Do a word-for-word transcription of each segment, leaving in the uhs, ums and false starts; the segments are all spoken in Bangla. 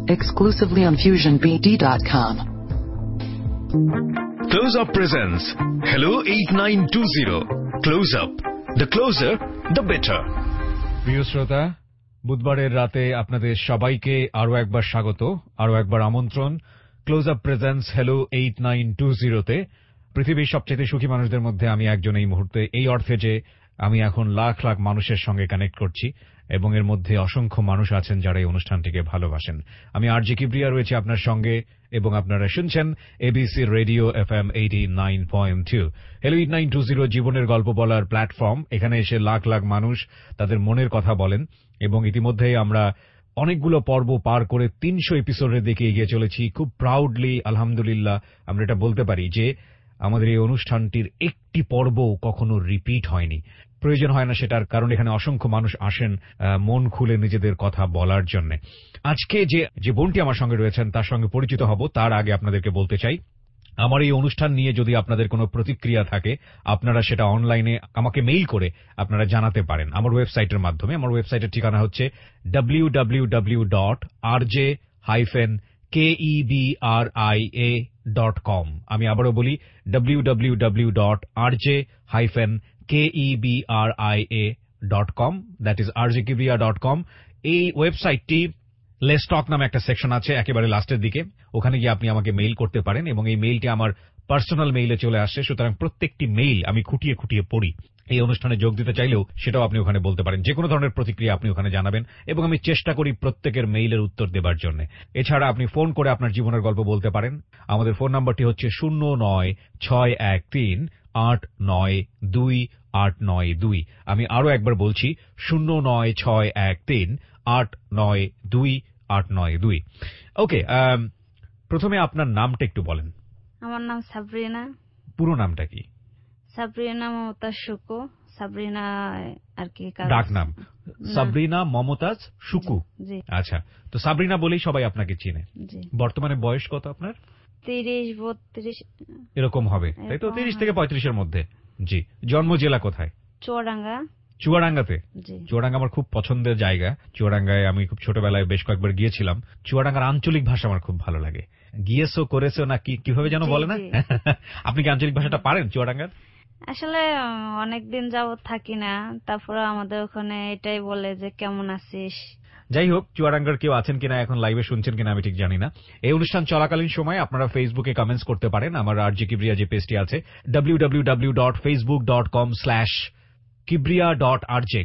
exclusively on fusion b d dot com. Close Up presents Hello eight nine two zero. Close Up. The closer, the better. প্রিয় শ্রোতা, বুধবারের রাতে আপনাদের সবাইকে আরো একবার স্বাগত, আরো একবার আমন্ত্রণ Close Up presents hello eight nine two জিরোতে। পৃথিবীর সবচেয়ে সুখী মানুষদের মধ্যে আমি একজন এই মুহূর্তে, এই অর্থে যে আমি এখন লাখ লাখ মানুষের সঙ্গে কানেক্ট করছি এবং এর মধ্যে অসংখ্য মানুষ আছেন যারা এই অনুষ্ঠানটিকে ভালোবাসেন। আমি আরজে কিবরিয়া রয়েছি আপনার সঙ্গে এবং আপনারা শুনছেন ABC radio FM eighty nine point two. Hello eight nine two zero জীবনের গল্প বলার প্ল্যাটফর্ম। এখানে এসে লাখ লাখ মানুষ তাদের মনের কথা বলেন এবং ইতিমধ্যেই আমরা অনেকগুলো পর্ব পার করে তিনশো এপিসোডের দিকে এগিয়ে চলেছি। খুব প্রাউডলি আলহামদুলিল্লাহ আমরা এটা বলতে পারি যে আমাদের এই অনুষ্ঠানটির একটি পর্ব কখনো রিপিট হয়নি। প্রয়োজন হয় না সেটার, কারণ এখানে অসংখ্য মানুষ আসেন মন খুলে নিজেদের কথা বলার জন্য। আজকে যে যে বোনটি আমার সঙ্গে রয়েছেন তার সঙ্গে পরিচিত হব, তার আগে আপনাদেরকে বলতে চাই আমার এই অনুষ্ঠান নিয়ে যদি আপনাদের কোনো প্রতিক্রিয়া থাকে আপনারা সেটা অনলাইনে আমাকে মেইল করে আপনারা জানাতে পারেন আমার ওয়েবসাইটের মাধ্যমে। আমার ওয়েবসাইটের ঠিকানা হচ্ছে W W W dot R J Kibria dot com. আমি আবারও বলি W W W dot R J Kibria dot com, that is R J Kibria dot com. এই ওয়েবসাইটটি লেটস টক নামে একটা সেকশন আছে একেবারে লাস্টের দিকে, ওখানে গিয়ে আপনি আমাকে মেইল করতে পারেন এবং এই মেইলটি আমার পার্সোনাল মেইলে চলে আসে। সুতরাং প্রত্যেকটি মেইল আমি খুঁটিয়ে খুঁটিয়ে পড়ি। এই অনুষ্ঠানে যোগ দিতে চাইলেও সেটাও আপনি ওখানে বলতে পারেন। যে কোনো ধরনের প্রতিক্রিয়া আপনি ওখানে জানাবেন এবং আমি চেষ্টা করি প্রত্যেকের মেইলের উত্তর দেবার জন্য। এছাড়া আপনি ফোন করে আপনার জীবনের গল্প বলতে পারেন। আমাদের ফোন নাম্বারটি হচ্ছে শূন্য নয় ছয় এক তিন আট নয় দুই আট নয় দুই। আমি আরো একবার বলছি শূন্য নয় ছয় এক তিন আট নয় দুই আট নয় দুই। ওকে, প্রথমে আপনার নামটা একটু বলেন। আমার নাম সাবরিনা। পুরো নামটা কি? সাবরিনা মমতাজ শুকু। সাবরিনা আর কি ডাক নাম? সাবরিনা মমতাজ শুকু। আচ্ছা, তো সাবরিনা বলেই সবাই আপনাকে চিনে। বর্তমানে বয়স কত আপনার? তিরিশ বত্রিশ এরকম হবে, তাই তো? তিরিশ থেকে পঁয়ত্রিশের মধ্যে। জি। জন্ম জেলা কোথায়? চুয়াডাঙ্গা। চুয়াডাঙ্গাতে? চুয়াডাঙ্গা আমার খুব পছন্দের জায়গা। চুয়াডাঙ্গায় আমি খুব ছোটবেলায় বেশ কয়েকবার গিয়েছিলাম। চুয়াডাঙ্গার আঞ্চলিক ভাষা আমার খুব ভালো লাগে। গিয়েছো করেছো না কি কিভাবে যেন বলে না? আপনি কি আঞ্চলিক ভাষাটা পারেন চুয়াডাঙ্গার? আসলে অনেকদিন যাবত থাকি না, তারপরে আমাদের ওখানে এটাই বলে যে কেমন আছিস। যাই হোক, চুয়াডাঙ্গার কেউ আছেন কিনা এখন লাইভে শুনছেন কিনা আমি ঠিক জানি না। এই অনুষ্ঠান চলাকালীন সময় আপনারা ফেসবুকে কমেন্টস করতে পারেন। আমার আরজে কিবরিয়া যে পেজটি আছে W W W dot Facebook dot com slash Kibria dot R J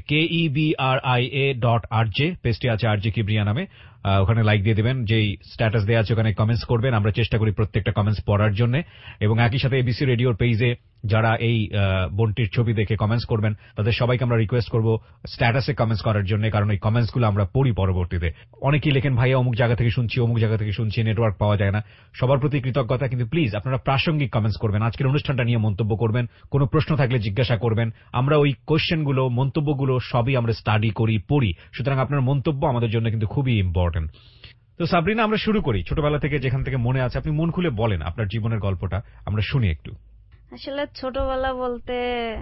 Kibria dot R J পেজটি আছে আরজে কিবরিয়া নামে। ওখানে লাইক দিয়ে দেবেন, যেই স্ট্যাটাস দেওয়া আছে ওখানে কমেন্টস করবেন। আমরা চেষ্টা করি প্রত্যেকটা কমেন্টস পড়ার জন্য এবং একই সাথে এবিসি রেডিওর পেজে যারা এই বোনটির ছবি দেখে কমেন্টস করবেন তাদের সবাইকে আমরা রিকোয়েস্ট করব স্ট্যাটাসে কমেন্টস করার জন্য, কারণ এই কমেন্টসগুলো আমরা পড়ি পরবর্তীতে। অনেকেই লেখেন ভাইয়া অমুক জায়গা থেকে শুনছি, অমুক জায়গা থেকে শুনছি, নেটওয়ার্ক পাওয়া যায় না। সবার প্রতি কৃতজ্ঞতা, কিন্তু প্লিজ আপনারা প্রাসঙ্গিক কমেন্টস করবেন। আজকের অনুষ্ঠানটা নিয়ে মন্তব্য করবেন, কোনো প্রশ্ন থাকলে জিজ্ঞাসা করবেন। আমরা ওই কোশ্চেনগুলো, মন্তব্যগুলো সবই আমরা স্টাডি করি, পড়ি। সুতরাং আপনার মন্তব্য আমাদের জন্য কিন্তু খুবই ইম্পর্টেন্ট। তো সাবরিনা, আমরা শুরু করি ছোটবেলা থেকে, যেখান থেকে মনে আছে আপনি মন খুলে বলেন আপনার জীবনের গল্পটা, আমরা শুনি একটু। আসলে ছোটবেলা বলতে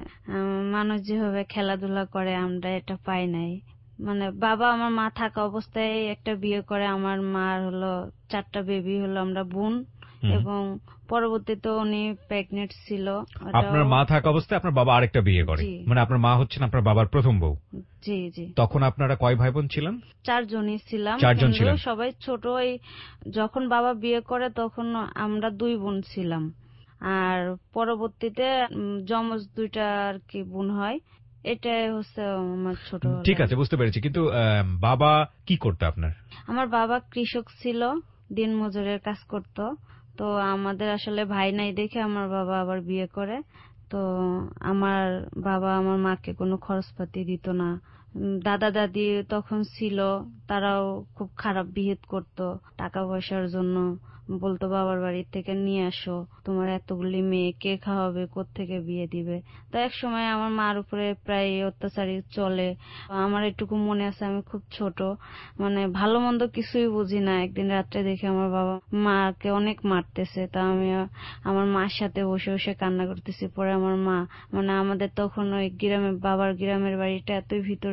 মানুষ যেভাবে খেলাধুলা করে আমরা এটা পাই নাই। মানে বাবা আমার মা থাকা অবস্থায় একটা বিয়ে করে, আমার মার হলো চারটা বেবি হলো, আমরা বোন, এবং পরবর্তীতে উনি প্রেগনেন্ট ছিল। আপনার মা থাকা অবস্থায় আপনার বাবা আরেকটা বিয়ে করে, মানে আপনার মা হচ্ছেন আপনার বাবার প্রথম বউ? জি জি। তখন আপনারা কয় ভাই বোন ছিলেন? চারজনই ছিলাম। চারজন ছিলেন? সবাই ছোট। যখন বাবা বিয়ে করে তখন আমরা দুই বোন ছিলাম, আর পরবর্তীতে যমজ দুইটা আর কি বোন হয়। এটাই হচ্ছে আমার ছোট। ঠিক আছে, বুঝতে পেরেছি। কিন্তু বাবা কি করতো আপনার? আমার বাবা কৃষক ছিল, দিন মজুরের কাজ করতো। তো আমাদের আসলে ভাই নাই দেখে আমার বাবা আবার বিয়ে করে। তো আমার বাবা আমার মাকে কোনো খরচপাতি দিত না। দাদা দাদি তখন ছিল, তারাও খুব খারাপ বিহেভ করতো টাকা পয়সার জন্য। বলতো বাবার বাড়ি থেকে নিয়ে আসো, তোমার এতগুলি মেয়ে কে খাওয়াবে, কোত্থেকে বিয়ে দিবে। তো এক সময় আমার মার উপরে প্রায় অত্যাচারী চলে। আমার এটুকু মনে আছে, আমি খুব ছোট, মানে ভালো মন্দ কিছুই বুঝি না। একদিন রাত্রে দেখে আমার বাবা মাকে অনেক মারতেছে, তা আমি আমার মার সাথে বসে বসে কান্না করতেছি। পরে আমার মা, মানে আমাদের তখন ওই গ্রামে, বাবার গ্রামের বাড়িটা এতই ভিতরে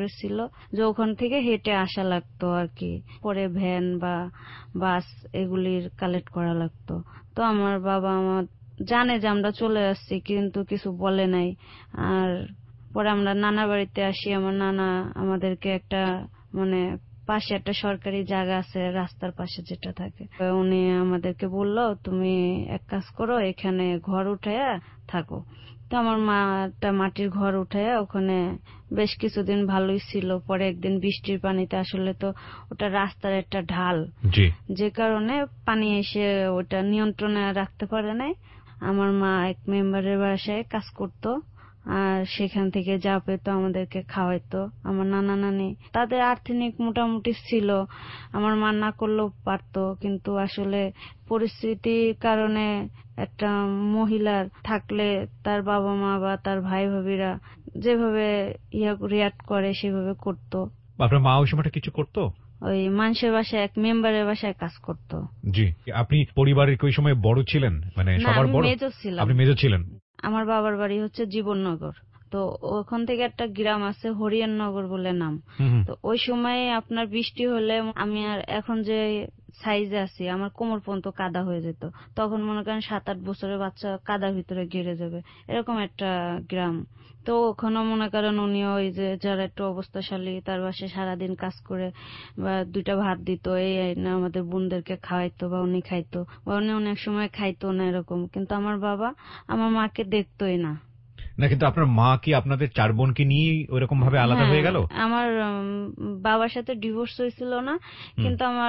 হয়েছিল যে ওখান থেকে হেঁটে আসা লাগতো আর কি, পরে ভ্যান বা বাস এগুলির কালেক্ট করা লাগতো। তো আমার বাবা আমার জানে যে আমরা চলে আসছি, কিন্তু কিছু বলে নাই। আর পরে আমরা নানা বাড়িতে আসি, আমার নানা আমাদেরকে একটা মানে পাশে একটা সরকারি জায়গা আছে রাস্তার পাশে যেটা থাকে, উনি আমাদেরকে বললো তুমি এক কাজ করো, এখানে ঘর উঠাইয়া থাকো। তো আমার মা একটা মাটির ঘর উঠাইয়া ওখানে বেশ কিছুদিন ভালোই ছিল। পরে একদিন বৃষ্টির পানিতে, আসলে তো ওটা রাস্তার একটা ঢাল, যে কারণে পানি এসে ওটা নিয়ন্ত্রণে রাখতে পারে নাই। আমার মা এক মেম্বারের বাসায় কাজ করতো, আর সেখান থেকে যা পেতো আমাদেরকে খাওয়াইতো। আমার নানা নানি তাদের আর্থিক মোটামুটি ছিল, আমার মা না করলেও পারতো, কিন্তু আসলে পরিস্থিতির কারণে একটা মহিলার থাকলে তার বাবা মা বা তার ভাই ভাবিরা যেভাবে ইয়া রিয়াক্ট করে সেভাবে করতো। আপনার মা ওই সময়টা কিছু করতো? ওই মানুষের বাসায় এক মেম্বারের বাসায় কাজ করতো। জি। আপনি পরিবারের ওই সময় বড় ছিলেন, মানে সবার বড়? মেজর ছিলাম। আপনি মেজর ছিলেন। আমার বাবার বাড়ি হচ্ছে জীবননগর, তো ওখান থেকে একটা গ্রাম আছে হরিয়াননগর বলে নাম। তো ওই সময় আপনার বৃষ্টি হলে আমি আর এখন যে সাইজে আছি আমার কোমর পর্যন্ত কাদা হয়ে যেত। তখন মনে করেন সাত আট বছরের বাচ্চা কাদার ভিতরে ঘিরে যাবে, এরকম একটা গ্রাম। তো ওখানে মনে করেন উনি ওই যে যারা একটু অবস্থাশালী তার বাসায় সারাদিন কাজ করে বা দুইটা ভাত দিত, এই না আমাদের বোনদেরকে খাওয়াইতো বা উনি খাইতো, বা উনি অনেক সময় খাইতো না এরকম। কিন্তু আমার বাবা আমার মাকে দেখতোই না। না, কিন্তু আপনার মা কি আপনাদের চার বোনকে নিয়ে ওইরকম ভাবে আলাদা হয়ে গেল? আমার বাবার সাথে ডিভোর্স হয়েছিল না, কিন্তু আমার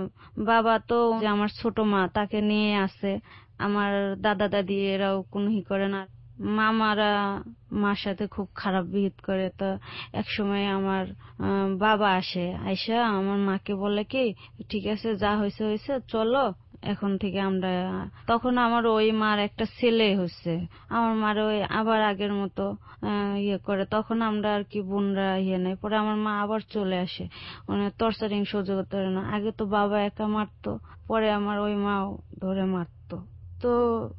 বাবা তো আমার ছোট মা তাকে নিয়ে আছে। আমার দাদা দাদি এরাও কোনো হি করে না, মামারা মার সাথে খুব খারাপ বিহেভ করে। তো এক সময় আমার বাবা আসে, আইসা আমার মাকে বলে কি ঠিক আছে যা হয়েছে হয়েছে চলো এখন থেকে আমরা। তখন আমার ওই মার একটা ছেলে হচ্ছে, আমার মার ওই আবার আগের মতো ইয়ে করে। তখন আমরা আর কি বোনরা ইয়ে নেই। পরে আমার মা আবার চলে আসে, মানে টর্চারিং সহ্য করতে পারে না। আগে তো বাবা একা মারতো, পরে আমার ওই মাও ধরে মারতো। তো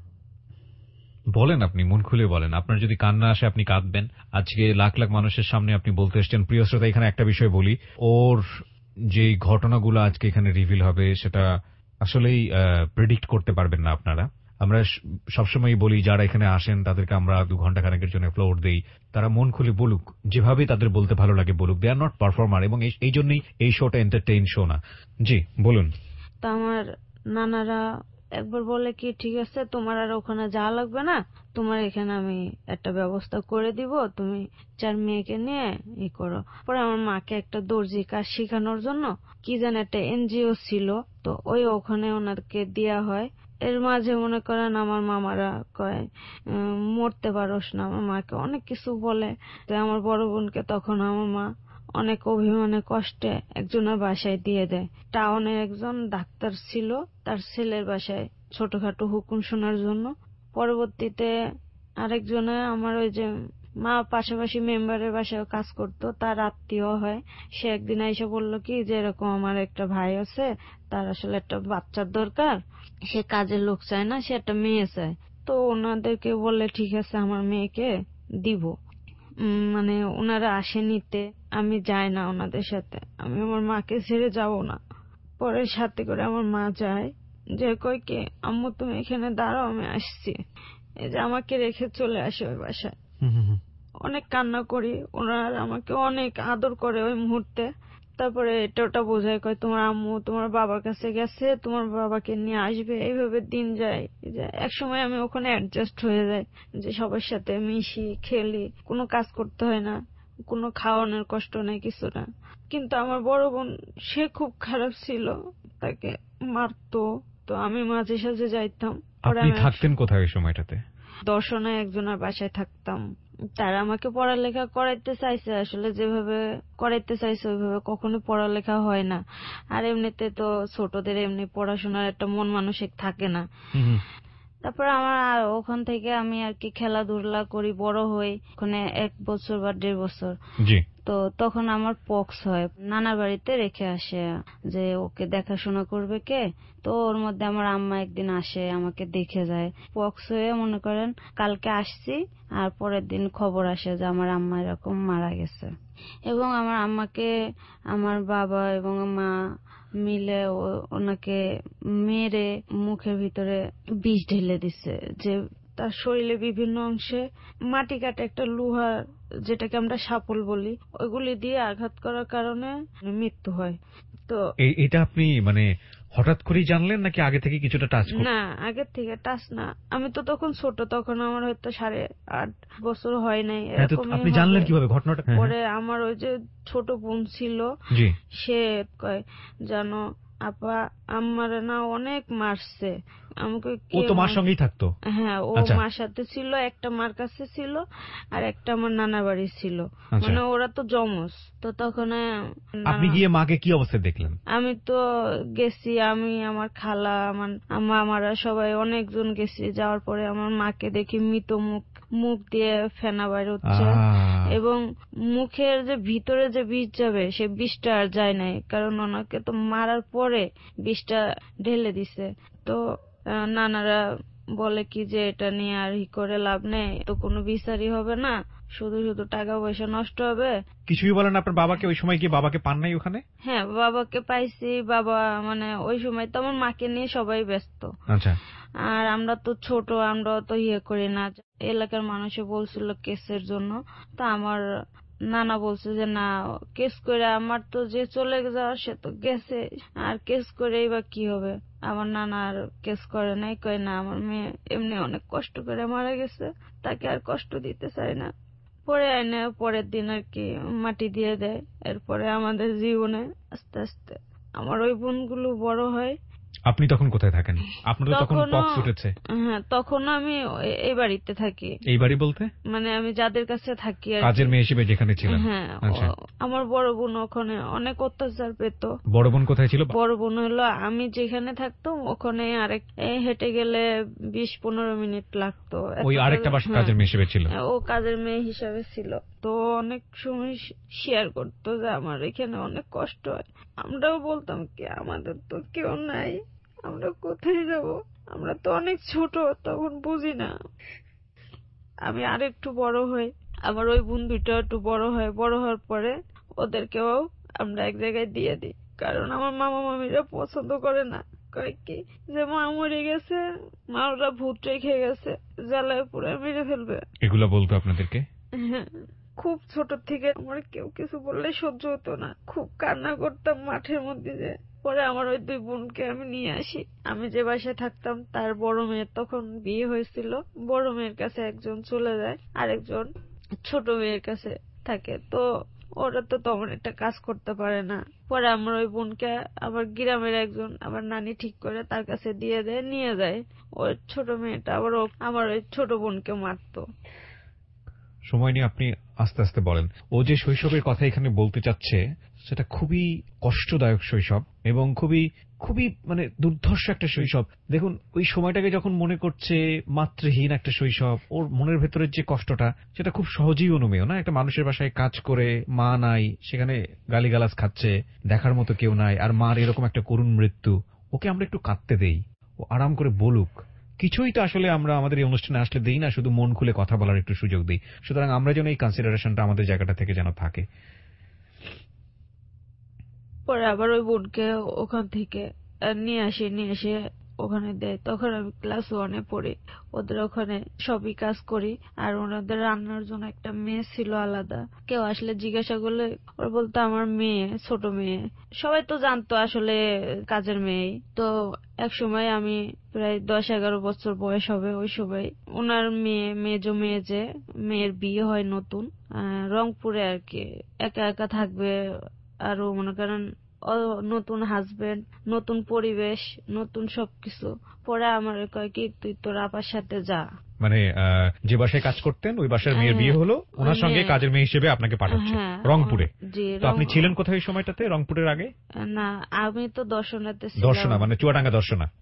বলেন, আপনি মন খুলে বলেন, আপনার যদি কান্না আসে আপনি কাঁদবেন। আজকে লাখ লাখ মানুষের সামনে আপনি বলতে এসেছেন। প্রিয় শ্রোতা, এখানে একটা বিষয় বলি, ওর যে ঘটনাগুলো আজকে এখানে রিভিল হবে সেটা আসলেই প্রেডিক্ট করতে পারবেন না আপনারা। আমরা সবসময় বলি যারা এখানে আসেন তাদেরকে আমরা দু ঘন্টা খানেকের জন্য ফ্লোর দেই, তারা মন খুলে বলুক, যেভাবে তাদের বলতে ভালো লাগে বলুক। দে আর নট পারফর্মার, এবং এই জন্যই এই শোটা এন্টারটেইন শো না। জি বলুন। তা আমার নানারা একবার বলে কি ঠিক আছে তোমার আর ওখানে যাওয়া লাগবে না, তোমার এখানে আমি একটা ব্যবস্থা করে দিব, তুমি চার মেয়েকে নিয়ে ই করো। পরে আমার মাকে একটা দর্জি কাজ শেখানোর জন্য কি যেন একটা এনজিও ছিল, তো ওই ওখানে ওনাদেরকে দেওয়া হয়। এর মাঝে মনে করেন আমার মামারা কয় মরতে পারোস না, আমার মাকে অনেক কিছু বলে। তো আমার বড় বোনকে তখন আমার মা অনেক অভিমানে কষ্টে একজনের বাসায় দিয়ে দেয়। টাউনে একজন ডাক্তার ছিল, তার ছেলের বাসায় ছোটখাটো হুকুম শোনার জন্য। পরবর্তীতে আরেকজনে আমার ওই যে মা পাশাপাশি মেম্বারের বাসায় কাজ করতো, তার আত্মীয় হয়। সে একদিন এসে বললো কি যে এরকম আমার একটা ভাই আছে, তার আসলে একটা বাচ্চার দরকার, সে কাজের লোক চায় না, সে একটা মেয়ে চায়। তো ওনাদেরকে বললে ঠিক আছে আমার মেয়েকে দিব। মানে ওনারা আসে নিতে, আমি যাই না ওনাদের সাথে, আমি আমার মাকে ছেড়ে যাব না। পরে সাথে করে আমার মা যায়, যে কই কে আম্মু তুমি এখানে দাঁড়াও আমি আসছি, এই যে আমাকে রেখে চলে আসে ওই বাসায়। অনেক কান্না করি, ওনারা আমাকে অনেক আদর করে ওই মুহূর্তে। তারপরে এটা ওটা বোঝায়, কয় তোমার আম্মু তোমার বাবার কাছে গেছে, তোমার বাবাকে নিয়ে আসবে। এইভাবে দিন যায়। এক সময় আমি ওখানে অ্যাডজাস্ট হয়ে যাই, যে সবার সাথে মিশি খেলি, কোনো কাজ করতে হয় না, কোনো খাওয়ানোর কষ্ট নেই, কিছু না। কিন্তু আমার বড় বোন সে খুব খারাপ ছিল, তাকে মারতো। তো আমি মাঝে সাঝে যাইতাম। আপনি থাকতেন কোথায় ওই সময়টাতে? দর্শনে একজনের বাসায় থাকতাম। তারা আমাকে পড়ালেখা করাইতে চাইছে, আসলে যেভাবে করাইতে চাইছে ওইভাবে কখনো পড়ালেখা হয় না। আর এমনিতে তো ছোটদের এমনি পড়াশোনার একটা মন মানসিক থাকে না। তারপর আমার আর ওখান থেকে আমি আর কি খেলাধুলা করি, বড় হই, ওখানে এক বছর বা দেড় বছর। জি। তো তখন আমার পক্স হয়, নানার বাড়িতে রেখে আসে যে ওকে দেখাশোনা করবে কে। তো ওর মধ্যে আমার আম্মা একদিন আসে, আমাকে দেখে যায়। পক্স হয়ে মনে করেন কালকে আসছি, আর পরের দিন খবর আসে যে আমার আম্মা এরকম মারা গেছে। এবং আমার আম্মাকে আমার বাবা এবং মা মিলে ওনাকে মেরে মুখের ভিতরে বিষ ঢেলে দিছে, যে তার শরীরে বিভিন্ন অংশে মাটি কাটে একটা লোহা, যেটাকে আমরা সাপল বলি, ওইগুলি দিয়ে আঘাত করার কারণে মৃত্যু হয়। তো এটা আপনি মানে হঠাৎ করেই জানলেন নাকি আগে থেকে কিছুটা টাচ? না, আগের থেকে টাচ না, আমি তো তখন ছোট, তখন আমার হয়তো সাড়ে আট বছর হয় নাই। আপনি জানলেন কিভাবে ঘটনাটা? পরে আমার ওই যে ছোট বোন ছিল, সে কয় জানো আপা আমার না অনেক মারছে আমাকে। ও তো মার সঙ্গেই থাকতো? হ্যাঁ, ও মার সাথে ছিল, একটা মার কাছে ছিল আর একটা আমার নানা বাড়ি ছিল, মানে ওরা তো জমজ। তো তখন আপনি গিয়ে মাকে কি অবস্থায় দেখলেন? আমি তো গেছি, আমি আমার খালা, আমার আম্মা, আমারা সবাই অনেকজন গেছি। যাওয়ার পরে আমার মাকে দেখি মৃত মুখ, মুখ দিয়ে ফেনা বাইর হচ্ছে, এবং মুখের যে ভিতরে যে বিষ যাবে সে বিষটা আর যায় নাই, কারণ ওনাকে তো মারার পরে বিষটা ঢেলে দিছে। তো নানারা বলে কি যে এটা নিয়ে আর ই করে লাভ নেই, তো কোনো বিচারই হবে না, শুধু শুধু টাকা পয়সা নষ্ট হবে। কিছুই বলেন আপনার বাবাকে? ওই সময় কি বাবাকে পান নাই ওখানে? হ্যাঁ, বাবাকে পাইছি। বাবা মানে ওই সময় তো আমার মাকে নিয়ে সবাই ব্যস্ত। আচ্ছা। আর আমরা তো ছোট, আমরা তো ইয়ে করি না। এলাকার মানুষে বলছিল কেসের জন্য, তো আমার নানা বলছে যে না, কেস করে আমার তো যে চলে যাওয়ার সে তো গেছে, আর কেস করেই বা কি হবে। আমার নানা আর কেস করে নাই, কয় না আমার মেয়ে এমনি অনেক কষ্ট করে মারা গেছে, তাকে আর কষ্ট দিতে চাই না। পরে আইনে পরের দিন আর কি মাটি দিয়ে দেয়। এরপরে আমাদের জীবনে আস্তে আস্তে আমার ওই বোনগুলো বড় হয়। আপনি তখন কোথায় থাকেন? আপনার তো তখন পক্স উঠেছে। হ্যাঁ, তখন আমি এই বাড়িতে থাকি। এই বাড়ি বলতে মানে আমি যাদের কাছে থাকি, কাজের মেয়ে হিসেবে যেখানে ছিলেন? হ্যাঁ। আমার বড় বোন ওখানে অনেক অত্যাচার পেত। বড় বোন কোথায় ছিল? বড় বোন হলো আমি যেখানে থাকতাম ওখানে আরেক, হেঁটে গেলে বিশ পনেরো মিনিট লাগতো। ওই আরেকটা কাজের মেয়ে হিসেবে ছিল? ও কাজের মেয়ে হিসাবে ছিল। তো অনেক সময় শেয়ার করতো যে আমার এখানে অনেক কষ্ট হয়। আমরাও বলতাম কি আমাদের তো কেউ নাই, আমরা কোথায় যাব, আমরা তো অনেক ছোট, তখন বুঝি না। আমি আর একটু বড় হই, আমার ওই বোন দুইটা একটু বড় হয়, বড় হওয়ার পরে ওদেরকেও আমরা এক জায়গায় দিয়ে দিই, কারণ আমার মামা মামিরা পছন্দ করে না। কয় কি যে মা মরে গেছে, মা ওরা ভূত রেখে গেছে, জ্বালায় পুরো মেরে ফেলবে, এগুলো বলতো আপনাদেরকে? হ্যাঁ। খুব ছোট থেকে আমার কেউ কিছু বললে সহ্য হতো না, খুব কান্না করতাম মাঠের মধ্যে। যে পরে আমার ওই দুই বোনকে আমি নিয়ে আসি। আমি যে বাসায় থাকতাম তার বড় মেয়ের তখন বিয়ে হয়েছিল, বড় মেয়ের কাছে একজন চলে যায়, আরেকজন ছোট মেয়ের কাছে থাকে। তো ওরা তো তেমন একটা কাজ করতে পারে না। পরে আমার ওই বোনকে আবার গ্রামের একজন আমার নানি ঠিক করে তার কাছে দিয়ে দেয়, নিয়ে যায়। ওই ছোট মেয়েটা আবার আমার ওই ছোট বোনকে মারতো। সময় নিয়ে আপনি আস্তে আস্তে বলেন। ও যে শৈশবের কথা এখানে বলতে চাচ্ছে সেটা খুবই কষ্টদায়ক শৈশব, এবং খুবই খুবই মানে দুর্ধর্ষ একটা শৈশব। দেখুন, ওই সময়টাকে যখন মনে করছে মাতৃহীন একটা শৈশব, ওর মনের ভেতরের যে কষ্টটা সেটা খুব সহজেই অনুমেয় না? একটা মানুষের বাসায় কাজ করে মা নাই, সেখানে গালিগালাজ খাচ্ছে, দেখার মতো কেউ নাই, আর মার এরকম একটা করুণ মৃত্যু। ওকে আমরা একটু কাঁদতে দেই, ও আরাম করে বলুক। কিছুই তো আসলে আমরা আমাদের এই অনুষ্ঠানে আসলে দেই না, শুধু মন খুলে কথা বলার একটু সুযোগ দিই। সুতরাং আমরা যেন এই কনসিডারেশনটা আমাদের জায়গাটা থেকে যেন থাকে। পরে আবার ওই বোনকে ওখান থেকে নিয়ে আসে, নিয়ে এসে ওখানে দেয়। তখন আমি ক্লাস ওয়ানে পড়ি, ওদের ওখানে সবই কাজ করি। আর ওনাদের রান্নার জন্য একটা মেয়ে ছিল আলাদা। কেউ আসলে জিজ্ঞাসা করলে ওরা বলতো আমার মেয়ে, ছোট মেয়ে। সবাই তো জানতো আসলে কাজের মেয়ে। তো এক সময় আমি প্রায় দশ এগারো বছর বয়স হবে, ওই সময় ওনার মেয়ে, মেজো মেয়ে, যে মেয়ের বিয়ে হয় নতুন রংপুরে আর কি, একা একা থাকবে। আরো মনে করেন নতুন হাজবেন্ড, নতুন পরিবেশ, নতুন সবকিছু। পরে আমার কয় কি তুই তোর আপার সাথে যা। মানে যে বাসায় কাজ করতেন ওই বাসার মেয়ের বিয়ে হলো, ওনার সঙ্গে কাজের মেয়ে হিসেবে আপনাকে পাঠাচ্ছে রংপুরে। তো আপনি ছিলেন কোথায় ওই সময়টাতে, রংপুরের আগে? না, আমি তো দর্শনাতে ছিলাম। দর্শনা মানে চুয়াডাঙ্গা দর্শনা?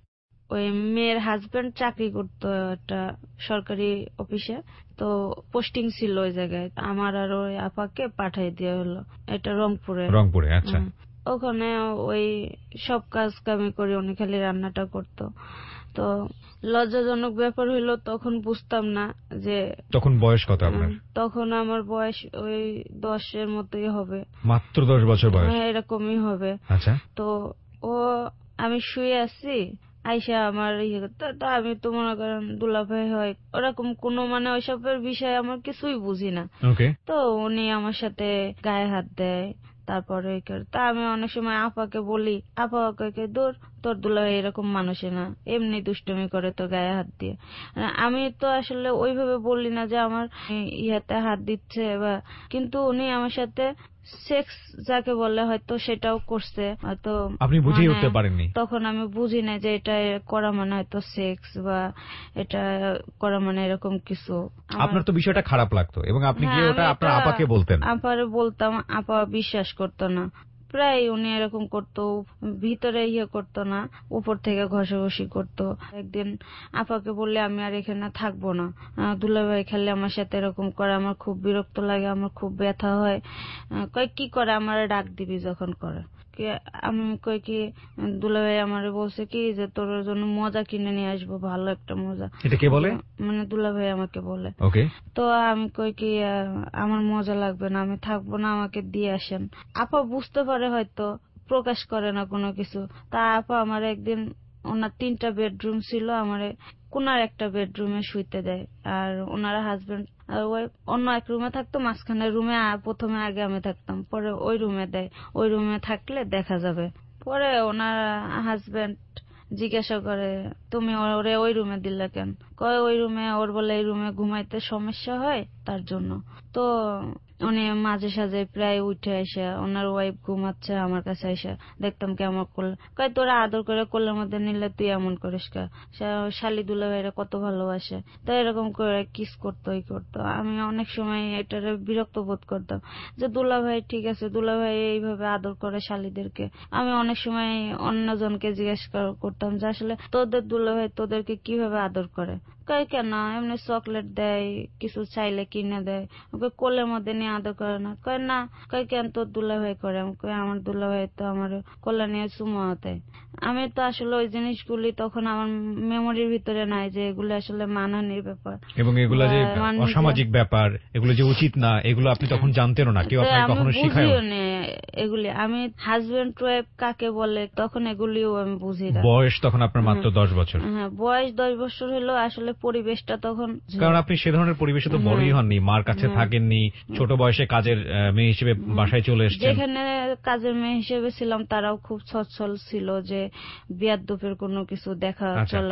ওই মেয়ের হাজবেন্ড চাকরি করতো একটা সরকারি অফিসে, তো পোস্টিং ছিল ওই জায়গায়। আমার আর ওই আপাকে পাঠাই দেওয়া হলো, এটা রংপুরে। রংপুরে, আচ্ছা। ওখানে ওই সব কাজ কামি করে উনি খালি রান্নাটা করতো। তো লজ্জাজনক ব্যাপার হইলো, তখন বুঝতাম না যে। তখন বয়স কত আপনার? তখন আমার বয়স ওই দশের মতোই হবে। মাত্র দশ বছর বয়স? হ্যাঁ, এরকমই হবে। আচ্ছা। তো ও আমি শুয়ে আছি, আইসা আমার ইয়ে করতে, তো আমি তো মনে করেন দুলাভাই হয় ওরকম কোনো মানে ওইসবের বিষয়ে আমার কিছুই বুঝি না। তো উনি আমার সাথে গায়ে হাত দেয়, তারপরে তা আমি অনেক সময় আপাকে বলি, আপা ওকে দূর, তোর দুলাভাই এরকম মানুষই না, এমনি দুষ্টুমি করে তোর গায়ে হাত দিয়ে। আমি তো আসলে ওইভাবে বললি না যে আমার ইয়াতে হাত দিচ্ছে বা, কিন্তু উনি আমার সাথে সেক্স যাকে বলে হয়তো সেটাও করছে, হয়তো আপনি বুঝিয়ে উঠতে পারেননি তখন। আমি বুঝি না যে এটা করা মানে হয়তো সেক্স বা এটা করা মানে এরকম কিছু। আপনার তো বিষয়টা খারাপ লাগতো এবং আপনি গিয়ে ওটা আপনার আপাকে বলতেন? আপারে বলতাম, আপা বিশ্বাস করতো না। প্রায় উনি এরকম করতো, ভিতরে ইয়ে করতো না, উপর থেকে ঘষাঘষি করতো। একদিন আপাকে বললে আমি আর এখানে থাকবো না, দুলাভাই খেলে আমার সাথে এরকম করে, আমার খুব বিরক্ত লাগে, আমার খুব ব্যথা হয়। কয় কি করে আমার ডাক দিবি যখন করে। আমি কই কি দুলাভাই আমারে বলছে কি যে তোর জন্য মজা কিনে নিয়ে আসবো, ভালো একটা মজা। এটা কে বলে? মানে দুলাভাই আমাকে বলে। তো আমি কই কি আমার মজা লাগবে না, আমি থাকবো না, আমাকে দিয়ে আসেন। আপা বুঝতে পারে হয়তো, প্রকাশ করে না কোনো কিছু। তা আপা আমার একদিন, ওনার তিনটা বেডরুম ছিল, আমারে কোনার একটা বেডরুমে শুইতে দেয়, আর ওনারা হাজবেন্ড ওই অন্য এক রুমে থাকতো, মাঝখানে রুমে প্রথমে আগে আমি থাকতাম, পরে ওই রুমে দেয়, ওই রুমে থাকলে দেখা যাবে। পরে ওনার হাজবেন্ড জিজ্ঞাসা করে তুমি ওরে ওই রুমে দিলে কেন? কয় ওই রুমে ওর বলে এই রুমে ঘুমাইতে সমস্যা হয় তার জন্য। তো উনি মাঝে সাঝে প্রায় উঠে এসে ওনার ওয়াইফ ঘুমাচ্ছে আমার কাছে এসে দেখতাম কেমন করলে, কয় তোরা আদর করে কোলের মধ্যে নিলে তুই এমন করিস কা, শালি দুলাভাইরা কত ভালোবাসে। তো এরকম করে কিস করতো, ই করতো। আমি অনেক সময় এটার বিরক্ত বোধ করতাম যে দুলাভাই ঠিক আছে, দুলাভাই এইভাবে আদর করে শালিদেরকে। আমি অনেক সময় অন্যজনকে জিজ্ঞেস করতাম যে আসলে তোদের দুলাভাই তোদেরকে কিভাবে আদর করে? কয় কেন এমনি চকলেট দেয়, কিছু চাইলে কিনে দেয়, ওকে কোলের মধ্যে নিয়ে আদর করে না? কয় না। কয় কেন তোর দুলাভাই করে? আমি কই আমার দুলাভাই তো আমার কোলে নিয়ে চুমা দেয়। আমি তো আসলে ওই জিনিসগুলি তখন আমার মেমোরির ভিতরে নাই যে এগুলো আসলে মাননীয় ব্যাপার এবং এগুলো যে অসামাজিক ব্যাপার, এগুলো যে উচিত না, এগুলো আপনি তখন জানতেন না, কেউ আপনাকে কখনো শেখায়ও না এগুলি। আমি হাজবেন্ড ওয়াইফ কাকে বলে তখন এগুলিও আমি বুঝি না। বয়স তখন আপনার মাত্র দশ বছর? হ্যাঁ, বয়স দশ বছর হলো। আসলে পরিবেশটা তখন, কারণ আপনি সে ধরনের পরিবেশে তো বড়ই হননি, মার কাছে থাকেননি, ছোট বয়সে কাজের মেয়ে হিসেবে বাসায় চলে এসেছেন। যেখানে কাজের মেয়ে হিসেবে ছিলাম তারাও খুব সচ্ছল ছিল যে বিয়াদ্দপের কোনো কিছু দেখা চলা,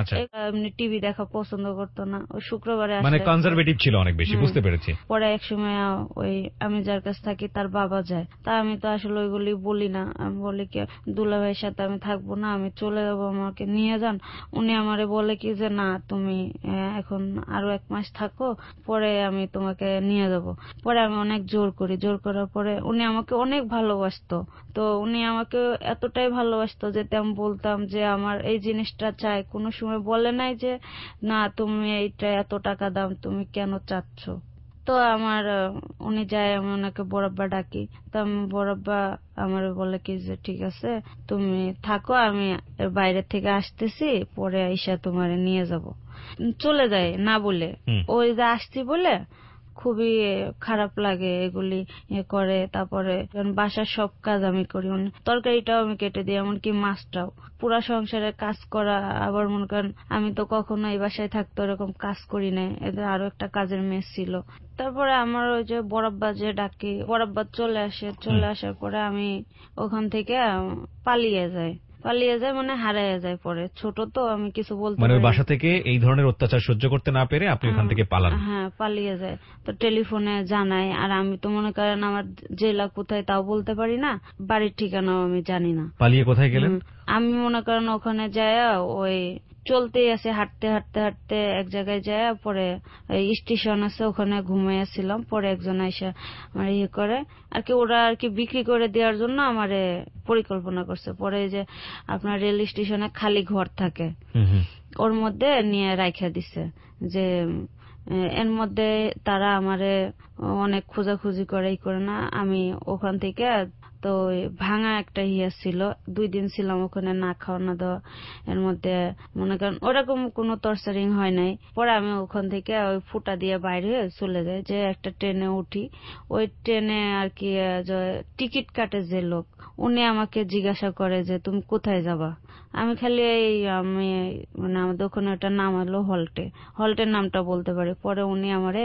এমনি টিভি দেখা পছন্দ করতো না। ওই শুক্রবারে মানে কনজারভেটিভ ছিল অনেক বেশি, বুঝতে পেরেছি। পরে এক সময় ওই আমি যার কাছে থাকি তার বাবা যায়, তা আমি তো আসলে ওইগুলি বলি না। আমি বলি কি দুলাভাইয়ের সাথে আমি থাকবো না, আমি চলে যাবো, আমাকে নিয়ে যান। উনি আমারে বলে কি যে না তুমি এখন আরো এক মাস থাকো, পরে আমি তোমাকে নিয়ে যাব। পরে আমি অনেক জোর করি, জোর করার পরে উনি আমাকে অনেক ভালোবাসতো। তো উনি আমাকে এতটাই ভালোবাসতো যে আমি বলতাম যে আমার এই জিনিসটা চাই, কোনো সময় বলে নাই যে না তুমি এইটা এত টাকা দাম তুমি কেন চাচ্ছ। তো আমার উনি যায়, আমি ওনাকে বড়াব্বা ডাকি। তো আমি বড়াব্বা আমার বলে কি যে ঠিক আছে তুমি থাকো, আমি বাইরে থেকে আসতেছি, পরে আইসা তোমারে নিয়ে যাব। চলে যায় না বলে, ওই যে আসছি বলে খুবই খারাপ লাগে এগুলি করে। তারপরে বাসার সব কাজ আমি করি, তরকারিটাও আমি কেটে দিই, এমনকি মাছটাও। পুরা সংসারের কাজ করা, আবার মনে করেন আমি তো কখনো এই বাসায় থাকতো এরকম কাজ করি নাই, এদের আরো একটা কাজের মেয়ে ছিল। তারপরে আমার ওই যে বড়াব্বা যে ডাকি, বড়াব্বা চলে আসে, চলে আসার পরে আমি ওখান থেকে পালিয়ে যাই, পালিয়ে যায় মানে হারিয়ে যায়। পরে ছোট তো আমি কিছু বলতে মানে বাসা থেকে এই ধরনের অত্যাচার সহ্য করতে না পেরে আপনি ওখান থেকে পালান? হ্যাঁ, পালিয়ে যায়। তো টেলিফোনে জানাই, আর আমি তো মনে করেন আমার জেলা কোথায় তাও বলতে পারি না, বাড়ির ঠিকানাও আমি জানি না। পালিয়ে কোথায় গেলেন? আমি মনে করেন ওখানে যায় ওই চলতেই আছে, হাঁটতে হাঁটতে হাঁটতে এক জায়গায় যায়, পরে স্টেশন আছে ওখানে ঘুমাইয়াছিলাম। পরে একজন আইসা আমার ইয়ে করে আর কি, ওরা আর কি বিক্রি করে দেওয়ার জন্য আমারে পরিকল্পনা করছে। পরে যে আপনার রেল স্টেশনে খালি ঘর থাকে, ওর মধ্যে নিয়ে রাইখা দিছে। যে এর মধ্যে তারা আমারে অনেক খোঁজাখুঁজি করে ই করে না, আমি ওখান থেকে তো ভাঙা একটা ইয়ে ছিল, দুই দিন ছিলাম ওখানে, না খাওয়া না দেওয়া। এর মধ্যে মনে করেন ওরকম কোনো টর্চারিং হয় নাই। পরে আমি ওখান থেকে ওই ফুটা দিয়ে বাইরে চলে যাই, যে একটা ট্রেনে উঠি। ওই ট্রেনে আর কি টিকিট কাটে যে লোক, উনি আমাকে জিজ্ঞাসা করে যে তুমি কোথায় যাবা। আমি খালি এই আমি মানে আমাদের ওখানে ওটা নাম হলো হল্টে, হল্টের নামটা বলতে পারি। পরে উনি আমারে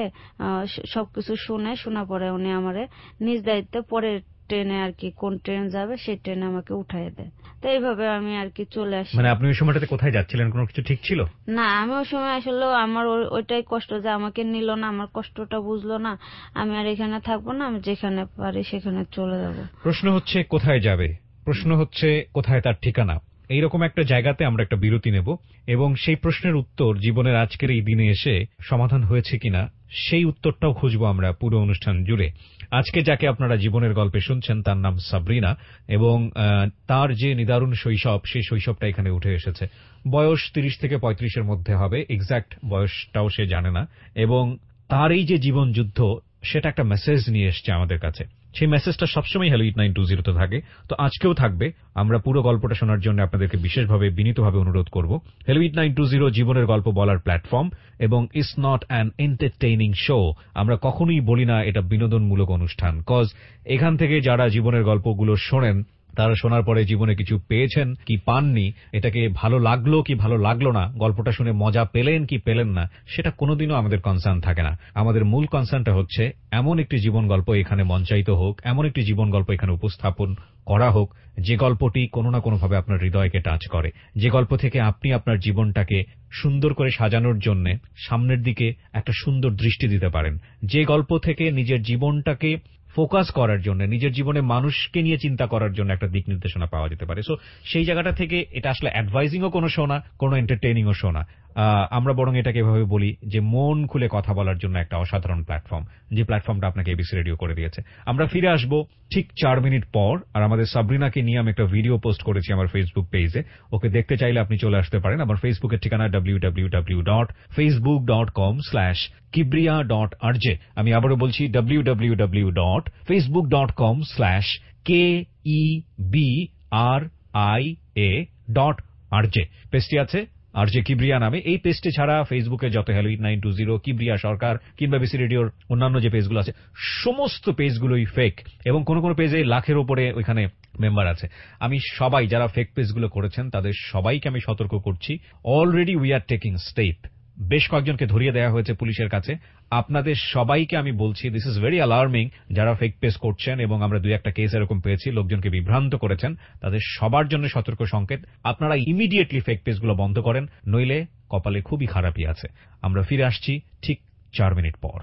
সবকিছু শুনে শোনা পরে উনি আমারে নিজ দায়িত্বে পরে ট্রেনে আর কি কোন ট্রেন যাবে সেই ট্রেনে আমাকে উঠাই দেয়। তো এইভাবে আমি আর কি চলে আসি। মানে আপনি ওই সময়টাতে কোথায় যাচ্ছিলেন, কোনো কিছু ঠিক ছিল না? আমি ওই সময় আসলে আমার ওইটাই কষ্ট যে আমাকে নিল না, আমার কষ্টটা বুঝলো না। আমি আর এখানে থাকবো না, আমি যেখানে পারি সেখানে চলে যাব। প্রশ্ন হচ্ছে কোথায় যাবে, প্রশ্ন হচ্ছে কোথায় তার ঠিকানা। এইরকম একটা জায়গাতে আমরা একটা বিরতি নেব এবং সেই প্রশ্নের উত্তর জীবনের আজকের এই দিনে এসে সমাধান হয়েছে কিনা সেই উত্তরটাও খুঁজবো আমরা পুরো অনুষ্ঠান জুড়ে। আজকে যাকে আপনারা জীবনের গল্পে শুনছেন তার নাম সাবরিনা, এবং তার যে নিদারুণ শৈশব সেই শৈশবটা এখানে উঠে এসেছে। বয়স তিরিশ থেকে পঁয়ত্রিশের মধ্যে হবে, এক্সাক্ট বয়সটাও সে জানে না। এবং তার এই যে জীবন যুদ্ধ সেটা একটা মেসেজ নিয়ে এসছে আমাদের কাছে। সেই মেসেজটা সবসময় hello eight nine two zero তে থাকে, তো আজকেও থাকবে। আমরা পুরো গল্পটা শোনার জন্য আপনাদেরকে বিশেষভাবে বিনীতভাবে অনুরোধ করব। Hello eight nine two zero জীবনের গল্প বলার প্ল্যাটফর্ম, এবং it's not an entertaining show. আমরা কখনোই বলি না এটা বিনোদনমূলক অনুষ্ঠান, কজ এখান থেকে যারা জীবনের গল্পগুলো শোনেন তারা শোনার পরে জীবনে কিছু পেয়েছেন কি পাননি, এটাকে ভালো লাগলো কি ভালো লাগলো না, গল্পটা শুনে মজা পেলেন কি পেলেন না, সেটা কোনোদিনও আমাদের কনসার্ন থাকে না। আমাদের মূল কনসার্নটা হচ্ছে এমন একটি জীবন গল্প এখানে মঞ্চায়িত হোক, এমন একটি জীবন গল্প এখানে উপস্থাপন করা হোক যে গল্পটি কোনো না কোনোভাবে আপনার হৃদয়কে টাচ করে, যে গল্প থেকে আপনি আপনার জীবনটাকে সুন্দর করে সাজানোর জন্য সামনের দিকে একটা সুন্দর দৃষ্টি দিতে পারেন, যে গল্প থেকে নিজের জীবনটাকে ফোকাস করার জন্য, নিজের জীবনে মানুষকে নিয়ে চিন্তা করার জন্য একটা দিক নির্দেশনা পাওয়া যেতে পারে। সো সেই জায়গাটা থেকে এটা আসলে অ্যাডভাইজিংও কোনো শো না, কোনো এন্টারটেইনিংও শো না। আমরা বরং এটাকে এভাবে বলি যে মন খুলে কথা বলার জন্য একটা অসাধারণ প্ল্যাটফর্ম, যে প্ল্যাটফর্মটা আপনাকে এবিসি রেডিও করে দিয়েছে। আমরা ফিরে আসবো ঠিক চার মিনিট পর। আর আমাদের সাবরিনাকে নিয়ে আমি একটা ভিডিও পোস্ট করেছি আমার ফেসবুক পেজে, ওকে দেখতে চাইলে আপনি চলে আসতে পারেন। আমার ফেসবুকের ঠিকানা W W W dot Facebook dot com slash Kibria dot RJ. আমি আবারও বলছি W W W dot Facebook dot com slash K E B R I A dot RJ. পেজটি আছে আরজে কিবরিয়া নামে। এই পেজটি ছাড়া ফেসবুকে যত hello eight nine two zero, Kibria Sarkar কিংবা বিসি রেডিওর অন্যান্য যে পেজগুলো আছে সমস্ত পেজগুলোই ফেক, এবং কোন কোন পেজে লাখের ওপরে ওইখানে মেম্বার আছে। আমি সবাই যারা ফেক পেজগুলো করেছেন তাদের সবাইকে আমি সতর্ক করছি, already we are taking step. বেশ কয়েকজনকে ধরিয়ে দেওয়া হয়েছে পুলিশের কাছে। আপনাদের সবাইকে আমি বলছি দিস ইজ ভেরি অ্যালার্মিং। যারা ফেক পেজ করছেন, এবং আমরা দুই একটা কেস এরকম পেয়েছি লোকজনকে বিভ্রান্ত করেছেন, তাদের সবার জন্য সতর্ক সংকেত, আপনারা ইমিডিয়েটলি ফেক পেজগুলো বন্ধ করেন, নইলে কপালে খুবই খারাপই আছে। আমরা ফিরে আসছি ঠিক চার মিনিট পর।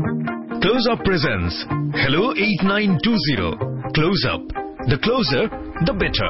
Close Up presents Hello eight nine two zero. Close Up. The closer, the better.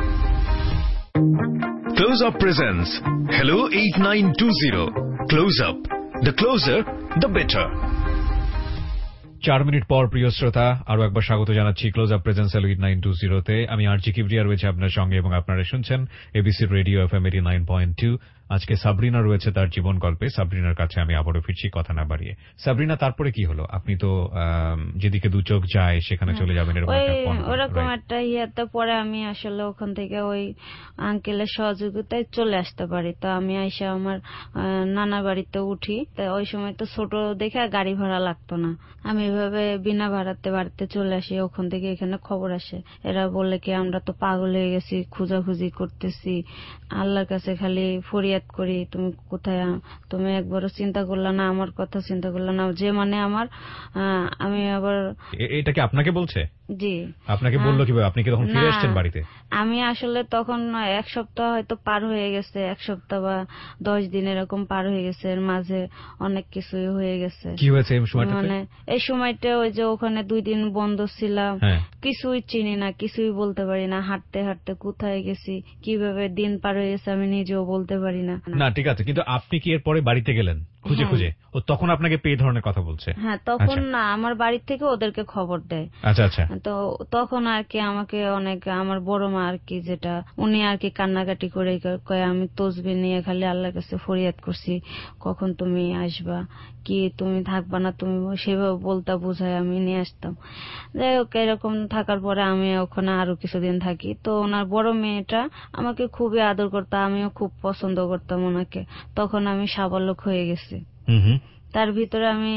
Close Up presents Hello eight nine two zero. Close Up. The closer, the better. চার মিনিট পর প্রিয় শ্রোতা, আরো একবার স্বাগত জানাচ্ছি Close Up presents hello eight nine two zero তে। আমি আরজি কিবরিয়া রয়েছে আপনার সঙ্গে, এবং আপনারা শুনছেন ABC radio FM eighty nine point two. আজকে সাবরিনা রয়েছে তার জীবন গল্পে। সাবরিনার কাছে আমি আবারও ফিরছি কথা না বাড়িয়ে। সাবরিনা, তারপরে কি হলো? আপনি তো যেদিকে দু চোখ যায় সেখানে চলে যাবেন, ওরকম একটা ইয়েতে পরে আমি আসলে ওখান থেকে ওই আঙ্কেলের সহযোগিতায় চলে আসতে পারি। তো আমি আইসা আমার নানা বাড়িতে উঠি। ওই সময় তো ছোট দেখে গাড়ি ভাড়া লাগতো না, আমি এভাবে বিনা ভাড়াতে বাড়িতে চলে আসি। ওখান থেকে এখানে খবর আসে, এরা বলে কি আমরা তো পাগল হয়ে গেছি, খুঁজাখুঁজি করতেছি, আল্লাহর কাছে খালি ফরিয়াদ করি, তুমি কোথায়, তুমি একবারও চিন্তা করলা না, আমার কথা চিন্তা করলা না, যে মানে আমার আমি আবার। এটা কি আপনাকে বলছে? জি। আপনাকে বললো কিভাবে? আপনি কি তখন ফিরে আসছেন বাড়িতে? আমি আসলে তখন এক সপ্তাহ হয়তো পার হয়ে গেছে, এক সপ্তাহ বা দশ দিন এরকম পার হয়ে গেছে, এর মাঝে অনেক কিছুই হয়ে গেছে। কি হয়েছে এই সময়টাতে? মানে এই সময় সময়টা ওই যে ওখানে দুই দিন বন্ধ ছিলাম, কিছুই চিনি না, কিছুই বলতে পারি না, হাঁটতে হাঁটতে কোথায় গেছি, কিভাবে দিন পার হয়ে গেছে আমি নিজেও বলতে পারি না। না ঠিক আছে, কিন্তু আপনি কি এরপরে বাড়িতে গেলেন খুঁজে খুঁজে? ও তখন আপনাকে পেয়ে ধরনের কথা বলছে? হ্যাঁ, তখন না, আমার বাড়ি থেকে ওদেরকে খবর দেয়। আচ্ছা আচ্ছা। তো তখন আর কি আমাকে অনেক, আমার বড় মা আর কি, যেটা উনি আর কি কান্নাকাটি করে কয় আমি তসবিহ নিয়ে খালি আল্লাহর কাছে ফরিয়াদ করছি কখন তুমি আসবা, কি তুমি থাকবা না, তুমি সেভাবে বলতা বুঝায় আমি নিয়ে আসতাম। যাই হোক, এরকম থাকার পরে আমি ওখানে আরো কিছুদিন থাকি। তো ওনার বড় মেয়েটা আমাকে খুবই আদর করতো, আমিও খুব পছন্দ করতাম ওনাকে। তখন আমি সাবালক হয়ে গেছি। তার ভিতরে আমি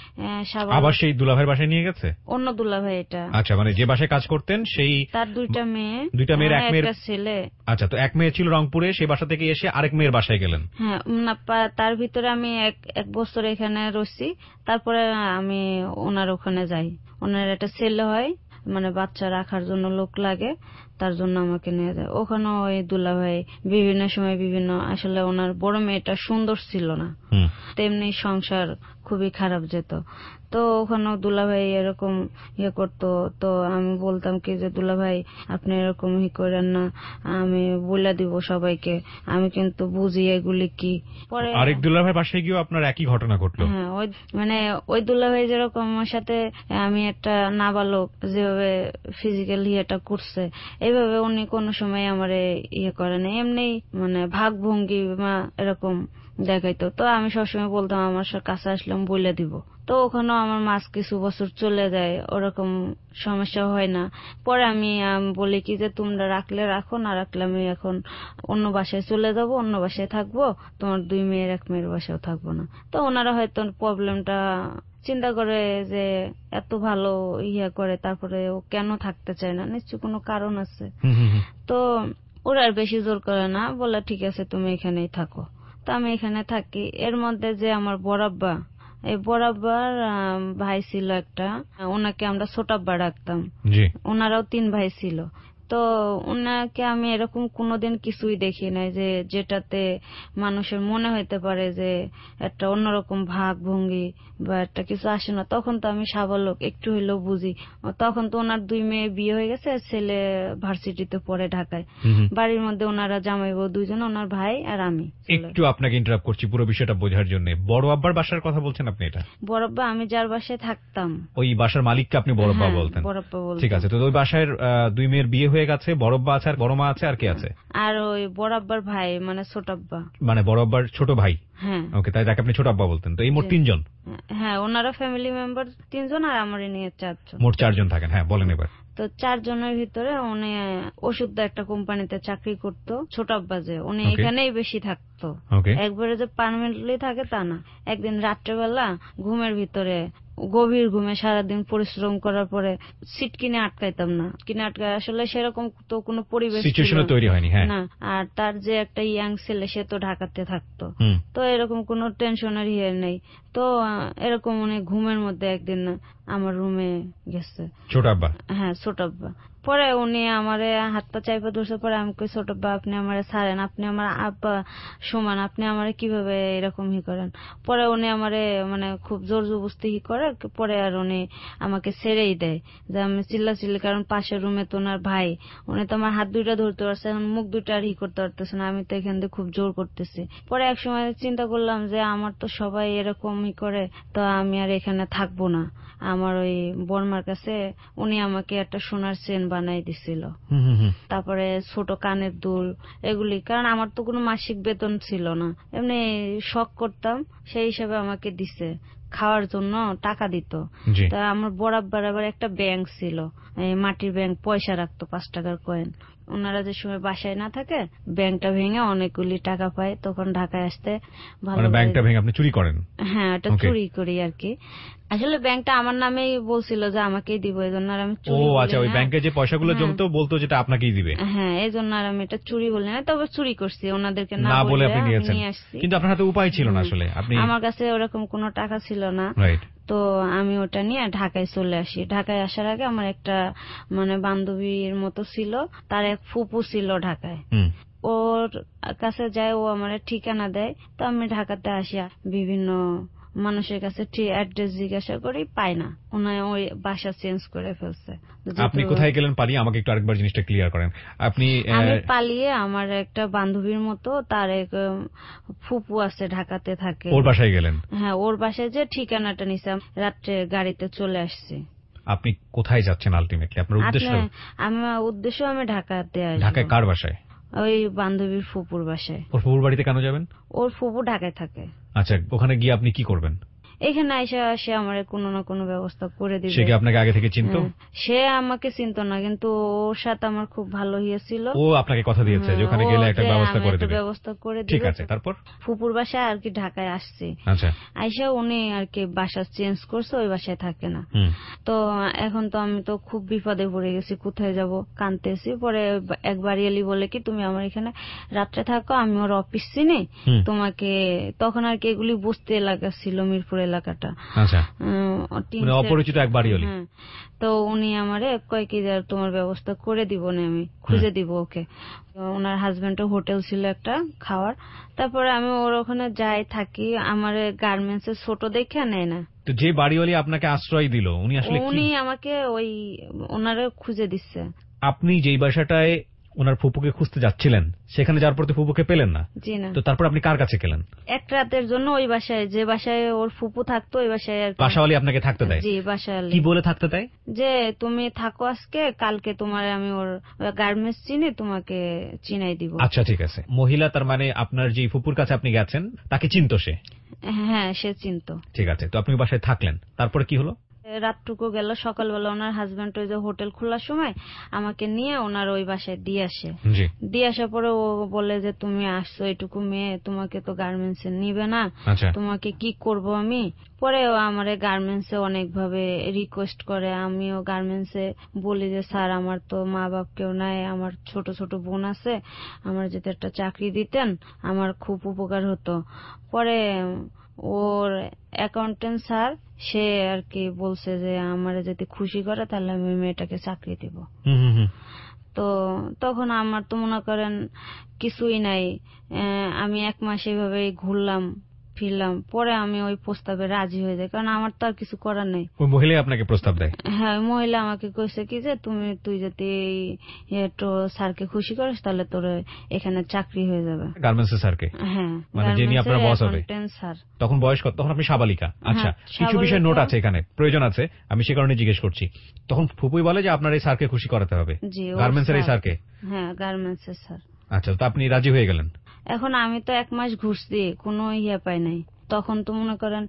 আবার সেই দুলাভাইয়ের বাসায় নিয়ে গেছে? অন্য দুলাভাই এটা। আচ্ছা, মানে যে বাসায় কাজ করতেন সেই, তার দুইটা মেয়ে, দুইটা মেয়ের এক মেয়ের ছেলে। আচ্ছা, তো এক মেয়ে ছিল রংপুরে, সেই বাসা থেকে এসে আরেক মেয়ের বাসায় গেলেন? হ্যাঁ, তার ভিতরে আমি এক এক বছর এখানে রয়েছি, তারপরে আমি ওনার ওখানে যাই। ওনার একটা ছেলে হয়, মানে বাচ্চা রাখার জন্য লোক লাগে, তার জন্য আমাকে নিয়ে যায় ওখানে। ওই দুলাভাই বিভিন্ন সময় বিভিন্ন, আসলে ওনার বড় মেয়েটা সুন্দর ছিল না, তেমনি সংসার খুবই খারাপ যেত। তো ওখানে দুলাভাই এরকম ইয়ে করতো। তো আমি বলতাম কি যে দুলাভাই আপনি এরকম ই করেন না, আমি বলে দিব সবাইকে, আমি কিন্তু বুঝি এগুলি কি। পরে আরেক দুলাভাই বাসায় গিয়েও আপনার একই ঘটনা ঘটলো? হ্যাঁ, ওই মানে ওই দুলাভাই যেরকম আমার সাথে, আমি একটা নাবালক যেভাবে ফিজিক্যাল ইয়েটা করছে, এইভাবে উনি কোনো সময় আমার ইয়ে করে না, এমনি মানে ভাগ ভঙ্গি বা এরকম দেখাইতো। তো আমি সবসময় বলতাম আমার কাছে আসলাম বলে দিব। তো ওখানেও আমার মাস কিছু বছর চলে যায়, ওরকম সমস্যা হয় না। পরে আমি বলি কি যে তোমরা রাখলে রাখো, না রাখলে আমি এখন অন্য বাসায় চলে যাব, অন্য বাসায় থাকবো, তোমার দুই মেয়ের এক মেয়ের বাসায় থাকবো না। তো ওনারা হয়তো প্রবলেমটা চিন্তা করে যে এত ভালো ইয়া করে, তারপরে ও কেন থাকতে চায় না, নিশ্চয় কোনো কারণ আছে। তো ওরা আর বেশি জোর করে না, বলে ঠিক আছে তুমি এখানেই থাকো। তো আমি এখানে থাকি। এর মধ্যে যে আমার বড়াব্বা, এই বরাবর ভাই ছিল একটা, ওনাকে আমরা ছোটাব্বা ডাকতাম। ওনারাও তিন ভাই ছিল। তো ওনাকে আমি এরকম কোনোদিন কিছুই দেখি নাই যে যেটাতে মানুষের মনে হইতে পারে যে একটা অন্যরকম ভাগ ভঙ্গি বা একটা কিছু আসে না। তখন তো আমি সাবালক, একটু হইলেও বুঝি। তখন তো ওনার দুই মেয়ে বিয়ে হয়ে গেছে, ছেলে ভার্সিটিতে পড়ে ঢাকায়। বাড়ির মধ্যে ওনারা জামাই বউ দুইজন, ওনার ভাই আর আমি। একটু আপনাকে ইন্টারাপ্ট করছি পুরো বিষয়টা বোঝার জন্য। বড় আব্বার বাসার কথা বলছেন আপনি? এটা বড় আব্বা, আমি যার বাসায় থাকতাম ওই বাসার মালিককে আপনি বড় আব্বা বলতেন? বড় আব্বা বলতেন। ঠিক আছে। তো ওই বাসায় দুই মেয়ের বিয়ে হয়ে গেছে, বড় আব্বা আছে আর বড় মা আছে, আর কে আছে? আর ওই বড় আব্বার ভাই মানে ছোট আব্বা, মানে বড় আব্বার ছোট ভাই। হ্যাঁ, ওকে, তাই যাকে আপনি ছোট আব্বা বলতেন। তো এই মোট তিনজন? হ্যাঁ, ওনারা ফ্যামিলি মেম্বার তিনজন আর আমার নিয়ে চারজন, মোট চারজন থাকেন। হ্যাঁ, বলেন এবার। তো চারজনের ভিতরে উনি ওষুধ একটা কোম্পানিতে চাকরি করতো, ছোট আব্বা যে, উনি এখানেই বেশি থাকতো। একবারে যে পার্মানেন্টলি থাকে তা না। একদিন রাত্রেবেলা ঘুমের ভিতরে, গভীর ঘুমে সারাদিন পরিশ্রম করার পরে সিট কিনে আটকাইতাম না, কিনে আটকায় আসলে সেরকম তো কোনো পরিবেশ তৈরি হয়নি না। আর তার যে একটা ইয়াং ছেলে, সে তো ঢাকাতে থাকতো, তো এরকম কোনো টেনশনের ইয়ে নেই। তো এরকম উনি ঘুমের মধ্যে একদিন আমার রুমে গেছে, ছোট আব্বা। হ্যাঁ, ছোট আব্বা। পরে উনি আমারে হাত পা চাইপা ধরছে। পরে আমি কই ছোট আব্বা আপনি আমারে ছাড়েন, আপনি আমার আব্বা সমান, আপনি আমারে কিভাবে এরকম ই করেন। পরে উনি আমারে মানে খুব জোর জবরদস্তি ই করে। পরে আর উনি আমাকে ছেড়েই দেয় যে আমি চিল্লাচিল্লি, কারণ পাশের রুমে তো ওনার ভাই, উনি তো আমার হাত দুইটা ধরতে পারছে, এখন মুখ দুইটা আর ই করতে পারতেছে না, আমি তো এখান থেকে খুব জোর করতেছি। পরে এক সময় চিন্তা করলাম যে আমার তো সবাই এরকম ই করে, তো আমি আর এখানে থাকবো না। আমার ওই বর্মার কাছে উনি আমাকে একটা সোনার চেন বানাই দিছিল, তারপরে ছোট কানের দুল, এগুলি, কারণ আমার তো কোনো মাসিক বেতন ছিল না, এমনি শখ করতাম, সেই হিসাবে আমাকে দিছে। খাওয়ার জন্য টাকা দিত। তা আমার বরাবর আবার একটা ব্যাংক ছিল, মাটির ব্যাংক, পয়সা রাখতো, পাঁচ টাকার কয়েন। ওনারা যে সময় বাসায় না থাকে, ব্যাংকটা ভেঙে অনেকগুলি টাকা পায়, তখন ঢাকায় আসতে ভালো। ব্যাংকটা ভেঙে আপনি চুরি করেন? হ্যাঁ, এটা চুরি করি আর কি। আসলে ব্যাংকটা আমার নামেই বলছিল যে আমাকেই দিব, এই জন্য আর আমি চুরি। ও আচ্ছা, ওই ব্যাংকে যে পয়সাগুলো জমতো বলতো যেটা আপনাকেই দিবে। হ্যাঁ, এই জন্য আর আমি এটা চুরি বলি না, তবে চুরি করছি, ওনাদেরকে না বলে আপনি নিয়েছেন। কিন্তু আপনার হাতে উপায় ছিল না আসলে, আপনি, আমার কাছে ওরকম কোনো টাকা ছিল না। তো আমি ওটা নিয়ে ঢাকায় চলে আসি। ঢাকায় আসার আগে আমার একটা মানে বান্ধবীর মতো ছিল, তার এক ফুপু ছিল ঢাকায়, ওর কাছে যায়, ও আমার ঠিকানা দেয়। তো আমি ঢাকাতে আসি, বিভিন্ন মানুষের কাছে ঠিক অ্যাড্রেস জিজ্ঞাসা করি, পাই না, ওনায় ওই বাসা চেঞ্জ করে ফেলছে। আপনি কোথায় গেলেন পালিয়ে? আমাকে একটু আরেকবার জিনিসটা ক্লিয়ার করেন। আপনি আমি পালিয়ে আমার একটা বান্ধবীর মতো তার এক ফুপু আছে ঢাকাতে থাকে, ওর বাসায় গেলেন? হ্যাঁ, ওর বাসায় যে ঠিকানাটা নিছে, রাত্রে গাড়িতে চলে আসছি। আপনি কোথায় যাচ্ছেন আলটিমেটলি? আপনার উদ্দেশ্য? আমার উদ্দেশ্য আমি ঢাকাতে আসবো। ঢাকায় কার বাসায়? ওই বান্ধবীর ফুপুর বাসায়। ওর ফুপুর বাড়িতে কেন যাবেন? ওর ফুপু ঢাকায় থাকে। আচ্ছা, ওখানে গিয়ে আপনি কি করবেন? এখানে আইসা সে আমার কোনো না কোনো ব্যবস্থা করে দিবে। সে কি আপনাকে আগে থেকে চিনতো? সে আমাকে চিনতো না, কিন্তু ওর সাথে আমার খুব ভালো হয়েছিল। ও আপনাকে কথা দিয়েছে যে ওখানে গেলে একটা ব্যবস্থা করে দিবে। ব্যবস্থা করে দিবে। ঠিক আছে, তারপর? ফুপুর বাসায় আর কি ঢাকায় আসছে। আচ্ছা। আইসা উনি আর কি বাসা চেঞ্জ করছে, ওই বাসায় থাকে না। তো এখন তো আমি তো খুব বিপদে পড়ে গেছি, কোথায় যাব, কাঁদতেছি। পরে একবার এলি বলে কি তুমি আমার এখানে রাত্রে থাকো, আমি ওর অফিস চিনি তোমাকে। তখন আর কি এগুলি বুঝতে এলাকা ছিল, মিরপুর এলাকাটা। অপরিচিত একবারই হলি। তো উনি আমারে কয় কি তোমার ব্যবস্থা করে দিব না, আমি খুঁজে দিব ওকে। ওনার হাজবেন্ডের হোটেল ছিল একটা খাওয়ার। তারপরে আমি ওর ওখানে যাই থাকি, আমার গার্মেন্টস এর ছোট দেখে নেয় না। তো যে বাড়িওয়ালি আপনাকে আশ্রয় দিল উনি আসলে উনি আমাকে ওই ওনারে খুঁজে দিচ্ছে। আপনি যেই বাসাটায় ওনার ফুপুকে খুঁজতে যাচ্ছিলেন সেখানে যাওয়ার পর তো ফুপুকে পেলেন না? জি না। তো তারপর আপনি কার কাছে গেলেন? এক রাতের জন্য ওই বাসায়, যে বাসায় ওর ফুপু থাকতো ওই বাসায়। বাসাওয়ালি আপনাকে থাকতে দেয়? জি, বাসাওয়ালি। কি বলে থাকতে দেয়? যে তুমি থাকো আজকে, কালকে তোমার আমি ওর গার্মেন্টস চিনি, তোমাকে চিনাই দিব। আচ্ছা, ঠিক আছে। মহিলা তার মানে আপনার যে ফুপুর কাছে আপনি গেছেন তাকে চিনতো সে? হ্যাঁ, সে চিনতো। ঠিক আছে, তো আপনি বাসায় থাকলেন, তারপরে কি হলো? রাতটুকু গেল, সকালবেলা ওনার হাজবেন্ড ওই যে হোটেল খোলার সময় আমাকে নিয়ে ওনার ওই বাসায় দিয়ে আসে। দিয়ে আসার পরে ও বলে যে তুমি আসছো এটুকু মেয়ে, তোমাকে তো গার্মেন্টস এ নিবে না, তোমাকে কি করব আমি। পরে আমার গার্মেন্টস এ অনেকভাবে রিকোয়েস্ট করে, আমিও গার্মেন্টস এ বলি যে স্যার আমার তো মা বাপ কেউ নাই, আমার ছোট ছোট বোন আছে, আমার যদি একটা চাকরি দিতেন আমার খুব উপকার হতো। পরে ওর অ্যাকাউন্টেন্ট স্যার সে আর কি বলছে যে আমার যদি খুশি করে তাহলে আমি মেয়েটাকে চাকরি দিব। তো তখন আমার তো মনে করেন কিছুই নাই, আমি এক মাস এইভাবে ঘুরলাম ফিরলাম। পরে আমি ওই প্রস্তাবে রাজি হয়ে যাই, কারণ আমার তো আর কিছু করার নেই। ওই মহিলা আপনাকে প্রস্তাব দেয়? হ্যাঁ, মহিলা আমাকে কইছে কি যে তুমি তুই যদি একটু স্যারকে খুশি করিস তাহলে তোর এখানে চাকরি হয়ে যাবে। গার্মেন্টস এর স্যারকে? হ্যাঁ, মানে যিনি আপনার বস হবে। তখন বয়স কত? তখন আপনি সাবালিকা। আচ্ছা, কিছু বিষয় নোট আছে এখানে, প্রয়োজন আছে, আমি সে কারণে জিজ্ঞেস করছি। তখন ফুপুই বলে যে আপনার এই স্যারকে খুশি করাতে হবে, গার্মেন্টস এর এই স্যারকে? হ্যাঁ, গার্মেন্টস এর স্যার। আচ্ছা, তো আপনি রাজি হয়ে গেলেন? এখন আমি তো এক মাস ঘুরছি, কোনো ইয়ে পাই নাই। তখন তো মনে করেন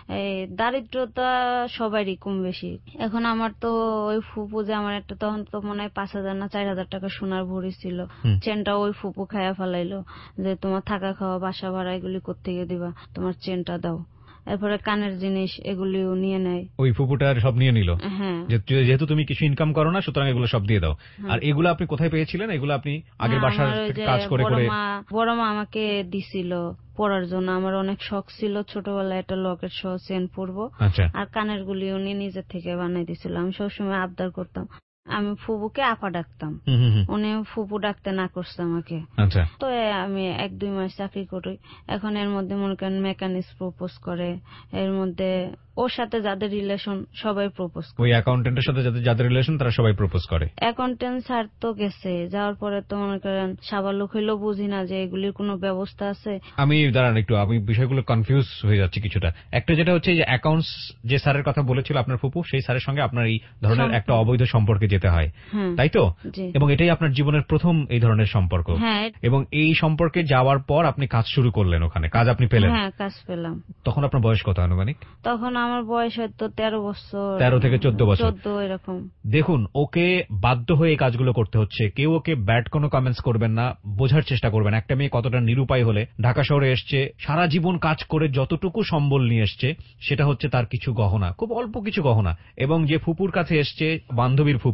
দারিদ্রতা সবারই কম বেশি। এখন আমার তো ওই ফুপু যে আমার একটা তখন তো মনে হয় পাঁচ হাজার না চার হাজার টাকা সোনার ভরি ছিল, চেনটা ওই ফুপু খায়া ফেলাইলো যে তোমার থাকা খাওয়া বাসা ভাড়া এগুলি কোত্থেকে দিবা, তোমার চেনটা দাও। এরপরে কানের জিনিস এগুলিও নিয়ে নেয়। ওই ফুপুটার সব নিয়ে নিল? হ্যাঁ। যেহেতু তুমি কিছু ইনকাম করো না সুতরাং এগুলো সব দিয়ে দাও। আর এগুলো আপনি কোথায় পেয়েছিলেন? এগুলো আপনি আগের বাসার কাজ করে করে? বড় মা আমাকে দিছিল পরার জন্য। আমার অনেক শখ ছিল ছোটবেলায় একটা লকেট সহ চেন পরবো, আর কানের গুলি উনি নিজের থেকে বানাই দিছিল। আমি সবসময় আবদার করতাম, আমি ফুপুকে আপা ডাকতাম, উনি ফুপু ডাকতে না করছে আমাকে। তো আমি এক দুই মাস চাকরি করি। এখন এর মধ্যে মনে করেন মেকানিক্স প্রপোজ করে, এর মধ্যে ওর সাথে যাদের রিলেশন সবাই প্রপোজ করে। ওই অ্যাকাউন্টেন্টের সাথে যাদের রিলেশন তারা সবাই প্রপোজ করে? অ্যাকাউন্টেন্ট স্যার তো গেছে, যাওয়ার পরে তো মনে করেন সাবালক হইলেও বুঝি না যে এগুলির কোনো ব্যবস্থা আছে। আমি দাঁড়ান একটু, আমি বিষয়গুলো কনফিউজ হয়ে যাচ্ছি কিছুটা। একটা যেটা হচ্ছে যে অ্যাকাউন্টস যে স্যারের কথা বলেছিল আপনার ফুপু, সেই স্যারের সঙ্গে আপনার এই ধরনের একটা অবৈধ সম্পর্কে যেতে হয়, তাই তো? এবং এটাই আপনার জীবনের প্রথম এই ধরনের সম্পর্ক। এবং এই সম্পর্কে যাওয়ার পর আপনি কাজ শুরু করলেন, ওখানে কাজ আপনি পেলেন? হ্যাঁ, কাজ পেলাম। তখন আপনার বয়স কত আনুমানিক? তখন আমার বয়স হয়তো তেরো বছর, তেরো থেকে চোদ্দ বছর, চোদ্দ এরকম। দেখুন, ওকে বাধ্য হয়ে এই কাজগুলো করতে হচ্ছে। কেউ ওকে ব্যাড কোনো কমেন্টস করবেন না, বোঝার চেষ্টা করবেন একটা মেয়ে কতটা নিরুপায় হলে ঢাকা শহরে এসছে, সারা জীবন কাজ করে যতটুকু সম্বল নিয়ে এসছে সেটা হচ্ছে তার কিছু গহনা, খুব অল্প কিছু গহনা। এবং যে ফুপুর কাছে এসছে, বান্ধবীর ফুপু,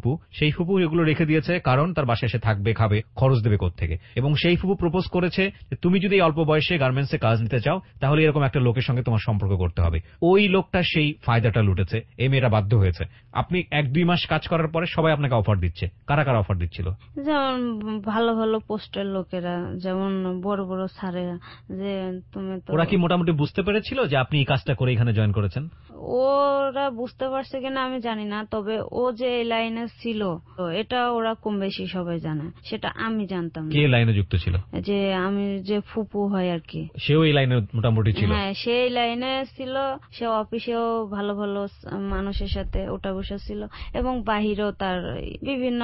ফুপু, সেই ফুপু এগুলো রেখে দিয়েছে কারণ তার বাসায় এসে থাকবে, খাবে, খরচ দেবে কোত্থেকে। এবং সেই ফুপু প্রপোজ করেছে যে তুমি যদি এই অল্প বয়সে গার্মেন্টসে কাজ নিতে চাও তাহলে এরকম একটা লোকের সঙ্গে তোমার সম্পর্ক করতে হবে। ওই লোকটা সেই ফায়দাটা লুটেছে, এই মেয়েরা বাধ্য হয়েছে। আপনি এক দুই মাস কাজ করার পরে সবাই আপনাকে অফার দিচ্ছে। কারা কারা অফার দিচ্ছিল? যেমন ভালো ভালো পোস্টের লোকেরা, যেমন বড় বড় স্যারেরা, যে তুমি তো। ওরা কি মোটামুটি বুঝতে পেরেছিল যে আপনি এই কাজটা করে এখানে জয়েন করেছেন? ওরা বুঝতে পারছে কিনা আমি জানি না, তবে ও যে এই লাইনে ছিল এটা ওরা কম বেশি সবাই জানে, সেটা আমি জানতাম না। কে লাইনে যুক্ত ছিল? যে আমি যে ফুপু হয় আর কি, সেও এই লাইনে মোটামুটি ছিল। হ্যাঁ, সেই লাইনে ছিল। সে অফিসেও ভালো ভালো মানুষের সাথে ওঠা বসা ছিল, এবং বাহিরেও তার বিভিন্ন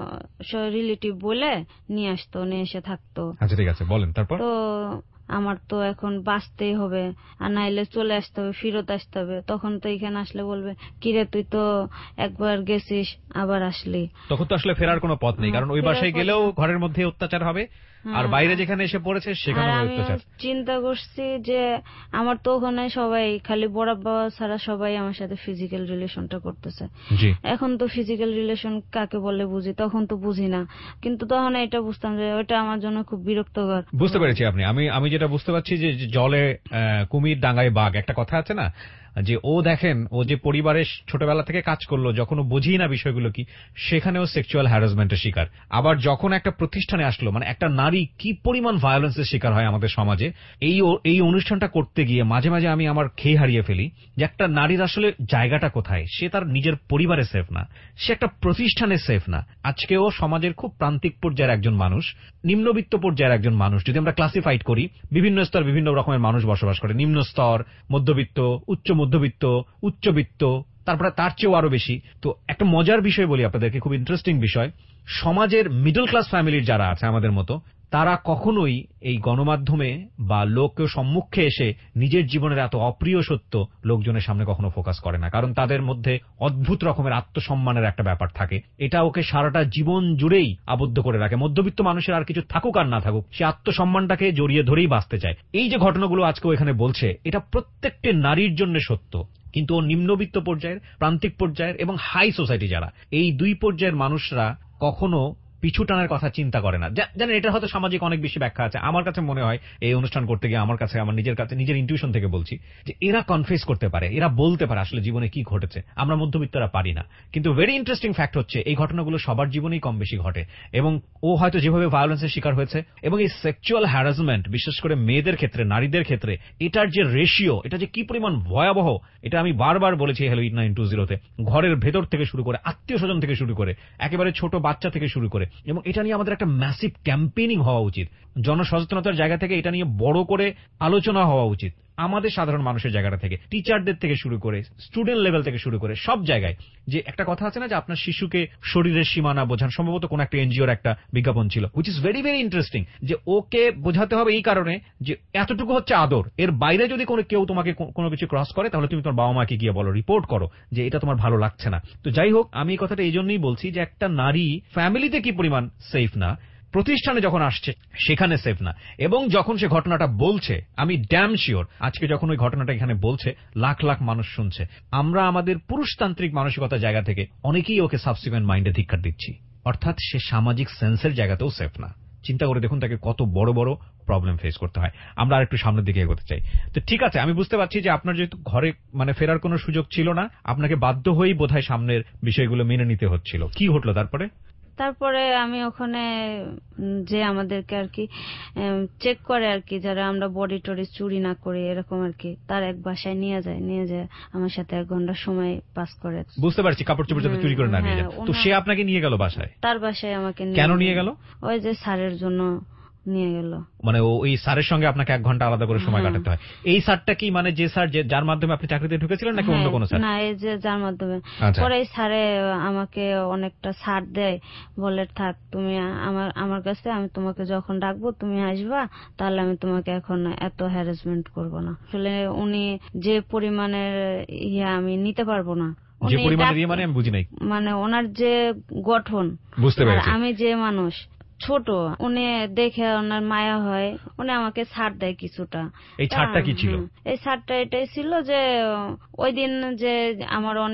রিলেটিভ বলে নিয়ে আসতো, নিয়ে এসে থাকতো। আচ্ছা ঠিক আছে, বলেন তারপর। তো আমার তো এখন বাঁচতেই হবে, আর নাইলে চলে আসতে হবে, ফিরত আসতে হবে। তখন তো এখানে আসলে বলবে কিরে তুই তো একবার গেছিস আবার আসলি। তখন তো আসলে ফেরার কোনো পথ নেই, কারণ ওই বাসায় গেলেও ঘরের মধ্যে অত্যাচার হবে, আর বাইরে যেখানে এসে পড়েছে সেখানে অত্যাচার। চিন্তা করছি যে আমার তো ওখানে সবাই খালি বড় বাবা ছাড়া সবাই আমার সাথে ফিজিক্যাল রিলেশনটা করতেছে। এখন তো ফিজিক্যাল রিলেশন কাকে বলে বুঝি, তখন তো বুঝি না, কিন্তু তখন এটা বুঝতাম যে ওইটা আমার জন্য খুব বিরক্তকর। বুঝতে পেরেছি আপনি। আমি আমি যেটা বুঝতে পারছি যে জলে কুমির ডাঙায় বাঘ, একটা কথা আছে না, যে ও দেখেন ও যে পরিবারের ছোটবেলা থেকে কাজ করলো, যখন ও বুঝি না বিষয়গুলো কি, সেখানেও সেক্সুয়াল হ্যারাসমেন্টের শিকার। আবার যখন একটা প্রতিষ্ঠানে আসলো, মানে একটা নারী কি পরিমাণ ভায়োলেন্সের শিকার হয় আমাদের সমাজে, এই এই অনুষ্ঠানটা করতে গিয়ে মাঝে মাঝে আমি আমার খেয়ে হারিয়ে ফেলি যে একটা নারীর আসলে জায়গাটা কোথায়। সে তার নিজের পরিবারে সেফ না, সে একটা প্রতিষ্ঠানে সেফ না। আজকেও সমাজের খুব প্রান্তিক পর্যায়ের একজন মানুষ, নিম্নবিত্ত পর্যায়ের একজন মানুষ, যদি আমরা ক্লাসিফাইড করি, বিভিন্ন স্তর বিভিন্ন রকমের মানুষ বসবাস করে, নিম্ন স্তর, মধ্যবিত্ত, উচ্চ মধ্যবিত্ত, উচ্চবিত্ত, তারপরে তার চেয়েও আরো বেশি। তো একটা মজার বিষয় বলি আপনাদেরকে, খুব ইন্টারেস্টিং বিষয়, সমাজের মিডল ক্লাস ফ্যামিলির যারা আছে আমাদের মতো, তারা কখনোই এই গণমাধ্যমে বা লোকের সম্মুখে এসে নিজের জীবনের এত অপ্রিয় সত্য লোকজনের সামনে কখনো ফোকাস করে না, কারণ তাদের মধ্যে অদ্ভুত রকমের আত্মসম্মানের একটা ব্যাপার থাকে। এটা ওকে সারাটা জীবন জুড়েই আবদ্ধ করে রাখে। মধ্যবিত্ত মানুষের আর কিছু থাকুক আর না থাকুক, সে আত্মসম্মানটাকে জড়িয়ে ধরেই বাঁচতে চায়। এই যে ঘটনাগুলো আজকে এখানে বলছে, এটা প্রত্যেকটি নারীর জন্য সত্য, কিন্তু ও নিম্নবিত্ত পর্যায়ের, প্রান্তিক পর্যায়ের এবং হাই সোসাইটি যারা, এই দুই পর্যায়ের মানুষরা কখনো পিছু টানার কথা চিন্তা করে না। জানেন, এটা হয়তো সামাজিক অনেক বেশি ব্যাখ্যা আছে। আমার কাছে মনে হয় এই অনুষ্ঠান করতে গিয়ে আমার কাছে, আমার নিজের কাছে, নিজের ইনটিউশন থেকে বলছি যে এরা কনফেস করতে পারে, এরা বলতে পারে আসলে জীবনে কি ঘটেছে, আমরা মধ্যবিত্তরা পারি না। কিন্তু ভেরি ইন্টারেস্টিং ফ্যাক্ট হচ্ছে এই ঘটনাগুলো সবার জীবনেই কম বেশি ঘটে, এবং ও হয়তো যেভাবে ভায়োলেন্সের শিকার হয়েছে, এবং এই সেক্সুয়াল হ্যারাসমেন্ট বিশেষ করে মেয়েদের ক্ষেত্রে, নারীদের ক্ষেত্রে, এটার যে রেশিও, এটা যে কি পরিমাণ ভয়াবহ, এটা আমি বারবার বলেছি হ্যালো এইট নাইন টু জিরোতে। ঘরের ভেতর থেকে শুরু করে, আত্মীয় স্বজন থেকে শুরু করে, একেবারে ছোট বাচ্চা থেকে শুরু করে, এবং এটা নিয়ে আমাদের একটা ম্যাসিভ ক্যাম্পেইনিং হওয়া উচিত। জনসচেতনতার জায়গা থেকে এটা নিয়ে বড় করে আলোচনা হওয়া উচিত, আমাদের সাধারণ মানুষের জায়গাটা থেকে, টিচারদের থেকে শুরু করে, স্টুডেন্ট লেভেল থেকে শুরু করে, সব জায়গায়। যে একটা কথা আছে না যে আপনার শিশুকে শরীরের সীমানা বোঝান, সম্ভবত কোন একটা এনজিওর একটা বিজ্ঞাপন ছিল, which is very very interesting, যে ওকে বোঝাতে হবে এই কারণে যে এতটুকু হচ্ছে আদর, এর বাইরে যদি কোনো কেউ তোমাকে কোনো কিছু ক্রস করে তাহলে তুমি তোমার বাবা মাকে গিয়ে বলো, রিপোর্ট করো যে এটা তোমার ভালো লাগছে না। তো যাই হোক, আমি এই কথাটা এই জন্যই বলছি যে একটা নারী ফ্যামিলিতে কি পরিমাণ সেফ না, প্রতিষ্ঠানে যখন আসছে সেখানে সেফ না। এবং যখন সে ঘটনাটা বলছে, আমি ড্যাম শিওর আজকে যখন ওই ঘটনাটা এখানে বলছে লাখ লাখ মানুষ শুনছে, আমরা আমাদের পুরুষতান্ত্রিক মানসিকতার জায়গা থেকে অনেকেই ওকে সাবসিকুয়েন্ট মাইন্ডে ধিক্কার দিচ্ছি। অর্থাৎ সে সামাজিক সেন্সের জায়গাতেও সেফ না। চিন্তা করে দেখুন তাকে কত বড় বড় প্রবলেম ফেস করতে হয়। আমরা আর একটু সামনের দিকে এগোতে চাই। তো ঠিক আছে, আমি বুঝতে পারছি যে আপনার যেহেতু ঘরে মানে ফেরার কোনো সুযোগ ছিল না, আপনাকে বাধ্য হয়েই বোধহয় সামনের বিষয়গুলো মেনে নিতে হচ্ছিল। কি ঘটলো তারপরে? তারপরে আমি ওখানে যে আমাদেরকে আর কি চেক করে আর কি, যারা আমরা বডি টডি চুরি না করি এরকম আর কি, তার এক বাসায় নিয়ে যায়, নিয়ে যায় আমার সাথে এক ঘন্টা সময় পাস করে। বুঝতে পারছি, কাপড় চোপড় যাতে চুরি করে না নিয়ে যায়। তো সে আপনাকে নিয়ে গেল বাসায়? তার বাসায় আমাকে কেন নিয়ে গেল? ওই যে স্যারের জন্য নিয়ে গেল। মানে ওই স্যারের সঙ্গে আপনাকে এক ঘন্টা আলাদা করে সময় কাটাতে হয়। এই স্যারটা কি মানে যে স্যার যার মাধ্যমে আপনি চাকরিতে ঢুকেছিলেন নাকি অন্য কোনো স্যার? না, এই যে যার মাধ্যমে। পরে এই স্যারে আমাকে অনেকটা ছাড় দেয়, বলে থাক তুমি আমার আমার কাছে, আমি তোমাকে যখন ডাকবো তুমি আসবা, তাহলে আমি তোমাকে এখন এত হ্যারাসমেন্ট করব না। আসলে উনি যে পরিমাণের ইয়ে আমি নিতে পারবো না। যে পরিমাণের ইয়ে মানে আমি বুঝি নাই। মানে ওনার যে গঠন, বুঝতে পেরেছি। আমি যে মানুষ ছোট, উনি দেখে ওনার মায়া হয়, উনি আমাকে ছাড় দেয় কিছুটা। এই ছাড়টা কি ছিল? এই ছাড়টা এটাই ছিল যে ওই দিন যে আমার অনেক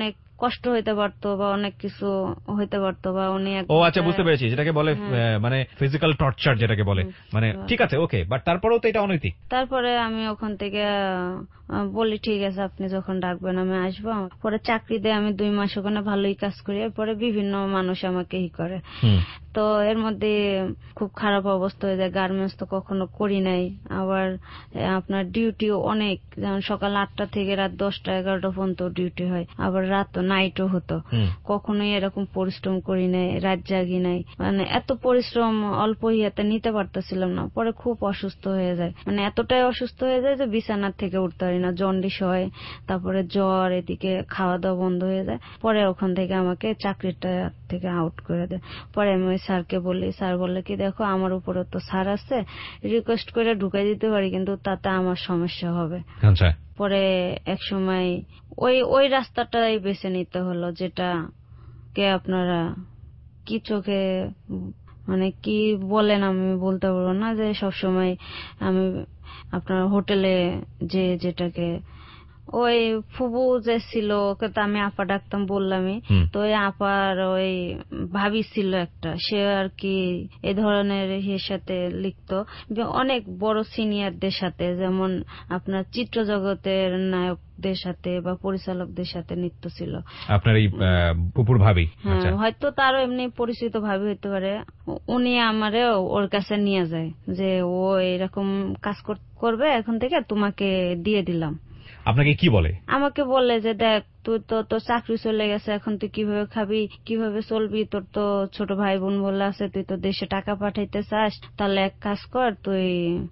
কষ্ট হইতে পারতো বা অনেক কিছু হইতে পারতো বা উনি ও আচ্ছা বুঝতে পেরেছি, যেটাকে বলে মানে ফিজিক্যাল টর্চার যেটাকে বলে, মানে ঠিক আছে ওকে, বাট তারপরেও তো এটা অনৈতিক। তারপরে আমি ওখান থেকে বলি ঠিক আছে আপনি যখন ডাকবেন আমি আসবো। পরে চাকরি দিয়ে আমি দুই মাস ওখানে ভালোই কাজ করি, এরপরে বিভিন্ন মানুষ আমাকে ই করে, তো এর মধ্যে খুব খারাপ অবস্থা হয়ে যায়। গার্মেন্টস তো কখনো করি নাই, আবার আপনার ডিউটিও অনেক, যেমন সকাল আটটা থেকে রাত দশটা এগারোটা পর্যন্ত ডিউটি হয়, আবার রাত নাইটও হতো। কখনোই এরকম পরিশ্রম করি নাই, রাত জাগি নাই, মানে এত পরিশ্রম অল্প ইয়েতে নিতে পারতেছিলাম না। পরে খুব অসুস্থ হয়ে যায়, মানে এতটাই অসুস্থ হয়ে যায় যে বিছানার থেকে উঠতে পারি না, জন্ডিস হয়, তারপরে জ্বর, এদিকে খাওয়া দাওয়া বন্ধ হয়ে যায়। পরে ওখান থেকে আমাকে চাকরিটা থেকে আউট করে দেয়। পরে আমি ওই স্যারকে বলি, স্যার বললে কি দেখো আমার উপরে তো স্যার আছে, রিকোয়েস্ট করে ঢুকাই দিতে পারি কিন্তু তাতে আমার সমস্যা হবে। আচ্ছা। পরে এক সময় ওই ওই রাস্তাটাই বেছে নিতে হলো, যেটা কে আপনারা কি চোখে মানে কি বলেন আমি বলতে পারবো না, যে সবসময় আমি আপনার হোটেলে যে যেটাকে ওই ফুবু যে ছিল ওকে তো আমি আপা ডাকতাম বললামই, তো ওই আপার ওই ভাবি ছিল একটা, সে আর কি এই ধরনের এর সাথে লিখতো অনেক বড় সিনিয়রদের সাথে, যেমন আপনার চিত্র জগতের নায়কদের সাথে বা পরিচালকদের সাথে নৃত্য ছিল আপনার এই পুপুর ভাবি। হ্যাঁ, হয়তো তারও এমনি পরিচিত ভাবি হইতে পারে। উনি আমারে ওর কাছে নিয়ে যায় যে ও এরকম কাজ করবে, এখন থেকে তোমাকে দিয়ে দিলাম। আপনাকে কি বলে? আমাকে বলে যে দেখ তুই তো তোর চাকরি চলে গেছে, এখন তুই কিভাবে খাবি, কিভাবে চলবি, তোর তো ছোট ভাই বোন বলে আছে, তুই তো দেশে টাকা পাঠাইতে চাস, তাহলে এক কাজ কর, তুই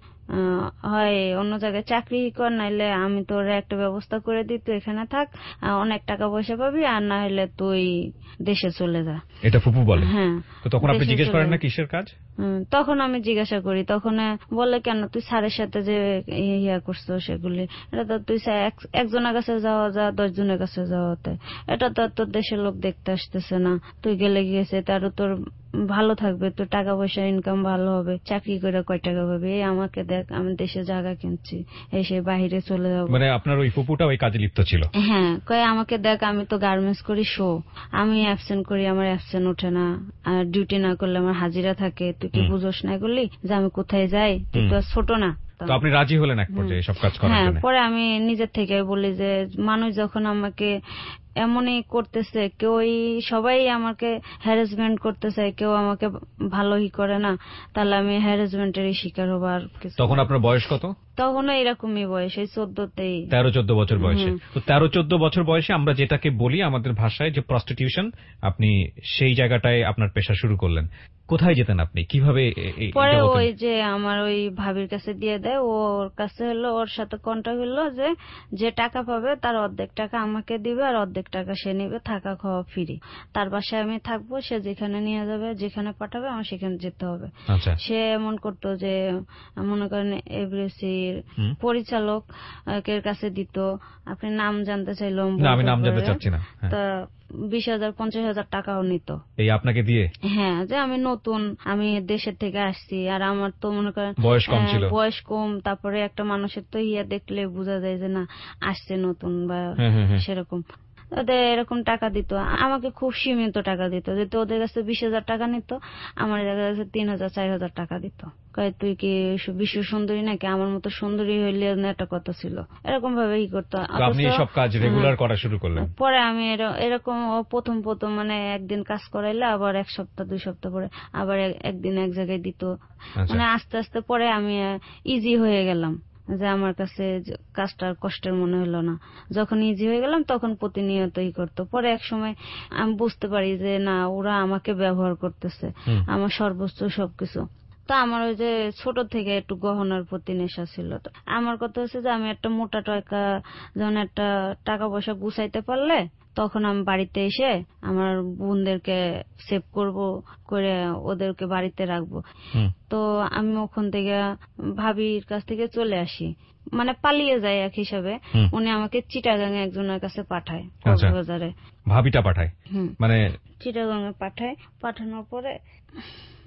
হয় অন্য জায়গায় চাকরি কর, নাইলে আমি তোর একটা ব্যবস্থা করে দিই, তুই এখানে থাক, অনেক টাকা পয়সা পাবি, আর না হলে তুই দেশে চলে যা। এটা ফুপু বলে? হ্যাঁ। তো তখন আপনি জিজ্ঞেস করেন না কিসের কাজ? তখন আমি জিজ্ঞাসা করি, তখন বলে কেন তুই স্যারের সাথে যে ইয়া করছো সেগুলি, এটা তো তুই একজনের কাছে যাওয়া যা দশ জনের কাছে যাওয়াতে, এটা তো তোর দেশের লোক দেখতে আসতেছে না, তুই গেলে গিয়েছে তারও তোর ভালো থাকবে, তোর টাকা পয়সা ইনকাম ভালো হবে, চাকরি করে কয় টাকা পাবে, এই আমাকে দেখ আমি দেশে জায়গা কিনছি, এসে বাহিরে চলে যাবো। মানে আপনার ওই ফুপুটা ওই কাজে লিপ্ত ছিল? হ্যাঁ, কয় আমাকে দেখ আমি তো গার্মেন্টস করি, শো আমি অ্যাবসেন্ট করি, আমার অ্যাবসেন্ট ওঠে না, আর ডিউটি না করলে আমার হাজিরা থাকে, তুই কি বুঝোস না এগুলি যে আমি কোথায় যাই, তুই তো ছোট না। তো আপনি রাজি হলেন এক পর্যায়ে সব কাজ করার জন্য? হ্যাঁ, পরে আমি নিজের থেকে বলি যে মানুষ যখন আমাকে এমনই করতেছে, কেউ সবাই আমাকে হ্যারাসমেন্ট করতেছে, কেউ আমাকে ভালোই করে না, তাহলে আমি হ্যারাসমেন্টেরই শিকার হবো। আর তখন আপনার বয়স কত? তখন এরকমই বয়স, এই চোদ্দতেই, তেরো চোদ্দ বছর বয়সে। তো তেরো চোদ্দ বছর বয়সে আমরা যেটাকে বলি আমাদের ভাষায় যে প্রস্টিটিউশন, আপনি সেই জায়গাটায় আপনার পেশা শুরু করলেন। কোথায় যেতেন আপনি, কিভাবে? পরে ওই যে আমার ওই ভাবির কাছে দিয়ে দেয়, ওর কাছে হলো, ওর সাথে কন্ট্যাক্ট হলো যে যে টাকা পাবে তার অর্ধেক টাকা আমাকে দিবে আর অর্ধেক টাকা সে নিবে, থাকা খাওয়া ফ্রি, তার বাসায় আমি থাকবো, সে যেখানে নিয়ে যাবে যেখানে পাঠাবে আমার সেখানে যেতে হবে। সে এমন করতো যে মনে করেন এভরিসির পরিচালক এর কাছে দিত, আপনি নাম জানতে চাইলো? আমি নাম জানতে চাচ্ছি না। তা বিশ হাজার পঞ্চাশ হাজার টাকাও নিত এই আপনাকে দিয়ে। হ্যাঁ, যে আমি নতুন, আমি দেশের থেকে আসছি, আর আমার তো মনে করেন বয়স কম ছিল, বয়স কম, তারপরে একটা মানুষের তো ইয়া দেখলে বোঝা যায় যে না আসছে নতুন বা সেরকম, ওদের এরকম টাকা দিত, আমাকে খুব সীমিত টাকা দিত, যেহেতু ওদের কাছে বিশ হাজার টাকা নিত, আমার কাছে তিন হাজার চার হাজার টাকা দিত। কয় তুই কি বিশ্ব সুন্দরী নাকি, আমার মতো সুন্দরী হইলে একটা কথা ছিল, এরকম ভাবে ই করতো। আপনি সব কাজ রেগুলার করা শুরু করলেন? পরে আমি এরকম প্রথম প্রথম মানে একদিন কাজ করাইলে আবার এক সপ্তাহ দুই সপ্তাহ পরে আবার একদিন এক জায়গায় দিত, মানে আস্তে আস্তে পরে আমি ইজি হয়ে গেলাম, যে আমার কাছে কাজটা কষ্টের মনে হলো না। যখন ইজি হয়ে গেলাম তখন প্রতিনিয়তই করতো। পরে এক সময় আমি বুঝতে পারি যে না, ওরা আমাকে ব্যবহার করতেছে, আমার সর্বোচ্চ সবকিছু। তো আমার ওই যে ছোট থেকে একটু গহনার প্রতি নেশা ছিল। তো আমার কথা হচ্ছে যে আমি একটা মোটা টাকা, যখন একটা টাকা পয়সা গুছাইতে পারলে তখন আমি বাড়িতে এসে আমার বোনদেরকে সেভ করব, করে ওদেরকে বাড়িতে রাখবো। তো আমি ওখান থেকে ভাবির কাছ থেকে চলে আসি, মানে পালিয়ে যায় এক হিসাবে। উনি আমাকে চিটাগাং একজনের কাছে পাঠায়, কক্সবাজারে। ভাবিটা পাঠায়? মানে চিটাগাং এ পাঠায়। পাঠানোর পরে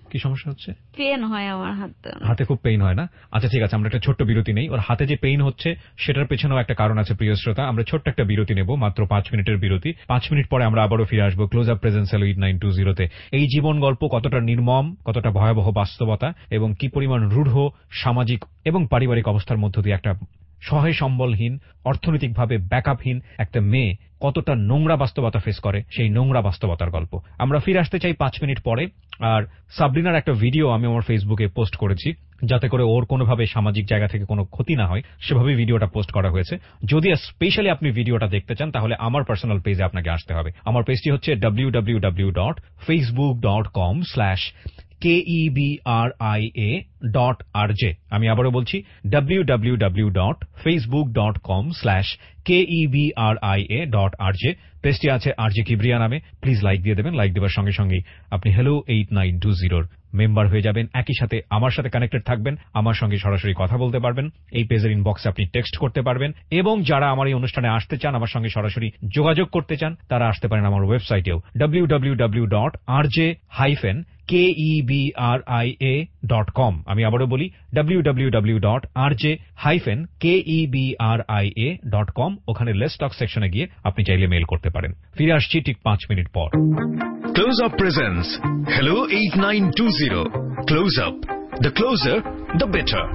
কি সমস্যা হচ্ছে? পেন হয় আমার হাতে। হাতে খুব পেইন হয় না? আচ্ছা ঠিক আছে, আমরা একটা ছোট্ট বিরতি নেই। ওর হাতে যে পেইন হচ্ছে সেটার পেছনেও একটা কারণ আছে প্রিয় শ্রোতা। আমরা ছোট্ট একটা বিরতি নেব, মাত্র পাঁচ মিনিটের বিরতি। পাঁচ মিনিট পরে আমরা আবারও ফিরে আসবো Close Up presents hello eight nine two zero তে। এই জীবন গল্প কতটা নির্মম, কতটা ভয়াবহ বাস্তবতা এবং কি পরিমাণ রূঢ় সামাজিক এবং পারিবারিক অবস্থার মধ্য দিয়ে একটা সহায় সম্বলহীন, অর্থনৈতিকভাবে ব্যাকআপহীন একটা মেয়ে কতটা নোংরা বাস্তবতা ফেস করে, সেই নোংরা বাস্তবতার গল্প। আমরা ফিরে আসতে চাই পাঁচ মিনিট পরে। আর সাবরিনার একটা ভিডিও আমি আমার ফেসবুকে পোস্ট করেছি, যাতে করে ওর কোনোভাবে সামাজিক জায়গা থেকে কোনো ক্ষতি না হয়, সেভাবে ভিডিওটা পোস্ট করা হয়েছে। যদি স্পেশালি আপনি ভিডিওটা দেখতে চান তাহলে আমার পার্সোনাল পেজে আপনাকে আসতে হবে। আমার পেজটি হচ্ছে W W W dot Facebook dot com slash K E B R I A dot R J. আমি আবারও বলছি W W W dot Facebook dot com slash K E B R I A dot R J. পেজটি আছে আরজে কিবরিয়া নামে। প্লিজ লাইক দিয়ে দেবেন। লাইক দেওয়ার সঙ্গে সঙ্গেই আপনি হ্যালো এইট নাইন টু জিরোর মেম্বার হয়ে যাবেন। একই সাথে আমার সাথে কানেক্টেড থাকবেন, আমার সঙ্গে সরাসরি কথা বলতে পারবেন। এই পেজের ইনবক্সে আপনি টেক্সট করতে পারবেন এবং যারা আমার এই অনুষ্ঠানে আসতে চান, আমার সঙ্গে সরাসরি যোগাযোগ করতে চান, তারা আসতে পারেন আমার ওয়েবসাইটেও W W W dot R J hyphen K E B R I A dot com. আমি আবারও বলি W W W dot R J hyphen K E B R I A dot com. ওখানে লেটস টক সেকশনে গিয়ে আপনি চাইলে মেইল করতে পারেন। ফিরে আসছি ঠিক পাঁচ মিনিট পর। Close Up presents Hello eight nine two zero. Close Up. The closer, the better.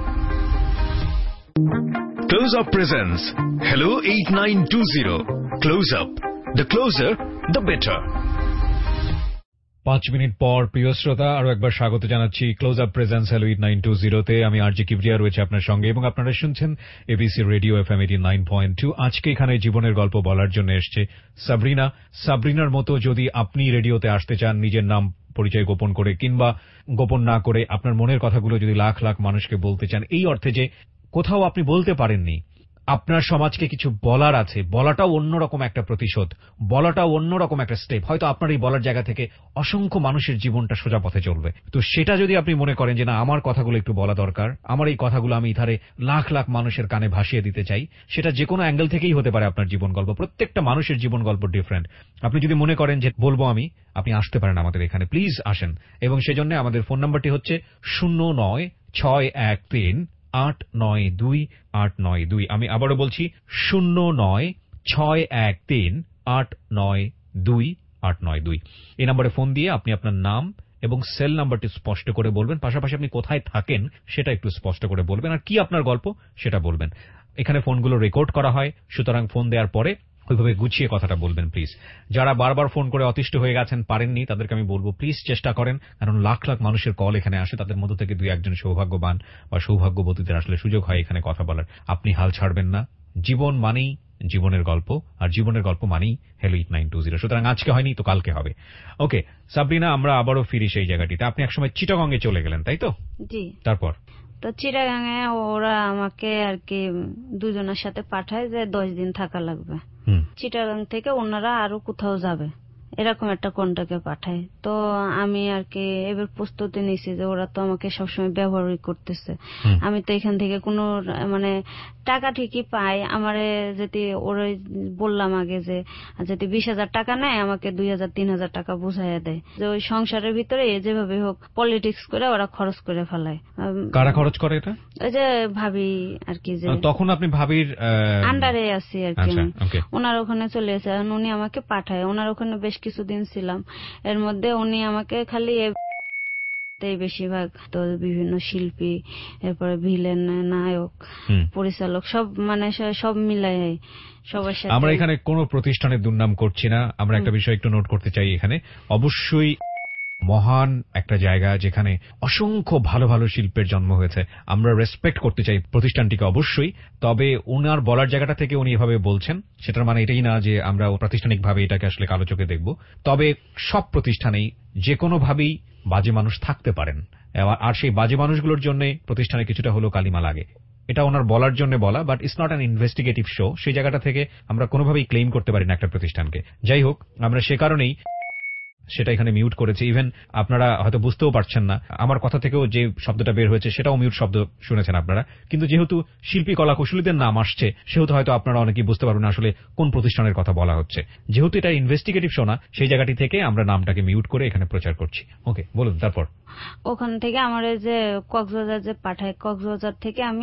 Close Up presents Hello eight nine two zero. Close Up. The closer, the better. পাঁচ মিনিট পর প্রিয় শ্রোতা, আরো একবার স্বাগত জানাচ্ছি Close Up presents hello eight nine two zero তে। আমি আরজে কিবরিয়া রয়েছে আপনার সঙ্গে এবং আপনারা শুনছেন ABC radio F M eighty nine point two. আজকে এখানে জীবনের গল্প বলার জন্য এসছে সাবরিনা। সাবরিনার মতো যদি আপনি রেডিওতে আসতে চান, নিজের নাম পরিচয় গোপন করে কিংবা গোপন না করে আপনার মনের কথাগুলো যদি লাখ লাখ মানুষকে বলতে চান, এই অর্থে যে কোথাও আপনি বলতে পারেননি, আপনার সমাজকে কিছু বলার আছে, বলাটাও অন্যরকম একটা প্রতিশোধ, বলাটাও অন্যরকম একটা স্টেপ। হয়তো আপনার এই বলার জায়গা থেকে অসংখ্য মানুষের জীবনটা সোজা পথে চলবে। তো সেটা যদি আপনি মনে করেন যে না, আমার কথাগুলো একটু বলা দরকার, আমার এই কথাগুলো আমি ইধারে লাখ লাখ মানুষের কানে ভাসিয়ে দিতে চাই, সেটা যে কোনো অ্যাঙ্গেল থেকেই হতে পারে আপনার জীবন গল্প। প্রত্যেকটা মানুষের জীবন গল্প ডিফারেন্ট। আপনি যদি মনে করেন যে বলবো আমি, আপনি আসতে পারেন আমাদের এখানে, প্লিজ আসেন। এবং সেজন্য আমাদের ফোন নাম্বারটি হচ্ছে শূন্য নয় ছয় এক তিন আট নয় দুই আট নয় দুই। আমি আবারও বলছি শূন্য নয় ছয় এক তিন আট নয় দুই আট নয় দুই। এই নম্বরে ফোন দিয়ে আপনি আপনার নাম এবং সেল নাম্বারটি স্পষ্ট করে বলবেন, পাশাপাশি আপনি কোথায় থাকেন সেটা একটু স্পষ্ট করে বলবেন, আর কি আপনার গল্প সেটা বলবেন। এখানে ফোনগুলো রেকর্ড করা হয়, সুতরাং ফোন দেওয়ার পরে ওইভাবে গুছিয়ে কথাটা বলবেন প্লিজ। যারা বারবার ফোন করে অতিষ্ঠ হয়ে গেছেন, পারেননি, তাদেরকে আমি বলবো প্লিজ চেষ্টা করেন, কারণ লাখ লাখ মানুষের কল এখানে আসে, তাদের মধ্য থেকে দুই একজন সৌভাগ্যবান বা সৌভাগ্যবতীদের আসলে সুযোগ হয় এখানে কথা বলার। আপনি হাল ছাড়বেন না। জীবন মানেই জীবনের গল্প, আর জীবনের গল্প মানেই hello eight nine two zero. সুতরাং আজকে হয়নি তো কালকে হবে। ওকে সাবরিনা, আমরা আবারও ফিরি সেই জায়গাটিতে। আপনি একসময় চিটাগংয়ে চলে গেলেন, তাই তো? জি। তারপর? তো চিটাগাঙে ওরা আমাকে আর কি দুজনের সাথে পাঠায় যে দশ দিন থাকা লাগবে। চিটাগাং থেকে ওনারা আরো কোথাও যাবে, এরকম একটা কন্টাক্টে পাঠায়। তো আমি আর কি এবার প্রস্তুতি নিয়েছি যে ওরা তো আমাকে সবসময় ব্যবহারই করতেছে। আমি তো এখান থেকে কোনো মানে টাকা ঠিকই পাই, আমারে যদি ওরা বললাম আগে যে যদি বিশ হাজার টাকা নেয় আমাকে দুই হাজার তিন হাজার টাকা বুঝাইয়া দেয়, যে ওই সংসারের ভিতরে যেভাবে হোক পলিটিক্স করে ওরা খরচ করে ফেলায়। কারা খরচ করে এটা? ওই যে ভাবি আর কি, যে তখন আপনি ভাবির আন্ডারে আছি আর কি, ওনার ওখানে চলে এসে উনি আমাকে পাঠায়। ওনার ওখানে বেশ কিছুদিন ছিলাম, এর মধ্যে উনি আমাকে খালি বেশিরভাগ তো বিভিন্ন শিল্পী, এরপরে ভিলেন, নায়ক, পরিচালক সব মানে সব মিলাই সবার সাথে। আমরা এখানে কোনো প্রতিষ্ঠানের দুর্নাম করছি না, আমরা একটা বিষয় একটু নোট করতে চাই। এখানে অবশ্যই মহান একটা জায়গা যেখানে অসংখ্য ভালো ভালো শিল্পের জন্ম হয়েছে, আমরা রেসপেক্ট করতে চাই প্রতিষ্ঠানটিকে অবশ্যই। তবে ওনার বলার জায়গাটা থেকে উনি এভাবে বলছেন, সেটার মানে এটাই না যে আমরা প্রাতিষ্ঠানিকভাবে এটাকে আসলে কালো চোখে দেখব। তবে সব প্রতিষ্ঠানেই যে কোনোভাবেই বাজে মানুষ থাকতে পারেন, আর সেই বাজে মানুষগুলোর জন্য প্রতিষ্ঠানে কিছুটা হলেও কালিমা লাগে। এটা ওনার বলার জন্য বলা, but it's not an investigative show. সেই জায়গাটা থেকে আমরা কোনোভাবেই ক্লেম করতে পারি না একটা প্রতিষ্ঠানকে। যাই হোক, আমরা সে কারণেই সেটা এখানে মিউট করেছি। ইভেন আপনারা হয়তো বুঝতেও পারছেন না, আমার কথা থেকেও যে শব্দটা বের হয়েছে সেটাও মিউট শব্দ শুনেছেন আপনারা। কিন্তু যেহেতু শিল্পী কলা কুশলীদের নাম আসছে, সেহেতু হয়তো আপনারা অনেকেই বুঝতে পারবেন আসলে কোন প্রতিষ্ঠানের কথা বলা হচ্ছে। যেহেতু এটা ইনভেস্টিগেটিভ শোনা, সেই জায়গাটি থেকে আমরা নামটাকে মিউট করে এখানে প্রচার করছি। ওকে, বলুন তারপর। ওখান থেকে আমার যে কক্সবাজার যে পাঠায়, কক্সবাজার থেকে আমি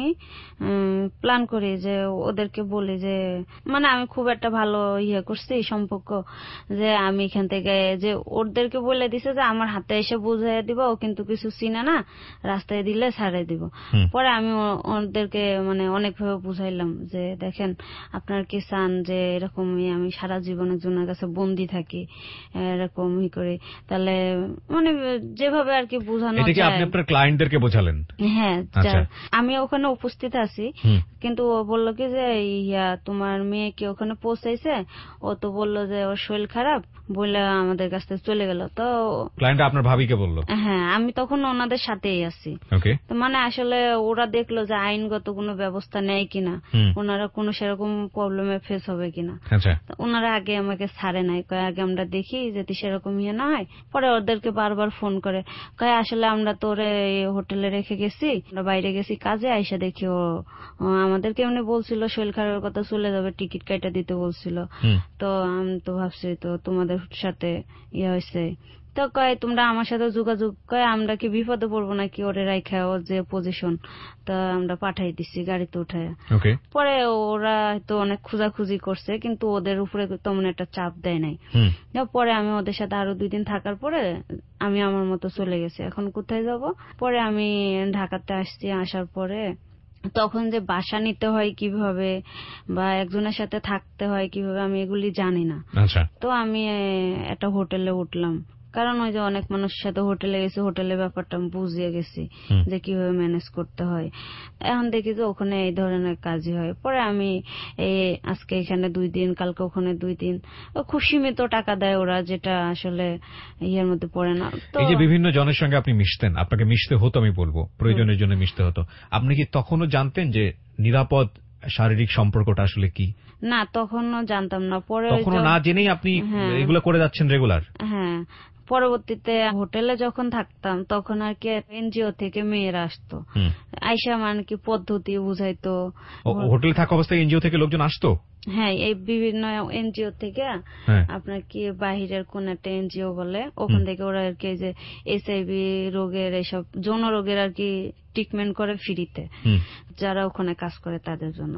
প্ল্যান করি যে ওদেরকে বলি যে মানে আমি খুব একটা ভালো ইয়ে করছি সম্পর্ক, যে আমি এখান থেকে যে ওদেরকে বলে দিছে যে আমার হাতে এসে বুঝাই দিব, ও কিন্তু কিছু চিনে না, রাস্তায় দিলে ছাড়াই দিব। পরে আমি ওদেরকে মানে অনেকভাবে বুঝাইলাম যে দেখেন আপনার কি চান যে এরকমই আমি সারা জীবন একজনের কাছে বন্দি থাকি, এরকম ই করি, তাহলে মানে যেভাবে আর কি বুঝানো এটা কি আপনি আপনার ক্লায়েন্টদেরকে বোঝালেন? হ্যাঁ, আমি ওখানে উপস্থিত আছি, কিন্তু ও বললো কি যে ইয়া তোমার মেয়ে কি ওখানে পৌঁছাইছে, ও তো বললো যে ওর শরীর খারাপ বলে আমাদের কাছ থেকে চলে গেল। তো ক্লায়েন্ট আপনার ভাবিকে বললো? হ্যাঁ, আমি তখন ওনাদের সাথেই আছি। তো মানে আসলে ওরা দেখলো যে আইনগত কোনো ব্যবস্থা নেয় কিনা, ওনারা কোনো সেরকম প্রবলেমে ফেস হবে কিনা। ওনারা আগে আমাকে ছাড়ে নাই, কয় আগে আমরা দেখি যদি সেরকম ইয়ে না হয়। পরে ওদেরকে বারবার ফোন করে কয় আসলে আমরা তোরে হোটেলে রেখে গেছি, আমরা বাইরে গেছি কাজে, আইসা দেখি ও আমাদেরকে এমনি বলছিল শরীর খারাপের কথা, চলে যাবে, টিকিট কাটা দিতে বলছিল। তো আমি তো ভাবছি তো তোমাদের সাথে ইয়ে হয়েছে, তো কয় তোমরা আমার সাথে যোগাযোগ, কয় আমরা কি বিপদে পড়বো নাকি ওরে রাইখা, ওর যে পজিশন, তা আমরা পাঠাই দিচ্ছি গাড়িতে উঠায়। পরে ওরা তো অনেক খোঁজাখুঁজি করছে, কিন্তু ওদের উপরে তেমন একটা চাপ দেয় নাই। পরে আমি ওদের সাথে আরো দুই দিন থাকার পরে আমি আমার মতো চলে গেছি। এখন কোথায় যাব? পরে আমি ঢাকাতে আসছি, আসার পরে তখন যে বাসা নিতে হয় কিভাবে বা একজনের সাথে থাকতে হয় কিভাবে আমি এগুলি জানি না। তো আমি একটা হোটেলে উঠলাম, কারণ ওই যে অনেক মানুষের সাথে হোটেলে গেছি, হোটেলের ব্যাপারটা আমি বুঝিয়ে গেছি যে কিভাবে ম্যানেজ করতে হয়। এখন দেখি যে ওখানে এই ধরনের কাজই হয়। পরে আমি এই আজকে এখানে দুই দিন, কালকে ওখানে দুই দিন, খুব সীমিত টাকা দেয় ওরা, যেটা আসলে ইয়ের মধ্যে পড়ে না। তো এই যে বিভিন্ন জনের সঙ্গে আপনি মিশতেন, আপনাকে মিশতে হতো, আমি বলবো প্রয়োজনের জন্য মিশতে হতো, আপনি কি তখনও জানতেন যে নিরাপদ শারীরিক সম্পর্কটা আসলে কি? না, তখনও জানতাম না। পরে তখনও না জেনেই আপনি এগুলো করে যাচ্ছেন রেগুলার? হ্যাঁ, পরবর্তীতে হোটেলে যখন থাকতাম তখন আর কি এনজিও থেকে মেয়েরা আসতো, আইসা মানে কি পদ্ধতি বুঝাইতো। হোটেলে থাকা অবস্থায় এনজিও থেকে লোকজন আসতো? হ্যাঁ, এই বিভিন্ন এনজিও থেকে, আপনার কি বাহিরের কোন একটা এনজিও বলে, ওখান থেকে ওরা আর কি যে এইচআইভি রোগের এইসব যৌন রোগের আর কি ট্রিটমেন্ট করে ফ্রিতে, যারা ওখানে কাজ করে তাদের জন্য।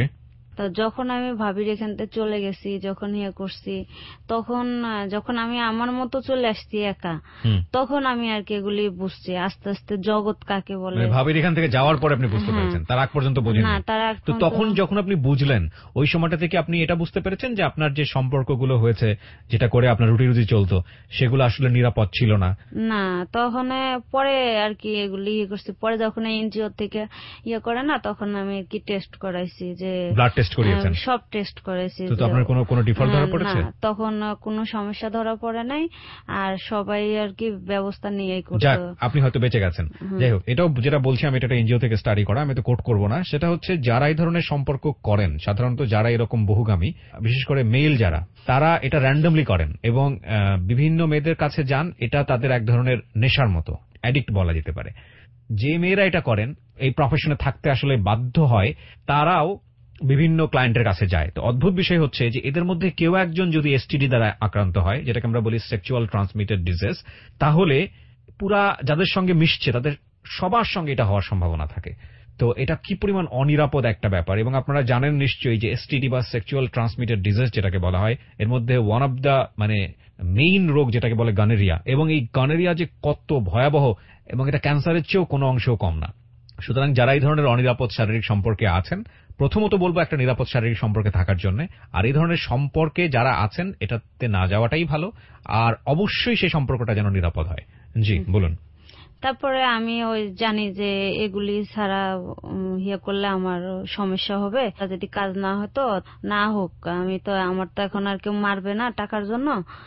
তো যখন আমি ভাবির এখান থেকে চলে গেছি, যখন ইয়ে করছি, তখন যখন আমি আমার মতো চলে আসছি একা, তখন আমি আর কি এগুলি বুঝছি আস্তে আস্তে জগৎ কাকে বলে। ভাবির এখান থেকে যাওয়ার পরে আপনি বুঝতে পেরেছেন, তার আগ পর্যন্ত বুঝেন না? তো তখন যখন আপনি বুঝলেন, ওই সময়টা থেকে আপনি এটা বুঝতে পেরেছেন যে আপনার যে সম্পর্কগুলো হয়েছে, যেটা করে আপনার রুটি রুজি চলতো, সেগুলো আসলে নিরাপদ ছিল না? না, তখন পরে আর কি এগুলি ইয়ে করছি। পরে যখন এনজিও থেকে ইয়ে করে না, তখন আমি আর কি টেস্ট করাইছি, যে ব্লাড টেস্ট করিয়েছেন? সব টেস্ট করেছি। তো আপনার কোনো কোনো ডিফল্ট ধরা পড়েছে? না, তখন কোনো সমস্যা ধরা পড়ে নাই, আর সবাই আর কি ব্যবস্থা নিয়েই করতো। যাক, আপনি হয়তো বেঁচে গেছেন। যাই হোক, এটাও যেটা বলছি আমি, এটা এনজিও থেকে স্টাডি করা, আমি তো কোট করব না। সেটা হচ্ছে যারা এই ধরনের সম্পর্ক করেন, সাধারণত যারা এরকম বহুগামী, বিশেষ করে মেল যারা, তারা এটা র্যান্ডমলি করেন এবং বিভিন্ন মেয়েদের কাছে যান। এটা তাদের এক ধরনের নেশার মতো, অ্যাডিক্ট বলা যেতে পারে। যে মেয়েরা এটা করেন, এই প্রফেশনে থাকতে আসলে বাধ্য হয়, তারাও বিভিন্ন ক্লায়েন্টের কাছে যায়। তো অদ্ভুত বিষয় হচ্ছে যে এদের মধ্যে কেউ একজন যদি এসটিডি দ্বারা আক্রান্ত হয়, যেটাকে আমরা বলি সেক্সুয়াল ট্রান্সমিটেড ডিজিজ, তাহলে পুরা যাদের সঙ্গে মিশছে তাদের সবার সঙ্গে এটা হওয়ার সম্ভাবনা থাকে। তো এটা কি পরিমাণ অনিরাপদ একটা ব্যাপার। এবং আপনারা জানেন নিশ্চয়ই যে এসটিডি বা সেক্সুয়াল ট্রান্সমিটেড ডিজিজ যেটাকে বলা হয়, এর মধ্যে ওয়ান অফ দ্য মানে মেইন রোগ যেটাকে বলে গনেরিয়া, এবং এই গনেরিয়া যে কত ভয়াবহ, এবং এটা ক্যান্সারের চেয়েও কোনো অংশেও কম না। সুতরাং যারা এই ধরনের অনিরাপদ শারীরিক সম্পর্কে আছেন, প্রথমত বলবো একটা নিরাপদ শারীরিক সম্পর্কে থাকার জন্য, আর এই ধরনের সম্পর্কে যারা আছেন এটাতে না যাওয়াটাই ভালো, আর অবশ্যই সেই সম্পর্কটা যেন নিরাপদ হয়। জি বলুন। তারপরে আমি ওই জানি যে এগুলি ছাড়া ইয়ে করলে আমার সমস্যা হবে, যদি কাজ না হতো না হোক, আমি তো আমার তো এখন আর কেউ মারবে না টাকার জন্য,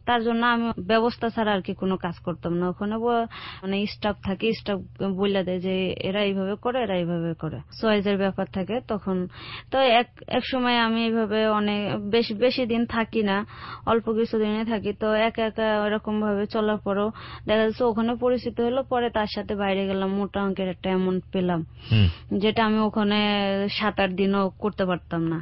তার জন্য আমি ব্যবস্থা ছাড়া আর কি কোনো কাজ করতাম না। ওখানে মানে স্টাফ থাকে, স্টাফ বলে দেয় যে এরা এইভাবে করে, এরা এইভাবে করে, চয়েসের ব্যাপার থাকে তখন। তো এক এক সময় আমি এইভাবে অনেক বেশি বেশি দিন থাকি না, অল্প কিছু দিনে থাকি। তো একা একা এরকম ভাবে চলার পরও দেখা যাচ্ছে ওখানে পরিচিত হলো, পরে তার সাথে বাইরে গেলাম, মোটা অঙ্কের একটা অ্যামাউন্ট পেলাম, যেটা আমি ওখানে সাত আট দিনও করতে পারতাম না।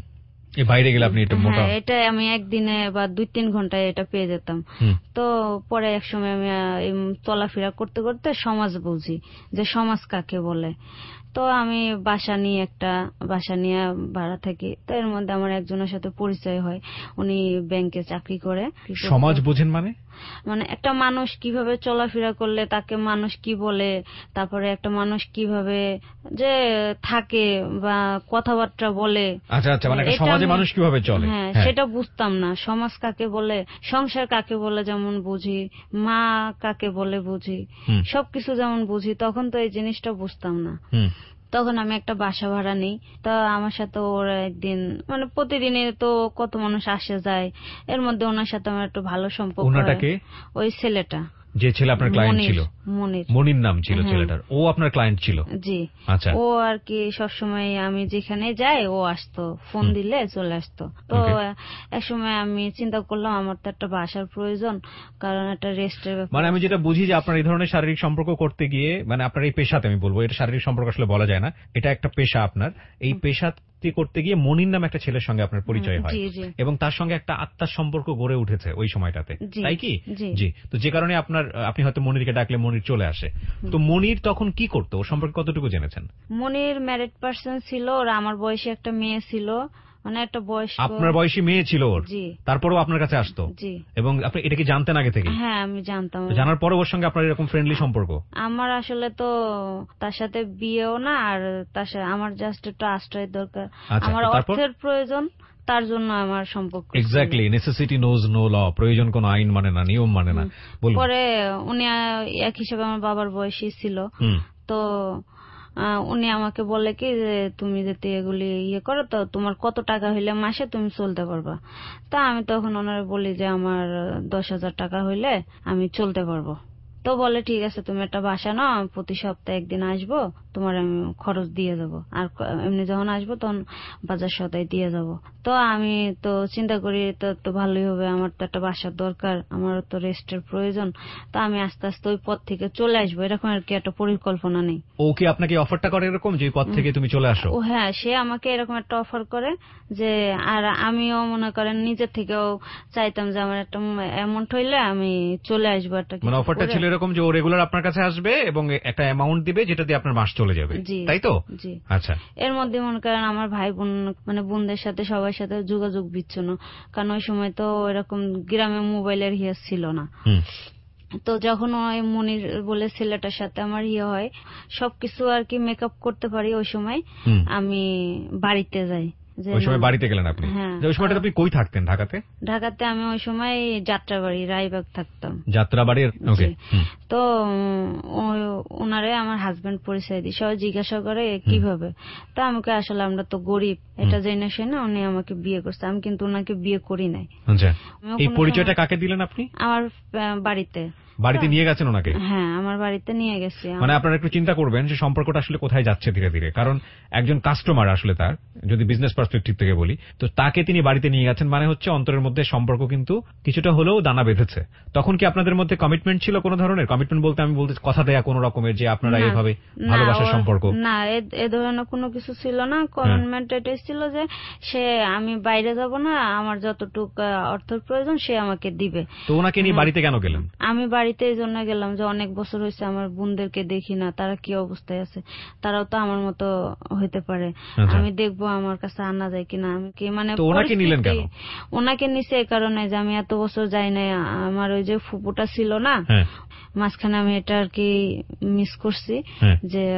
বাইরে গেলে আপনি এটা মোটা, হ্যাঁ, এটা আমি একদিনে বা দুই তিন ঘন্টায় এটা পেয়ে যেতাম। তো পরে এক সময় আমি চলাফেরা করতে করতে সমাজ বুঝি যে সমাজ কাকে বলে। তো আমি বাসা নিয়ে একটা বাসা নিয়ে ভাড়া থাকি। তো এর মধ্যে আমার একজনের সাথে পরিচয় হয়, উনি ব্যাংকে চাকরি করে। সমাজ বোঝেন মানে মানে একটা মানুষ কিভাবে চলাফেরা করলে তাকে মানুষ কি বলে, তারপরে একটা মানুষ কিভাবে যে থাকে বা কথাবার্তা বলে। আচ্ছা আচ্ছা, মানে একটা সমাজে মানুষ কিভাবে চলে, হ্যাঁ সেটা বুঝতাম না। সমাজ কাকে বলে, সংসার কাকে বলে যেমন বুঝি, মা কাকে বলে বুঝি, সবকিছু যেমন বুঝি, তখন তো এই জিনিসটা বুঝতাম না। তখন আমি একটা বাসা ভাড়া নিই। তো আমার সাথে ওরা একদিন মানে প্রতিদিনে তো কত মানুষ আসে যায়, এর মধ্যে ওনার সাথে আমার একটু ভালো সম্পর্ক। ওই ছেলেটা যে ছেলে আপনার ক্লায়েন্ট ছিল, মনির, মনির নাম ছিল ছেলেটার, ও আপনার ক্লায়েন্ট ছিল? জি। আচ্ছা। ও আর কি সবসময় আমি যেখানে যাই ও আসতো, ফোন দিলে চলে আসতো। তো এক সময় আমি চিন্তা করলাম আমার তো একটা বাসার প্রয়োজন, কারণ একটা রেস্টের ব্যাপার। মানে আমি যেটা বুঝি যে আপনার এই ধরনের শারীরিক সম্পর্ক করতে গিয়ে, মানে আপনার এই পেশাতে, আমি বলবো এটা শারীরিক সম্পর্ক আসলে বলা যায় না, এটা একটা পেশা আপনার, এই পেশা করতে গিয়ে মনির নাম একটা ছেলের সঙ্গে আপনার পরিচয় হয় এবং তার সঙ্গে একটা আত্মার সম্পর্ক গড়ে উঠেছে ওই সময়টাতে, তাই কি? জি। তো যে কারণে আপনার, আপনি হয়তো মনিরকে ডাকলে মনির চলে আসে। তো মনির তখন কি করতো, ওর সম্পর্কে কতটুকু জেনেছেন? মনির ম্যারিড পার্সন ছিল, ওর আমার বয়সী একটা মেয়ে ছিল, মানে একটা বয়স, আপনার বয়সী মেয়ে ছিল ওর, তারপরেও আপনার কাছে আসতো? জি। এবং আপনি এটা কি জানতেন আগে থেকে? হ্যাঁ আমি জানতাম। জানার পরে ওর সঙ্গে আপনার এরকম ফ্রেন্ডলি সম্পর্ক? আমার আসলে তো তার সাথে বিয়েও না, আর তার সাথে আমার জাস্ট একটু আশ্রয় দরকার, আমার অর্থের প্রয়োজন, তার জন্য আমার সম্পর্ক। Exactly, necessity knows no law, প্রয়োজন কোন আইন মানে না, নিয়ম মানে না। পরে উনি এক হিসেবে আমার বাবার বয়সী ছিল, তো উনি আমাকে বলে কি যে তুমি যদি এগুলি ইয়ে করো তো তোমার কত টাকা হইলে মাসে তুমি চলতে পারবা। তা আমি তখন ওনারা বলি যে আমার দশ হাজার টাকা হইলে আমি চলতে পারবো। তো বলে ঠিক আছে তুমি একটা বাসা নাও, আমি প্রতি সপ্তাহে একদিন আসবো, তোমার আমি খরচ দিয়ে যাবো, আর এমনি যখন আসবো তখন বাজার সদাই দিয়ে যাবো। তো আমি তো চিন্তা করি তো তো ভালোই হবে, আমার তো একটা বাসার দরকার, আমার তো রেস্টের প্রয়োজন। তো আমি আস্তে আস্তে ওই পথ থেকে চলে আসবো, এরকম আর কি একটা পরিকল্পনা নেই। ও কি আপনাকে অফারটা করে এরকম যে পথ থেকে তুমি চলে আসো? ও হ্যাঁ, সে আমাকে এরকম একটা অফার করে যে, আর আমিও মনে করেন নিজের থেকেও চাইতাম যে আমার একটা অ্যামাউন্ট হইলে আমি চলে আসবো। একটা মানে অফারটা ছিল এরকম যে ও রেগুলার আপনার কাছে আসবে এবং একটা অ্যামাউন্ট দিবে যেটা দিয়ে আপনার মাস চলে যাবে, তাই তো? জি। আচ্ছা। এর মধ্যে মনে করেন আমার ভাই বোন মানে বোনদের সাথে সবার সাথে যোগাযোগ বিচ্ছিন্ন, কারণ ওই সময় তো এরকম গ্রামে মোবাইলের ইয়ে ছিল না। তো যখন ওই মনির বলে ছেলেটার সাথে আমার ইয়ে হয়, সবকিছু আর কি মেকআপ করতে পারি, ওই সময় আমি বাড়িতে যাই। ওই সময় বাড়িতে গেলেন আপনি? ওই সময়টা আপনি কই থাকতেন ঢাকাতে? ঢাকাতে আমি ওই সময় যাত্রাবাড়ি রায়বাগ থাকতাম। যাত্রাবাড়ির? ওকে। তো ওনারে আমার হাজবেন্ড পরিচয় দিই, সবাই জিজ্ঞাসা করে কিভাবে, তো আমাকে আসলে আমরা তো গরিব এটা জেনে শুনে উনি আমাকে বিয়ে করছে, আমি কিন্তু ওনাকে বিয়ে করি নাই। আচ্ছা, এই পরিচয়টা কাকে দিলেন আপনি? আমার বাড়িতে। বাড়িতে নিয়ে গেছেন ওনাকে? হ্যাঁ, আমার বাড়িতে নিয়ে গেছি। মানে আপনারা একটু চিন্তা করবেন যে সম্পর্কটা আসলে কোথায় যাচ্ছে ধীরে ধীরে, কারণ একজন কাস্টমার আসলে তার, যদি বিজনেস পার্সপেক্টিভ থেকে বলি, তো তাকে তিনি বাড়িতে নিয়ে গেছেন মানে হচ্ছে অন্তরের মধ্যে সম্পর্ক কিন্তু কিছুটা হলেও দানা বেঁধেছে। তখন কি আপনাদের মধ্যে কমিটমেন্ট ছিল কোন ধরনের? কমিটমেন্ট বলতে আমি বলতে কথা দেয়া কোন রকমের যে আপনারা এভাবে ভালোবাসার সম্পর্ক? না, এ ধরনের কোনো কিছু ছিল না। কমিটমেন্ট এটাই ছিল যে সে, আমি বাইরে যাব না, আমার যতটুকু অর্থের প্রয়োজন সে আমাকে দিবে। তো ওনাকে নিয়ে বাড়িতে কেন গেলেন? আমি বাড়িতে এই জন্য গেলাম যে অনেক বছর হয়েছে আমার বোনদেরকে দেখি না, তারা কি অবস্থায় আছে, তারাও তো আমার মতো হইতে পারে, আমি দেখবো আমার কাছে আনা যায় কিনা। আমি কি মানে ওনাকে নিলেন কেন? ওনাকে নিছে এই কারণে যে আমি এত বছর যাই নাই, আমার ওই যে ফুপুটা ছিল না মাঝখানে, আমি এটা আর কি মিস করছি যে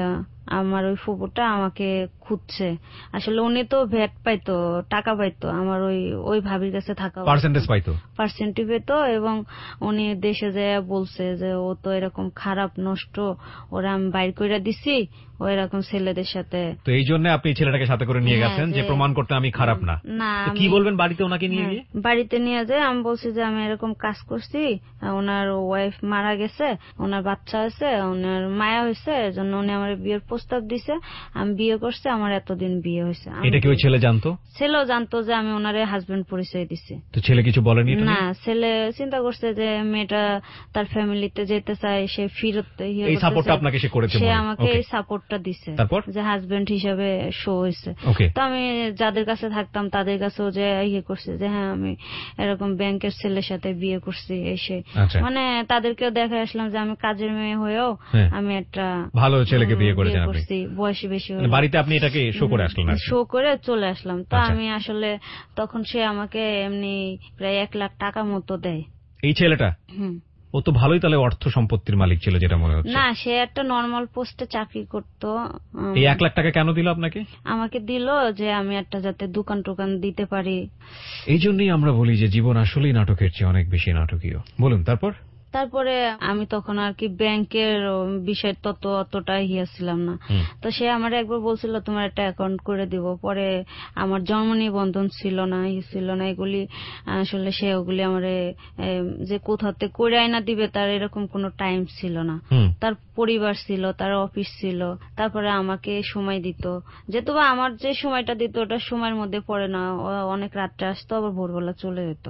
আমার ওই ফুপুটা আমাকে খুঁজছে। আসলে উনি তো ভ্যাট পাইতো, টাকা পাইতো, আমার ওই ওই ভাবির কাছে থাকা পার্সেন্টেজ পাইতো পার্সেন্টেজ পেতো, এবং উনি দেশে যায় বলছে যে ও তো এরকম খারাপ নষ্ট, ওরা আমি বাইর করে দিছি, ও এরকম ছেলেদের সাথে। তো এই জন্য আপনি ছেলেটাকে সাথে করে নিয়ে গেছেন যে প্রমাণ করতে আমি খারাপ না। না কি বলবেন বাড়িতে ওনাকে নিয়ে গিয়ে? বাড়িতে নিয়ে যায় আমি বলছি যে আমি এরকম কাজ করছি, ওনার ওয়াইফ মারা গেছে, ওনার বাচ্চা আছে, ওনার মায়া হয়েছে, এজন্য উনি আমার বিয়ের প্রস্তাব দিছে, আমি বিয়ে করছি, আমার এতদিন বিয়ে হয়েছে। এটা কি ওই ছেলে জানতো? ছেলেও জানতো যে আমি ওনারে হাজবেন্ড পরিচয় দিছি। তো ছেলে কিছু বলেনি? না, ছেলে চিন্তা করছে যে মেয়েটা তার ফ্যামিলিতে যেতে চায়, সে ফিরত এই সাপোর্টটা আপনাকে সে করেছে, সে আমাকে এই সাপোর্টটা দিছে, তারপর যে হাজবেন্ড হিসাবে শো হয়েছে। তো আমি যাদের কাছে থাকতাম তাদের কাছেও যে ইয়ে করছে যে হ্যাঁ আমি এরকম ব্যাংকের ছেলের সাথে বিয়ে করছি, এসে মানে তাদেরকেও দেখে আসলাম যে আমি কাজের মেয়ে হয়েও আমি একটা ভালো ছেলেকে বিয়ে করেছেন আপনি, বয়সী বেশি হয়ে। বাড়িতে আপনি এটাকে শো করে আসলেন? শো করে চলে আসলাম। তো আমি আসলে তখন সে আমাকে এমনি প্রায় এক লাখ টাকা মতো দেয়। এই ছেলেটা? হুম। ও তো ভালোই তাহলে অর্থ সম্পত্তির মালিক ছিল যেটা মনে হচ্ছে। না, সে একটা নরমাল পোস্টে চাকরি করতো। এই এক লাখ টাকা কেন দিল আপনাকে? আমাকে দিল যে আমি একটা যাতে দোকান টোকান দিতে পারি। এই জন্যই আমরা বলি যে জীবন আসলেই নাটকের চেয়ে অনেক বেশি নাটকীয়। বলুন তারপর? তারপরে আমি তখন আর কি ব্যাংকের বিষয় তত অতটা হিয়াছিলাম না। তো সে আমার একবার বলছিল তোমার একটা অ্যাকাউন্ট করে দিব, পরে আমার জন্ম নিবন্ধন ছিল না, ই ছিল না, এগুলি আসলে সে ওগুলি আমার যে কোথাতে করে আয়না দিবে তার এরকম কোনো টাইম ছিল না। তার পরিবার ছিল, তার অফিস ছিল, তারপরে আমাকে সময় দিত, যেহেতু আমার যে সময়টা দিত ওটা সময়ের মধ্যে পড়ে না, অনেক রাত্রে আসতো, আবার ভোরবেলা চলে যেত।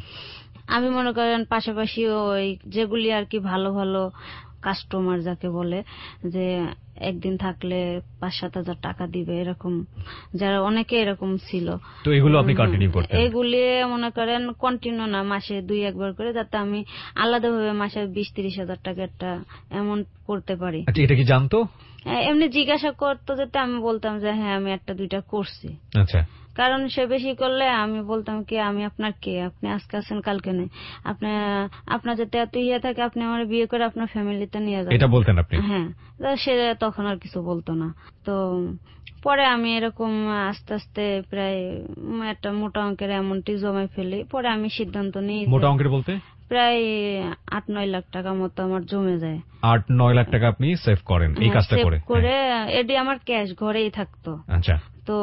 আমি মনে করেন পাশাপাশি ওই যেগুলি আর কি ভালো ভালো কাস্টমার যাকে বলে, যে একদিন থাকলে পাঁচ সাত হাজার টাকা দিবে, এরকম যারা অনেকে এরকম ছিল। তো এগুলো আপনি কন্টিনিউ করতেন? এগুলি মনে করেন কন্টিনিউ না, মাসে দুই একবার করে, যাতে আমি আলাদাভাবে মাসে বিশ তিরিশ হাজার টাকা একটা অ্যামাউন্ট করতে পারি। আচ্ছা, এটা কি জানতো? এমনি জিজ্ঞাসা করতো, যেতে আমি বলতাম যে হ্যাঁ আমি একটা দুইটা করছি। আচ্ছা। কারণ সে বেশি করলে আমি বলতাম কি আমি আপনার কে, আপনি আজকে আছেন কালকে নেই, আপনি আপনার যাতে এত ইয়ে থাকে আপনি আমার বিয়ে করে আপনার ফ্যামিলিতে নিয়ে যাবেন, এটা বলতেন আপনি? হ্যাঁ। সে তখন আর কিছু বলতো না। তো পরে আমি এরকম আস্তে আস্তে প্রায় একটা মোটা অঙ্কের অ্যামাউন্টই জমাই ফেলি। পরে আমি সিদ্ধান্ত নিই, মোটা অঙ্কের বলতে প্রায় আট নয় লাখ টাকা মতো আমার জমে যায়। আট নয় লাখ টাকা আপনি সেভ করেন এই কাজটা করে? করে এটি আমার ক্যাশ ঘরেই থাকতো। আচ্ছা। তো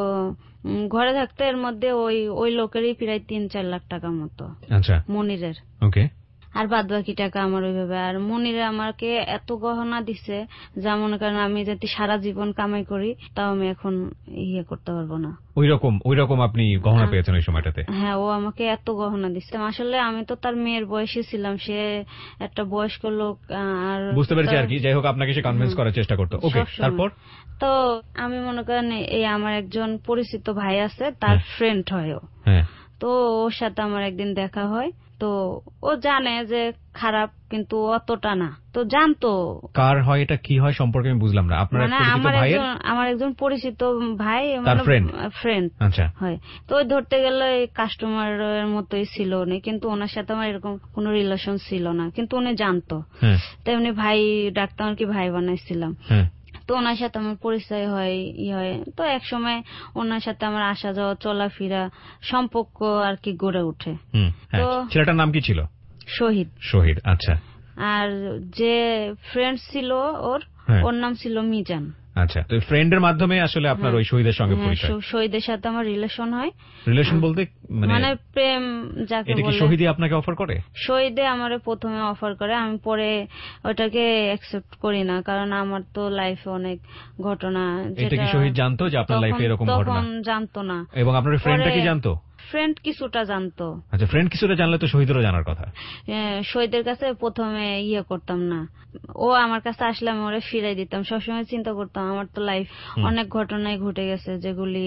ঘরে থাকতে এর মধ্যে ওই ওই লোকেরই প্রায় তিন চার লাখ টাকা মতো। আচ্ছা। মনিরের। ওকে। আর বাদ বাকি টাকা আমার ওইভাবে। আর মনিরে আমাকে এত গহনা দিছে যা মনে করেন আমি যদি সারা জীবন কামাই করি তাও আমি এখন ইয়ে করতে পারবো না। ওইরকম ওইরকম আপনি গহনা পেয়েছেন ওই সময়টাতে? হ্যাঁ, ও আমাকে এত গহনা দিচ্ছে। আসলে আমি তো তার মেয়ের বয়সী ছিলাম, সে একটা বয়স্ক লোক। আর বুঝতে পেরেছি আর কি। যাই হোক, আপনাকে সে কনভিন্স করার চেষ্টা করতো। ওকে, তারপর? তো আমি মনে করেন এই আমার একজন পরিচিত ভাই আছে, তার ফ্রেন্ড হয় ও। হ্যাঁ। তো ওর সাথে আমার একদিন দেখা হয়। তো ও জানে যে খারাপ, কিন্তু অতটা না। তো জানতো কার হয় এটা, কি হয় সম্পর্কে আমি বুঝলাম না। আপনার পরিচিত ভাইয়ের? আমার একজন পরিচিত ভাই, তার ফ্রেন্ড ফ্রেন্ড আচ্ছা হয়। তো ওই ধরতে গেলে কাস্টমারের মতোই ছিল উনি, কিন্তু ওনার সাথে আমার এরকম কোনো রিলেশন ছিল না, কিন্তু উনি জানতো। তেমনি ভাই ডাক্তার কি ভাই বানাইছিলাম। তো ওনার সাথে আমার পরিচয় হয় ই হয়। তো এক সময় ওনার সাথে আমার আসা যাওয়া চলাফেরা সম্পর্ক আর কি গড়ে ওঠে। তো ছেলেটার নাম কি ছিল? শহীদ। শহীদ, আচ্ছা। আর যে ফ্রেন্ড ছিল ওর, ওর নাম ছিল মিজান। আচ্ছা। তো ফ্রেন্ডের মাধ্যমে আসলে আপনার ওই শহীদের সঙ্গে পরিচয়? শহীদের সাথে আমার রিলেশন হয়। রিলেশন বলতে মানে প্রেম যাকে বলে। এটা কি শহীদই আপনাকে অফার করে? শহীদে আমারে প্রথমে অফার করে, আমি পরে ওটাকে অ্যাকসেপ্ট করি না, কারণ আমার তো লাইফে অনেক ঘটনা। এটা কি শহীদ জানতো যে আপনার লাইফে এরকম ঘটনা? তখন জানতো না। এবং আপনার ফ্রেন্ডটা কি জানতো? ফ্রেন্ড কিছুটা জানতো। আচ্ছা, ফ্রেন্ড কিছুটা জানলে তো শহীদেরও জানার কথা। শহীদের কাছে প্রথমে ইয়ে করতাম না, ও আমার কাছে আসলে আমি ওরা ফিরাই দিতাম। সবসময় চিন্তা করতাম আমার তো লাইফ অনেক ঘটনায় ঘটে গেছে যেগুলি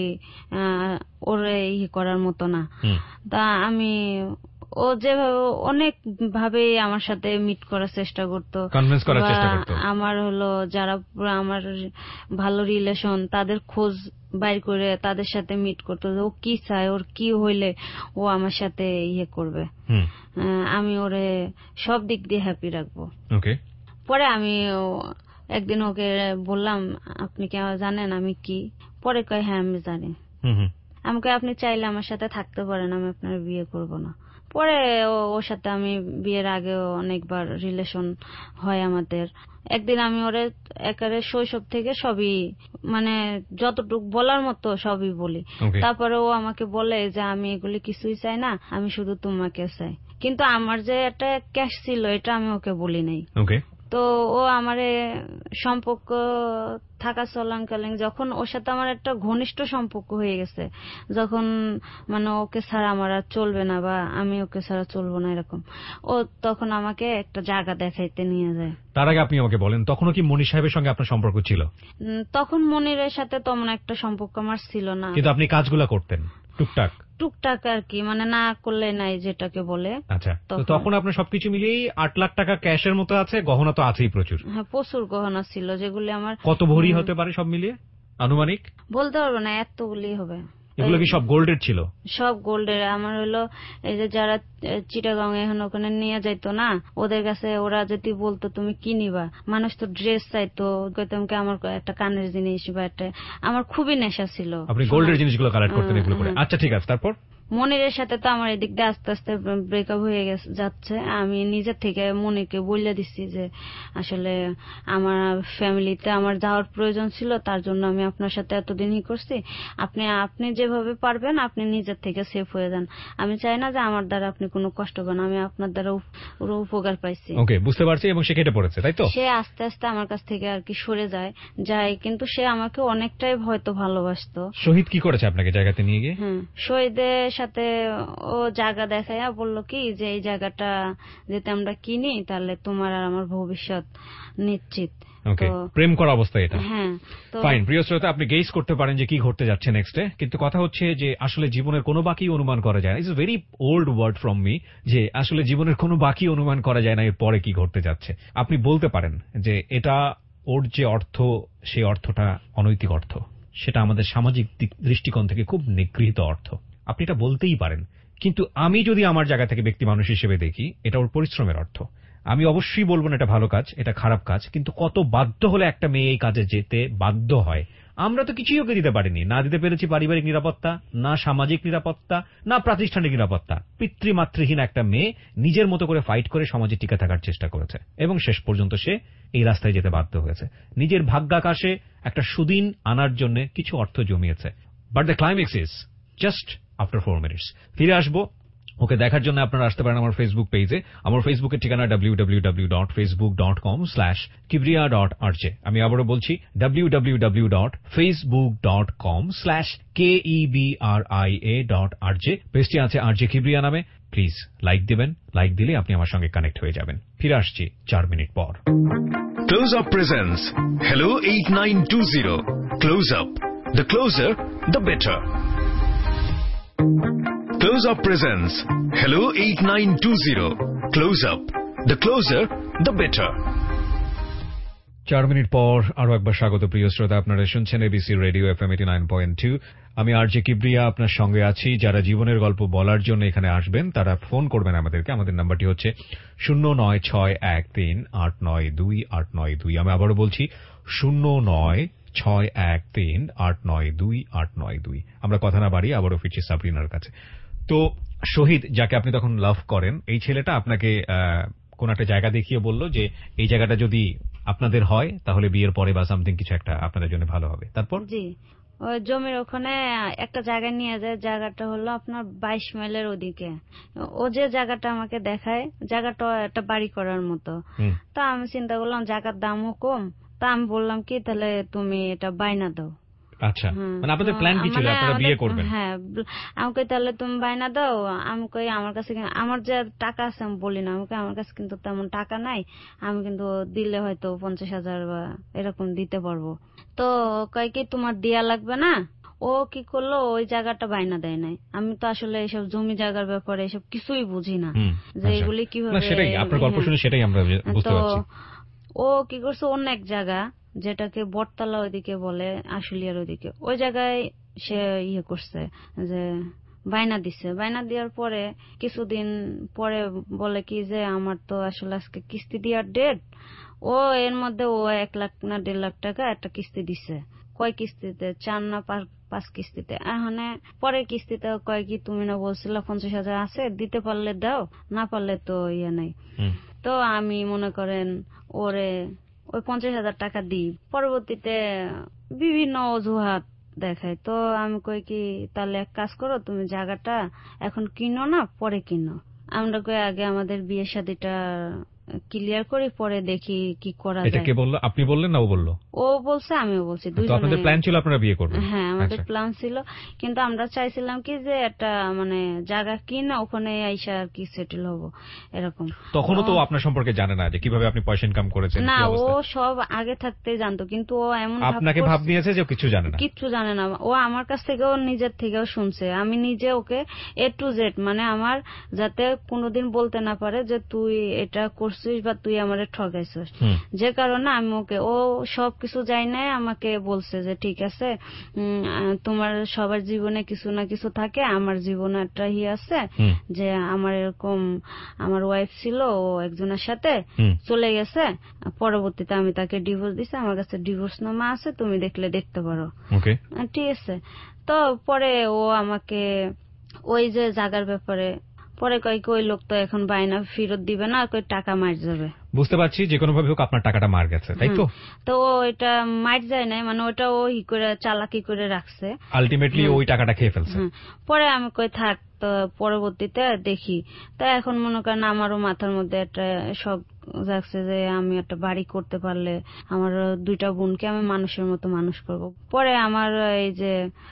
ওরে ইয়ে করার মতো না। তা আমি ও যেভাবে অনেক ভাবে আমার সাথে মিট করার চেষ্টা করতো, কনভিন্স করার চেষ্টা করতো। আমার হলো যারা আমার ভালো রিলেশন তাদের খোঁজ বাইর করে তাদের সাথে মিট করতো, ও কি চায়, ওর কি হইলে ও আমার সাথে ইয়ে করবে, আমি ওরে সব দিক দিয়ে হ্যাপি রাখবো। ওকে। পরে আমি একদিন ওকে বললাম আপনি কি জানেন আমি কি, পরে কয় হ্যাঁ আমি জানি। আমাকে আপনি চাইলে আমার সাথে থাকতে পারেন, আমি আপনার বিয়ে করব না। পরে ওর সাথে আমি বিয়ের আগেও অনেকবার রিলেশন হয় আমাদের। একদিন আমি ওরে একেবারে শৈশব থেকে সবই মানে যতটুক বলার মতো সবই বলি। তারপরে ও আমাকে বলে যে আমি এগুলি কিছুই চাই না, আমি শুধু তোমাকে চাই। কিন্তু আমার যে একটা ক্যাশ ছিল এটা আমি ওকে বলি নাই। তো ও আমারে সম্পর্ক থাকা চলাকালীন যখন ওর সাথে আমার একটা ঘনিষ্ঠ সম্পর্ক হয়ে গেছে, যখন মানে ওকে ছাড়া আমার আর চলবে না বা আমি ওকে ছাড়া চলবো না এরকম, ও তখন আমাকে একটা জায়গা দেখাইতে নিয়ে যায়। তার আগে আপনি আমাকে বলেন, তখনও কি মনির সাহেবের সঙ্গে আপনার সম্পর্ক ছিল? তখন মনিরের সাথে তেমন একটা সম্পর্ক আমার ছিল না, কিন্তু আপনি কাজগুলো করতেন টুকটাক টুকটাক আর কি, মানে না করলে নাই যেটাকে বলে। আচ্ছা, তো তখন আপনার সবকিছু মিলিয়ে আট লাখ টাকা ক্যাশের মতো আছে, গহনা তো আছেই প্রচুর। হ্যাঁ, প্রচুর গহনা ছিল যেগুলি আমার। কত ভরি হতে পারে সব মিলিয়ে আনুমানিক? বলতে পারবো না, এতগুলি হবে। এগুলো কি সব গোল্ডের ছিল? সব গোল্ডের। আমার হলো এই যে যারা চিটাগাং এখন ওখানে নিয়ে যাইতো না, ওদের কাছে ওরা যদি বলতো তুমি কি নিবা, মানুষ তো ড্রেস চাইতো, তোমাকে আমার একটা কানের জিনিস বা একটা, আমার খুবই নেশা ছিল। আপনি গোল্ডের জিনিসগুলো কালেক্ট করতেন এগুলো করে? আচ্ছা ঠিক আছে, তারপর? মনিরের সাথে তো আমার এদিক দিয়ে আস্তে আস্তে ব্রেকআপ হয়ে যাচ্ছে। আমি নিজের থেকে মনিরকে বলে দিচ্ছি যে আসলে আমার ফ্যামিলিতে আমার যাওয়ার প্রয়োজন ছিল, তার জন্য আমি আপনার সাথে এতদিনই করছি, আপনি আপনি যেভাবে পারবেন আপনি নিজের থেকে সেফ হয়ে যান। আমি চাই না যে আমার দ্বারা আপনি কোনো কষ্ট পান, আমি আপনার দ্বারা উপকার পাইছি। ওকে, বুঝতে পারছি। এবং সে কেটে পড়েছে, তাই তো? সে আস্তে আস্তে আমার কাছ থেকে আর কি সরে যায় যায় কিন্তু সে আমাকে অনেকটাই হয়তো ভালোবাসতো। শহীদ কি করেছে আপনাকে জায়গাতে নিয়ে গিয়ে? হ্যাঁ, শহীদের সাথে ও জায়গা দেখাইয়া বললো কি যে এই জায়গাটা যদি আমরা কিনি তাহলে তোমার আর আমার ভবিষ্যৎ নিশ্চিত। ওকে, প্রেম করা অবস্থা এটা। হ্যাঁ, ফাইন। প্রিয় শ্রোতা, আপনি গেস করতে পারেন যে কি ঘটতে যাচ্ছে নেক্সটে, কিন্তু কথা হচ্ছে যে আসলে জীবনের কোনো বাকি অনুমান করা যায় না। It's a very old word from me, যে আসলে জীবনের কোনো বাকি অনুমান করা যায় না এর পরে কি ঘটতে যাচ্ছে। আপনি বলতে পারেন যে এটা ওর যে অর্থ, সেই অর্থটা অনৈতিক অর্থ, সেটা আমাদের সামাজিক দৃষ্টিকোণ থেকে খুব নিগৃহীত অর্থ। আপনি এটা বলতেই পারেন, কিন্তু আমি যদি আমার জায়গা থেকে ব্যক্তি মানুষ হিসেবে দেখি, এটা ওর পরিশ্রমের অর্থ। আমি অবশ্যই বলবো না এটা ভালো কাজ, এটা খারাপ কাজ, কিন্তু কত বাধ্য হলে একটা মেয়ে এই কাজে যেতে বাধ্য হয়। আমরা তো কিছুই ওকে দিতে পারিনি, না দিতে পেরেছি পারিবারিক নিরাপত্তা, না সামাজিক নিরাপত্তা, না প্রাতিষ্ঠানিক নিরাপত্তা। পিতৃমাতৃহীন একটা মেয়ে নিজের মতো করে ফাইট করে সমাজে টিকে থাকার চেষ্টা করেছে এবং শেষ পর্যন্ত সে এই রাস্তায় যেতে বাধ্য হয়েছে। নিজের ভাগ্যাকাশে একটা সুদিন আনার জন্য কিছু অর্থ জমিয়েছে। But the climax is just after four minutes. ফিরে আসবো ওকে দেখার জন্য। আপনারা আসতে পারেন আমার ফেসবুক পেজে। আমার ফেসবুকের ঠিকানা W W W dot Facebook dot com slash Kibria dot RJ. আমি আবারও বলছি W W W dot Facebook dot com slash K E B R I A dot RJ. পেজটি আছে আরজে কিবরিয়া নামে। প্লিজ লাইক দিবেন, লাইক দিলে আপনি আমার সঙ্গে কানেক্ট হয়ে যাবেন। ফিরে আসছি চার মিনিট পর। Close Up presents hello eight nine two zero. Close Up, the closer the better. Close Up presents Hello eight nine two zero. Close Up, the closer, the better. চার মিনিট পর আরো একবার স্বাগত প্রিয় শ্রোতা। আপনারা শুনছেন ABC radio FM eighty nine point two. আমি আরজে কিবরিয়া আপনার সঙ্গে আছি। যারা জীবনের গল্প বলার জন্য এখানে আসবেন তারা ফোন করবেন আমাদেরকে। আমাদের নাম্বারটি হচ্ছে শূন্য নয় ছয় এক তিন আট নয় দুই আট নয় দুই। আমি আবারও বলছি শূন্য নয় ছয় এক তিন আট নয় দুই আট নয় দুই। আমরা কথা না বাড়িয়ে আবারও ফিরছি সাবরিনার কাছে। তো শহীদ, যাকে আপনি তখন লাভ করেন, এই ছেলেটা আপনাকে কোন একটা জায়গা দেখিয়ে বলল যে এই জায়গাটা যদি আপনাদের হয় তাহলে বিয়ের পরে বা সামথিং কিছু একটা আপনাদের জন্য ভালো হবে। তারপর? জি, ওই জমির ওখানে একটা জায়গা নিয়ে যায়। জায়গাটা হলো আপনার বাইশ মাইলের ওদিকে। ও যে জায়গাটা আমাকে দেখায়, জায়গাটা একটা বাড়ি করার মতো। তা আমি চিন্তা করলাম জায়গার দামও কম, তা আমি বললাম কি তাহলে তুমি এটা বায়না দাও। আচ্ছা, মানে আপনাদের প্ল্যান কি ছিল? আপনারা বিয়ে করবেন? হ্যাঁ, আমাকে তাহলে তুমি বায়না দাও। আমি কই আমার কাছে আমার যে টাকা আছে আমি বলি না, আমাকে আমার কাছে কিন্তু তেমন টাকা নাই, আমি কিন্তু দিলে হয়তো পঞ্চাশ হাজার বা এরকম দিতে পারবো। তো কয় কি তোমার দেয়া লাগবে না। ও কি করলো, ওই জায়গাটা বায়না দেয় নাই। আমি তো আসলে এইসব জমি জায়গার ব্যাপারে এসব কিছুই বুঝি না যে এগুলি কিভাবে। সেটাই আপনার গল্প শুনে সেটাই আমরা বুঝতে পারছি। ও কি করছে, অন্য এক জায়গা যেটাকে বটতলা ওইদিকে বলে, আশুলিয়ার ওইদিকে, ওই জায়গায় সে ইয়ে করছে যে বায়না দিছে। বায়না দেওয়ার পরে কিছুদিন পরে বলে কি যে আমার তো আসলে আজকে কিস্তি দেওয়ার ডেট, ও এর মধ্যে ও এক লাখ না দেড় লাখ টাকা একটা কিস্তি দিছে। কয় কিস্তিতে? চার না পাঁচ কিস্তিতে। এখন পরের কিস্তিতে কয় কি তুমি না বলছিল পঞ্চাশ হাজার আছে, দিতে পারলে দাও, না পারলে তো ইয়ে নাই। তো আমি মনে করেন ওরে ওই পঞ্চাশ হাজার টাকা দিই। পরবর্তীতে বিভিন্ন অজুহাত দেখায়। তো আমি কই কি তাহলে এক কাজ করো, তুমি জায়গাটা এখন কিনো না, পরে কিনো। আমরা কই আগে আমাদের বিয়ে শাদীটা ক্লিয়ার করি, পরে দেখি কি করা যায়। এটা কে বললো? আপনি বললেন না ও বললো? ও বলছে, আমিও বলছি। তো আপনাদের প্ল্যান ছিল আপনারা বিয়ে করবেন? হ্যাঁ, আমাদের প্ল্যান ছিল, কিন্তু আমরা চাইছিলাম কি যে একটা মানে জায়গা কিনা ওখানে আইসা আর কি সেটেল হব এরকম। তখনও তো আপনার সম্পর্কে জানে না যে কিভাবে আপনি পয়সা ইনকাম করেছেন? না, ও সব আগে থাকতে জানতো, কিন্তু ও এমন আপনাকে ভাব নিয়েছে যে কিছু জানে না। কিচ্ছু জানে না। ও আমার কাছ থেকেও নিজের থেকেও শুনছে। আমি নিজে ওকে এ টু জেড মানে আমার যাতে কোনোদিন বলতে না পারে যে তুই এটা করছিস বা তুই আমারে ঠকাইছিস, যে কারণে আমি ওকে, ও সবকিছু যাই না আমাকে বলছে যে ঠিক আছে তোমার সবার জীবনে কিছু না কিছু থাকে, আমার জীবনে একটা ই আছে যে আমার এরকম আমার ওয়াইফ ছিল, ও একজনের সাথে চলে গেছে, পরবর্তীতে আমি তাকে ডিভোর্স দিছি, আমার কাছে ডিভোর্স নামা আছে, তুমি দেখলে দেখতে পারো। ঠিক আছে। তো পরে ও আমাকে ওই যে জায়গার ব্যাপারে পরে কয় কি ওই লোক তো এখন বায়না ফেরত দিবে না, কই টাকা মার যাবে। বুঝতে পারছি, যে কোনো ভাবে হোক আপনার টাকাটা মার গেছে, তাই তো? তো এটা মার যায় নাই, মানে ওটা ও ই করে চালাকি করে রাখছে, আলটিমেটলি ওই টাকাটা খেয়ে ফেলছে। পরে আমি কই থাক, তো পরবর্তীতে দেখি। তা এখন মনে করেন আমারও মাথার মধ্যে একটা শখ যাচ্ছে যে আমি একটা বাড়ি করতে পারলে আমার দুইটা বোনকে আমি মানুষের মতো মানুষ করব। পরে আমার এই যে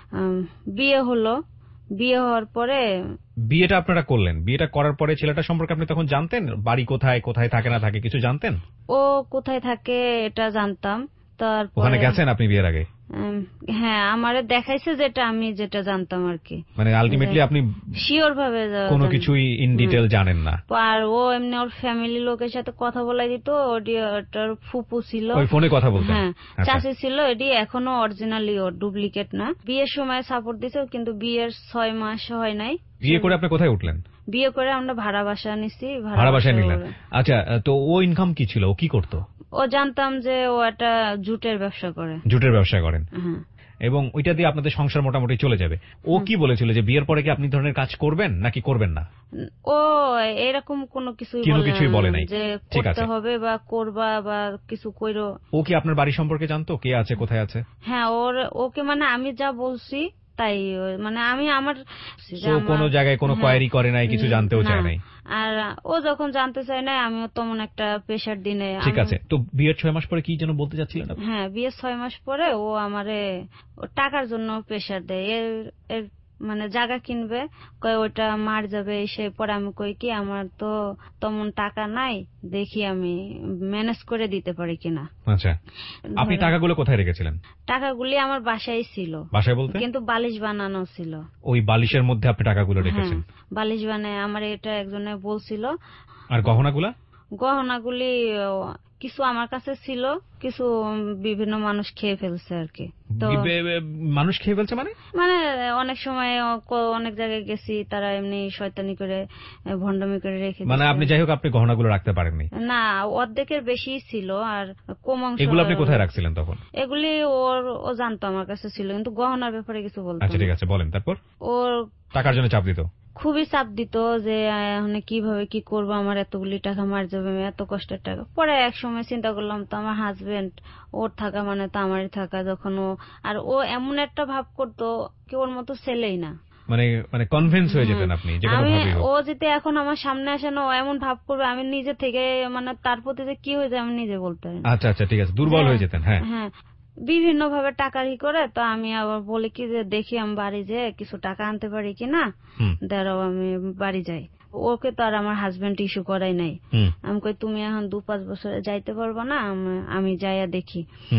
বিয়ে হলো, বিয়ে হওয়ার পরে বিয়েটা আপনারা করলেন, বিয়েটা করার পরে ছেলেটা সম্পর্কে আপনি তখন জানতেন? বাড়ি কোথায়, কোথায় থাকে না থাকে কিছু জানতেন? ও কোথায় থাকে এটা জানতাম। তারপরে ওখানে গেছেন আপনি বিয়ের আগে? হ্যাঁ, আমারে দেখাইছে যেটা আমি যেটা জানতাম আর কি। মানে আলটিমেটলি আপনি শিওর ভাবে কোনো কিছুই ইন ডিটেইল জানেন না। আর ও এমনি ওর ফ্যামিলি লোকের সাথে কথা বলাই দিত, ওটার ফুপু ছিল, ওই ফোনে কথা বলতেন। হ্যাঁ, চাচি ছিল, এটি এখনো অরিজিনালি ওর, ডুপ্লিকেট না। বিয়ের সময় সাপোর্ট দিছে, কিন্তু বিয়ের ছয় মাস হয় নাই। বিয়ে করে আপনি কোথায় উঠলেন? বিয়ে করে আমরা ভাড়া বাসা নিছি। ভাড়া বাসায় নিলেন? আচ্ছা, তো ও ইনকাম কি ছিল, ও কি করতো? ও জানতাম যে ও একটা জুটের ব্যবসা করে। জুটের ব্যবসা করেন? হ্যাঁ। এবং ওইটা দিয়ে আপনাদের সংসার মোটামুটি চলে যাবে। ও কি বলেছিল যে বিয়ের পরে কি আপনি ধরনের কাজ করবেন নাকি করবেন না? ও এরকম কোনো কিছু কিছুই বলে নাই যে করতে হবে বা করবা বা কিছু কইরো। ও কি আপনার বাড়ি সম্পর্কে জানতো, কে আছে কোথায় আছে? হ্যাঁ, ওর ওকে মানে আমি যা বলছি তাই, মানে আমি আমার কোনো জায়গায় কোনো কোয়ারি করে নাই, কিছু জানতেও চায় নাই। আর ও যখন জানতে চায় না, আমিও তেমন একটা প্রেশার দিনে। ঠিক আছে, তো বিয়ের ছয় মাস পরে কি যেন বলতে চাচ্ছিলেন? হ্যাঁ, বিয়ের ছয় মাস পরে ও আমারে টাকার জন্য প্রেশার দেয়, এর এর মানে জায়গা কিনবে, কয় ওইটা মার যাবে। সে পরে আমি কই কি আমার তো তেমন টাকা নাই, দেখি আমি ম্যানেজ করে দিতে পারি কিনা। আচ্ছা, আপনি টাকাগুলো কোথায় রেখেছিলেন? টাকাগুলি আমার বাসায় ছিল। বাসায় বলতে? কিন্তু বালিশ বানানো ছিল। ওই বালিশের মধ্যে আপনি টাকাগুলো রেখেছেন? বালিশ বানায় আমার এটা একজনে বলছিল। আর গহনাগুলা? গহনাগুলি কিছু আমার কাছে ছিল, কিছু বিভিন্ন মানুষ খেয়ে ফেলছে আর কি। তো মানুষ খেয়ে ফেলছে মানে? মানে অনেক সময় অনেক জায়গায় গেছি, তারা এমনি শয়তানি করে ভণ্ডামি করে রেখে। মানে আপনি যাই হোক আপনি গহনাগুলো রাখতে পারেননি? না, অর্ধেকের বেশি ছিল। আর কম অংশ। এগুলো আপনি কোথায় রাখছিলেন তখন? এগুলি ওর ও জানতো আমার কাছে ছিল, কিন্তু গহনার ব্যাপারে কিছু বলতো। আচ্ছা ঠিক আছে, বলেন। তারপর? ওর টাকার জন্য চাপ দিত? খুবই চাপ দিত যে মানে কিভাবে কি করবো, আমার এতগুলি টাকা মার যাবে, এত কষ্টের টাকা। পরে এক সময় চিন্তা করলাম তো আমার হাজবেন্ড, ওর থাকা মানে তো আমারই থাকা। যখন ও আর ও এমন একটা ভাব করতো কি ওর মতো ছেলেই না, মানে মানে কনভিন্স হয়ে যেতেন আপনি যে কোনো ভাবে ও যদি এখন আমার সামনে আসে না, ও এমন ভাব করবে আমি নিজে থেকে মানে তার প্রতি যে কি হয়ে যায় আমি নিজে বলতে পারি। আচ্ছা আচ্ছা ঠিক আছে, দুর্বল হয়ে যেতেন। হ্যাঁ হ্যাঁ, বিভিন্ন ভাবে টাকারি করে। তো আমি আবার বলি কি যে দেখি আমি বাড়ি যেয়ে কিছু টাকা আনতে পারি কিনা, দাঁড়াও আমি বাড়ি যাই। ওকে তো আর আমার হাজবেন্ড ইস্যু করাই নাই। আমি কই তুমি এখন দু পাঁচ বছরে যাইতে পারবো না, আমি যাইয়া দেখি।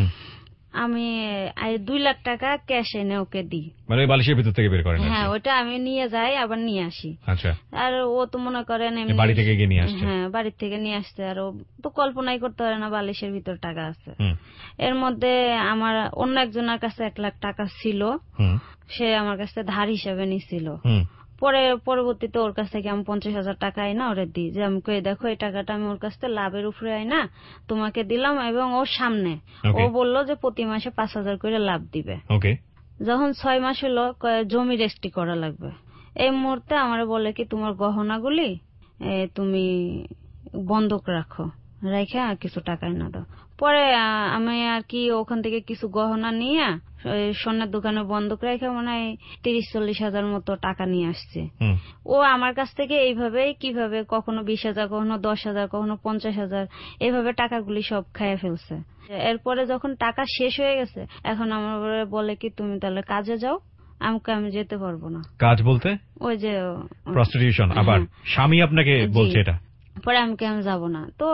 আমি দুই লাখ টাকা ক্যাশ এনে ওকে দিই। মানে বালিশের ভিতর থেকে বের করেন? হ্যাঁ, ওটা আমি নিয়ে যাই আবার নিয়ে আসি। আচ্ছা। আর ও তো মনে করেন বাড়ি থেকে গিয়ে নিয়ে আসছে? হ্যাঁ, বাড়ি থেকে নিয়ে আসছে। আর ও তো কল্পনাই করতে পারে না বালিশের ভিতর টাকা আছে। এর মধ্যে আমার অন্য একজনের কাছে এক লাখ টাকা ছিল, সে আমার কাছে ধার হিসাবে নিছিল। পরে পরবর্তীতে ওর কাছ থেকে আমি পঞ্চাশ হাজার টাকা আইনা ওরে দিই, যে আমি কই দেখো এই টাকাটা আমি ওর কাছ থেকে লাভের উপরে আইনা তোমাকে দিলাম, এবং ওর সামনে ও বললো যে প্রতি মাসে পাঁচ হাজার করে লাভ দিবে। যখন ছয় মাস হলো জমি রেজিস্ট্রি করা লাগবে, এই মুহূর্তে আমার বলে কি তোমার গহনাগুলি তুমি বন্ধক রাখো, রেখে আর কিছু টাকা না দাও। পরে আমি আর কি ওখান থেকে কিছু গহনা নিয়ে স্বর্ণের দোকানে বন্ধক রেখে মনে হয় তিরিশ চল্লিশ হাজার মতো টাকা নিয়ে আসছে। ও আমার কাছ থেকে এইভাবেই কিভাবে কখনো বিশ হাজার, কখনো দশ হাজার, কখনো পঞ্চাশ হাজার এইভাবে টাকাগুলি সব খাইয়ে ফেলছে। এরপরে যখন টাকা শেষ হয়ে গেছে, এখন আমার বলে কি তুমি তাহলে কাজে যাও, আমাকে আমি যেতে পারবো না। কাজ বলতে ওই যে প্রস্টিটিউশন। আবার স্বামী আপনাকে বলছে এটা? পরে আমাকে আমি যাবো না। তো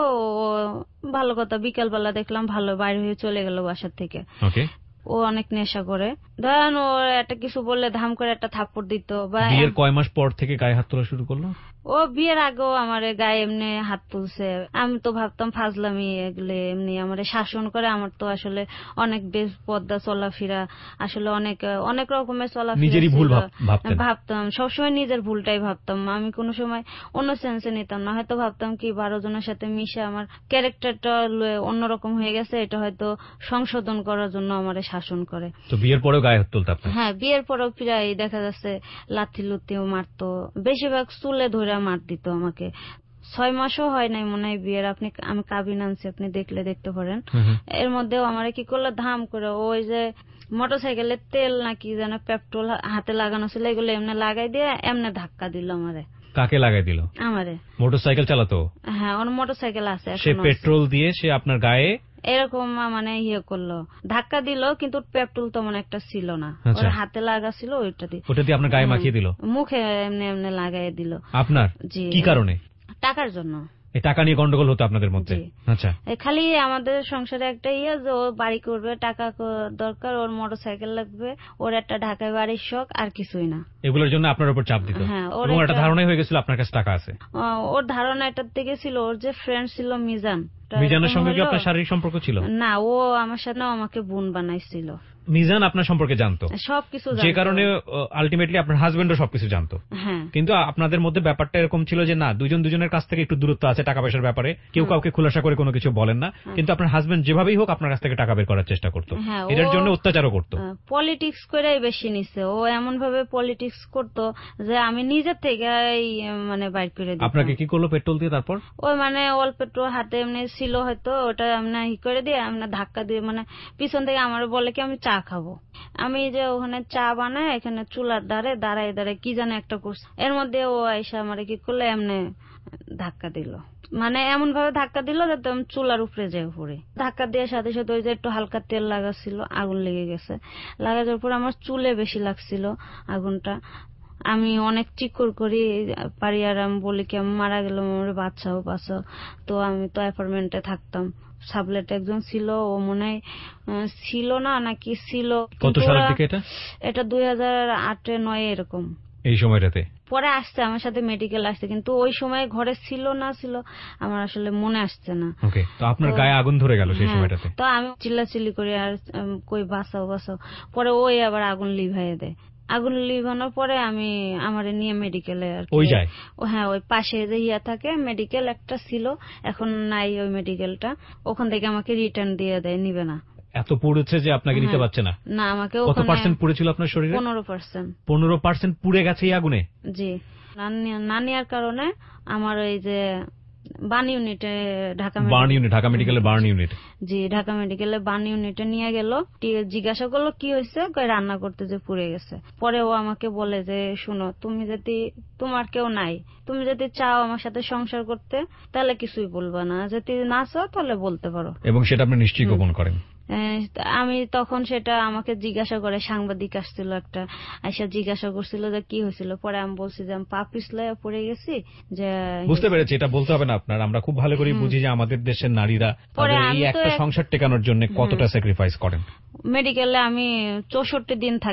ভালো কথা, বিকাল বেলা দেখলাম ভালো বাইরে হয়ে চলে গেল বাসার থেকে। ও অনেক নেশা করে, ধরেন ও একটা কিছু বললে ধাম করে একটা থাপ্পড় দিত। বা বিয়ের কয় মাস পর থেকে গায়ে হাত তোলা শুরু করলো? ও বিয়ের আগেও আমার গায়ে এমনি হাত তুলছে। আমি তো ভাবতাম ফাজলামি, এগুলো এমনি আমার শাসন করে। আমার তো আসলে অনেক বেশ পদ্মা চলাফেরা, আসলে অনেক অনেক রকমের চলাফেরা ভাবতাম, সবসময় নিজের ভুলটাই ভাবতাম। আমি কোনো সময় অন্য সেন্সে নিতাম না। হয়তো ভাবতাম কি বারো জনের সাথে মিশে আমার ক্যারেক্টারটা অন্যরকম হয়ে গেছে, এটা হয়তো সংশোধন করার জন্য আমার শাসন করে। তো বিয়ের পরেও গায়ে হাত তুলতে? হ্যাঁ, বিয়ের পরেও প্রায় দেখা যাচ্ছে লাথি লুতিও মারতো, বেশিরভাগ চুলে ধরে মার দিত আমাকে। ছয় মাসও হয় নাই মনে হয় বিয়ের, আপনি আমি কাবিন আনছি, আপনি দেখলে দেখতে পারেন। এর মধ্যেও আমার কি করলো ধাম করে ওই যে মোটরসাইকেলের তেল নাকি যেন পেট্রোল হাতে লাগানো ছিল, এগুলো এমনি লাগাই দিয়ে এমনি ধাক্কা দিল আমারে। কাকে লাগাই দিল? আমারে। মোটরসাইকেল চালাতো? হ্যাঁ, ওর মোটরসাইকেল আছে। সে পেট্রোল দিয়ে সে আপনার গায়ে এরকম মানে ইয়ে করলো, ধাক্কা দিল, কিন্তু পেট্রোল তেমন একটা ছিল না, ওর হাতে লাগা ছিল, ওইটা দিয়ে ওটা দিয়ে আপনার গায়ে মাখিয়ে দিল, মুখে এমনি এমনি লাগাই দিল। আপনার? জি। কি কারণে? টাকার জন্য। এই টাকা নিয়ে গন্ডগোল হতো আপনাদের মধ্যে? আচ্ছা। খালি আমাদের সংসারে একটা ইয়ে যে ও বাড়ি করবে, টাকা দরকার, ওর মোটরসাইকেল লাগবে, ওর একটা ঢাকায় বাড়ির শখ, আর কিছুই না। এগুলোর জন্য আপনার উপর চাপ দিত? হ্যাঁ। ওর একটা ধারণা হয়ে গেছিল আপনার কাছে টাকা আছে। ওর ধারণা এটার থেকে ছিল, ওর যে ফ্রেন্ড ছিল মিজান, মিজানের সঙ্গে কি আপনার শারীরিক সম্পর্ক ছিল? না, ও আমার সাথে আমাকে বোন বানাইছিল। মিজান আপনার সম্পর্কে জানতো সবকিছু, যে কারণে আলটিমেটলি আপনার হাজবেন্ডও সবকিছু জানতো। হ্যাঁ। কিন্তু আপনাদের মধ্যে ব্যাপারটা এরকম ছিল যে না, দুজন দুজনের কাছ থেকে একটু দূরত্ব আছে টাকা পয়সার ব্যাপারে, কেউ কাউকে খোলাসা করে কোনো কিছু বলেন না, কিন্তু আপনার হাজবেন্ড যেভাবেই হোক আপনার কাছ থেকে টাকা বের করার চেষ্টা করতো, এটার জন্য অত্যাচারও করতো। পলিটিক্স করে বেশি নিছে ও, এমন ভাবে পলিটিক্স করতো যে আমি নিজের থেকে মানে বাইর করে দিতাম। আপনাকে কি করলো পেট্রোল দিয়ে? তারপর ওই মানে অল্প পেট্রোল হাতে এমনি ছিল হয়তো, ওটা এমনি ই করে দিয়ে এমনি ধাক্কা দিয়ে, মানে পিছন থেকে আমার বলে কি আমি চা খাবো। আমি যে ওখানে চা বানাই এখানে চুলার ধারে দাঁড়ায় দাঁড়ায় কি জানে একটা করছে, এর মধ্যে ও আইসা আমার কি করলো এমনি ধাক্কা দিল, মানে এমন ভাবে ধাক্কা দিল যাতে আমি চুলার উপরে যাই পড়ে। ধাক্কা দেওয়ার সাথে সাথে ওই যে একটু হালকা তেল লাগা ছিল, আগুন লেগে গেছে। লাগা যাওয়ার পর আমার চুলে বেশি লাগছিল আগুনটা। আমি অনেক চিকুর করি পারি, আর আমি বলি কি আমি মারা গেলাম, আমার বাচ্চাও বাঁচাও। তো আমি তো অ্যাপার্টমেন্টে থাকতাম, সাবলেট একজন ছিল, ও মনে হয় ছিল না নাকি ছিল। কত সালের দিকে এটা? এটা দুই হাজার আটে নয় এরকম এই সময়টাতে। পরে আসছে আমার সাথে মেডিকেল আসছে, কিন্তু ওই সময় ঘরে ছিল না ছিল আমার আসলে মনে আসছে না। ওকে, তো আপনার গায়ে আগুন ধরে গেল সেই সময়টাতে? তো আমি চিল্লাচিল্লি করি আর কই বাঁচাও বাঁচাও, পরে ওই আবার আগুন লিভাইয়ে দেয়। আগুন লিভানোর পরে আমি আমার নিয়ে মেডিকেলে আর ওই যায়। হ্যাঁ, ওই পাশে যে ইয়া থাকে মেডিকেল একটা ছিল, এখন নাই ওই মেডিকেলটা, ওখান থেকে আমাকে রিটার্ন দিয়ে দেয়, নিবে না। এত পুড়েছে যে আপনাকে নিতে পারছে না? না, আমাকে কত পার্সেন্ট পুড়েছিল আপনার শরীরে? পনেরো পার্সেন্ট। পনেরো পার্সেন্ট পুড়ে গেছে এই আগুনে? জি। না নেওয়ার কারণে আমার ওই যে বার্ন ইউনিটে, ঢাকা বার্ন ইউনিট, ঢাকা মেডিকেলের বার্ন ইউনিট। জি, ঢাকা মেডিকেলে বার্ন ইউনিটে নিয়ে গেল। জিজ্ঞাসা করলো কি হয়েছে, রান্না করতে যে পুড়ে গেছে। পরে ও আমাকে বলে যে শুনো, তুমি যদি তোমার কেউ নাই, তুমি যদি চাও আমার সাথে সংসার করতে তাহলে কিছুই বলবা না, যদি না চাও তাহলে বলতে পারো। এবং সেটা আপনি নিশ্চয়ই গোপন করেন? আমি তখন সেটা আমাকে জিজ্ঞাসা করে, সাংবাদিক আসছিল একটা, আইসা জিজ্ঞাসা করছিল যে কি হয়েছিল। পরে আমি বলছি যে আমি পা পিছলে পড়ে গেছি। যে বুঝতে পেরেছি, এটা বলতে হবে না আপনার, আমরা খুব ভালো করে বুঝি যে আমাদের দেশের নারীরা এই একটা সংসার টেকানোর জন্য কতটা স্যাক্রিফাইস করেন। মেডিকেলে আমি চৌষট্টি দিন থাকি,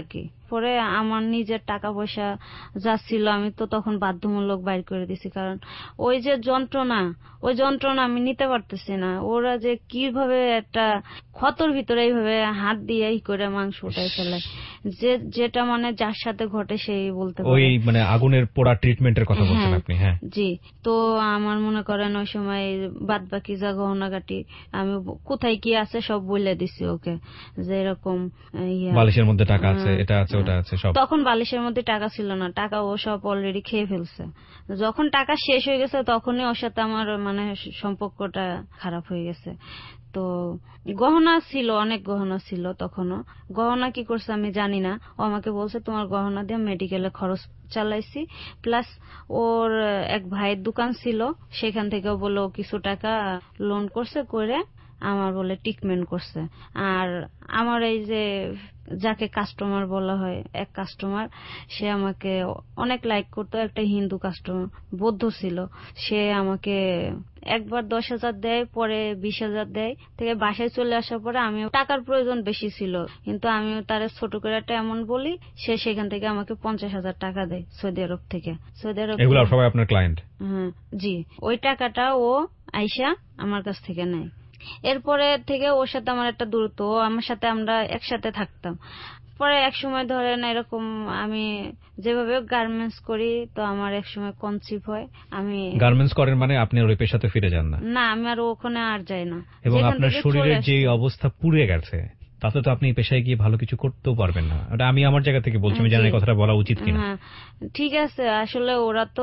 পরে আমার নিজের টাকা পয়সা যা ছিল আমি তো তখন বাধ্যমূলক বাইর করে দিছি, কারণ ওই যে যন্ত্রণা ওই যন্ত্রণা আমি নিতে পারতেছি না। ওরা যে কিভাবে একটা ক্ষতর ভিতরে এইভাবে হাত দিয়ে এই করে মাংস উঠাই ফেলে, যে যেটা মানে যার সাথে ঘটে সেই বলতে পারে। ওই মানে আগুনের পোড়া ট্রিটমেন্টের কথা বলছেন আপনি? হ্যাঁ জি। তো আমার মনে করেন ওই সময় বাদ বাকি যা গহনাগাটি আমি কোথায় কি আছে সব বলে দিছি ওকে, যে এরকম বালিশের মধ্যে টাকা আছে, এটা আছে, ওটা আছে সব। তখন বালিশের মধ্যে টাকা ছিল না, টাকা ও সব অলরেডি খেয়ে ফেলছে। যখন টাকা শেষ হয়ে গেছে তখনই ওর সাথে আমার মানে সম্পর্কটা খারাপ হয়ে গেছে। তো গহনা ছিল, অনেক গহনা ছিল তখনও। গহনা কি করছে আমি জানি না, ও আমাকে বলছে তোমার গহনা দিয়ে মেডিকেলে খরচ চালাইছি, প্লাস ওর এক ভাইয়ের দোকান ছিল সেখান থেকে বলে ও কিছু টাকা লোন করছে, করে আমার বলে ট্রিটমেন্ট করছে। আর আমার এই যে যাকে কাস্টমার বলা হয়, এক কাস্টমার, সে আমাকে অনেক লাইক করতো, একটা হিন্দু কাস্টমার, বৌদ্ধ ছিল। সে আমাকে একবার দশ হাজার দেয়, পরে বিশ হাজার দেয়, থেকে বাসায় চলে আসার পরে আমি টাকার প্রয়োজন বেশি ছিল, কিন্তু আমি তার ছোট করে একটা এমন বলি, সে সেখান থেকে আমাকে পঞ্চাশ হাজার টাকা দেয় সৌদি আরব থেকে। সৌদি আরব এগুলো সবাই আপনার ক্লায়েন্ট? হ্যাঁ জি। ওই টাকাটা ও আইসা আমার কাছ থেকে নেয়। এরপরে থেকে ওর সাথে আমার একটা দূরত্ব, ও আমার সাথে আমরা একসাথে থাকতাম। পরে এক সময় ধরেন এরকম আমি যেভাবে গার্মেন্টস করি, তো আমার এক সময় কনসিভ হয়। আমি গার্মেন্টস করেন মানে আপনি ওই পেশাতে ফিরে যান না? না, আমি আর ওখানে আর যাই না। এবং আপনার শরীরের যে অবস্থা পুড়ে গেছে তাতে তো আপনি পেশায় গিয়ে ভালো কিছু করতেও পারবেন না। ওটা আমি আমার জায়গা থেকে বলছি, আমি জানি এই কথাটা বলা উচিত কিনা। ঠিক আছে, আসলে ওরা তো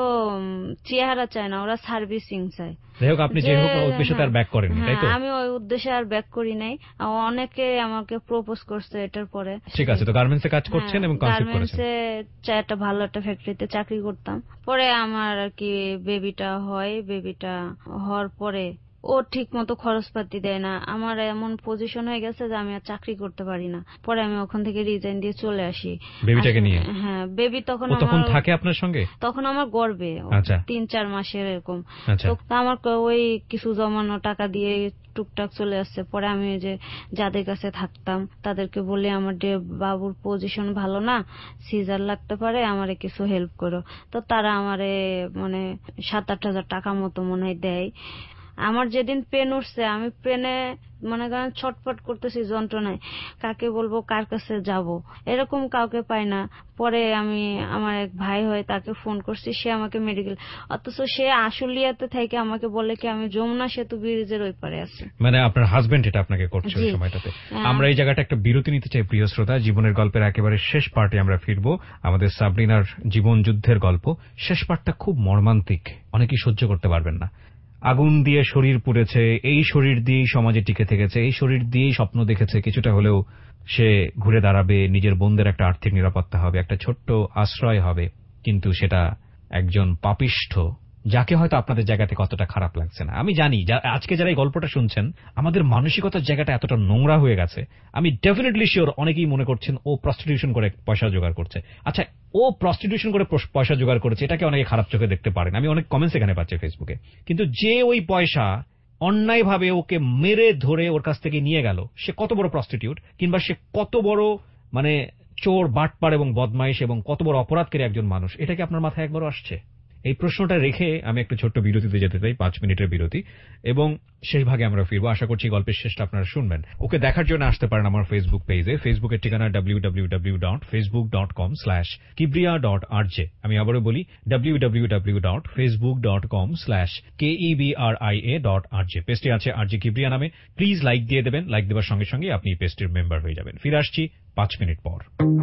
চেহারা চায় না, ওরা সার্ভিসিং চায়। যাই হোক, আপনি যে হোক ওই পেশাতে আর ব্যাক করেননি, তাই তো? আমি ওই উদ্দেশ্যে আর ব্যাক করি নাই। অনেকে আমাকে প্রপোজ করছে এটার পরে। ঠিক আছে, তো গার্মেন্টসে কাজ করছেন এবং কনসিভ করেছেন। গার্মেন্টসে একটা ভালো একটা ফ্যাক্টরিতে চাকরি করতাম। পরে আমার আর কি বেবিটা হয়, বেবিটা হওয়ার পরে ও ঠিক মতো খরচপাতি দেয় না। আমার এমন পজিশন হয়ে গেছে যে আমি আর চাকরি করতে পারি না। পরে আমি ওখান থেকে রিজাইন দিয়ে চলে আসি বেবিটাকে নিয়ে। হ্যাঁ, বেবি তখন তখন থাকে আপনার সঙ্গে? তখন আমার গর্বে তিন চার মাসের এরকম। আমার ওই কিছু জমানো টাকা দিয়ে টুকটাক চলে আসছে। পরে আমি যে যাদের কাছে থাকতাম তাদেরকে বলি আমার বাবুর পজিশন ভালো না, সিজার লাগতে পারে, আমারে কিছু হেল্প করো। তো তারা আমারে মানে সাত আট হাজার টাকা মতো মনে হয় দেয়। আমার যেদিন পেন উঠছে আমি পেনে মনে করেন ছটফট করতেছি যন্ত্রণায়, কাকে বলবো, কার কাছে যাব, এরকম কাউকে পাই না। পরে আমি আমার এক ভাই হয় তাকে ফোন করছি, সে আমাকে মেডিকেল, অথচ সে আশুলিয়াতে থেকে আমাকে বলে কি আমি যমুনা সেতু ব্রিজের ওই পারে আছি। মানে আপনার হাজবেন্ড এটা আপনাকে করছে ওই সময়টাতে? আমরা এই জায়গাটা একটা বিরতি নিতে চাই প্রিয় শ্রোতা। জীবনের গল্পের একেবারে শেষ পার্টে আমরা ফিরবো। আমাদের সাবরিনার জীবন যুদ্ধের গল্প শেষ পার্টটা খুব মর্মান্তিক, অনেকেই সহ্য করতে পারবেন না। আগুন দিয়ে শরীর পুড়েছে, এই শরীর দিয়েই সমাজে টিকে থেকেছে, এই শরীর দিয়েই স্বপ্ন দেখেছে কিছুটা হলেও সে ঘুরে দাঁড়াবে, নিজের বোনদের একটা আর্থিক নিরাপত্তা হবে, একটা ছোট্ট আশ্রয় হবে। কিন্তু সেটা একজন পাপিষ্ঠ, যাকে হয়তো আপনাদের জায়গাতে কতটা খারাপ লাগছে না আমি জানি। আজকে যারা এই গল্পটা শুনছেন, আমাদের মানসিকতার জায়গাটা এতটা নোংরা হয়ে গেছে, আমি ডেফিনেটলি শিওর অনেকেই মনে করছেন ও প্রস্টিটিউশন করে পয়সা জোগাড় করছে। আচ্ছা, ও প্রস্টিটিউশন করে পয়সা জোগাড় করেছে, এটাকে অনেকে খারাপ চোখে দেখতে পারেন, আমি অনেক কমেন্টস এখানে পাচ্ছি ফেসবুকে। কিন্তু যে ওই পয়সা অন্যায়ভাবে ওকে মেরে ধরে ওর কাছ থেকে নিয়ে গেল, সে কত বড় প্রস্টিটিউট, কিংবা সে কত বড় মানে চোর, বাটপার এবং বদমাইশ এবং কত বড় অপরাধকারী একজন মানুষ, এটা কি আপনার মাথায় একবারও আসছে? এই প্রশ্নটা রেখে আমি একটা ছোট্ট বিরতিতে যেতে চাই, পাঁচ মিনিটের বিরতি, এবং শেষ ভাগে আমরা ফিরবো। আশা করছি গল্পের শেষটা আপনারা শুনবেন। ওকে দেখার জন্য আসতে পারেন আমার ফেসবুক পেজে। ফেসবুকের ঠিকানা W W W dot Facebook dot com slash Kibria dot R J. আমি আবারও বলি W W W dot Facebook dot com slash K E B R I A dot R J. পেজটি আছে আর জে কিবরিয়া নামে। প্লিজ লাইক দিয়ে দেবেন, লাইক দেওয়ার সঙ্গে সঙ্গে আপনি এই পেজটির মেম্বার হয়ে যাবেন। ফিরে আসছি পাঁচ মিনিট পর।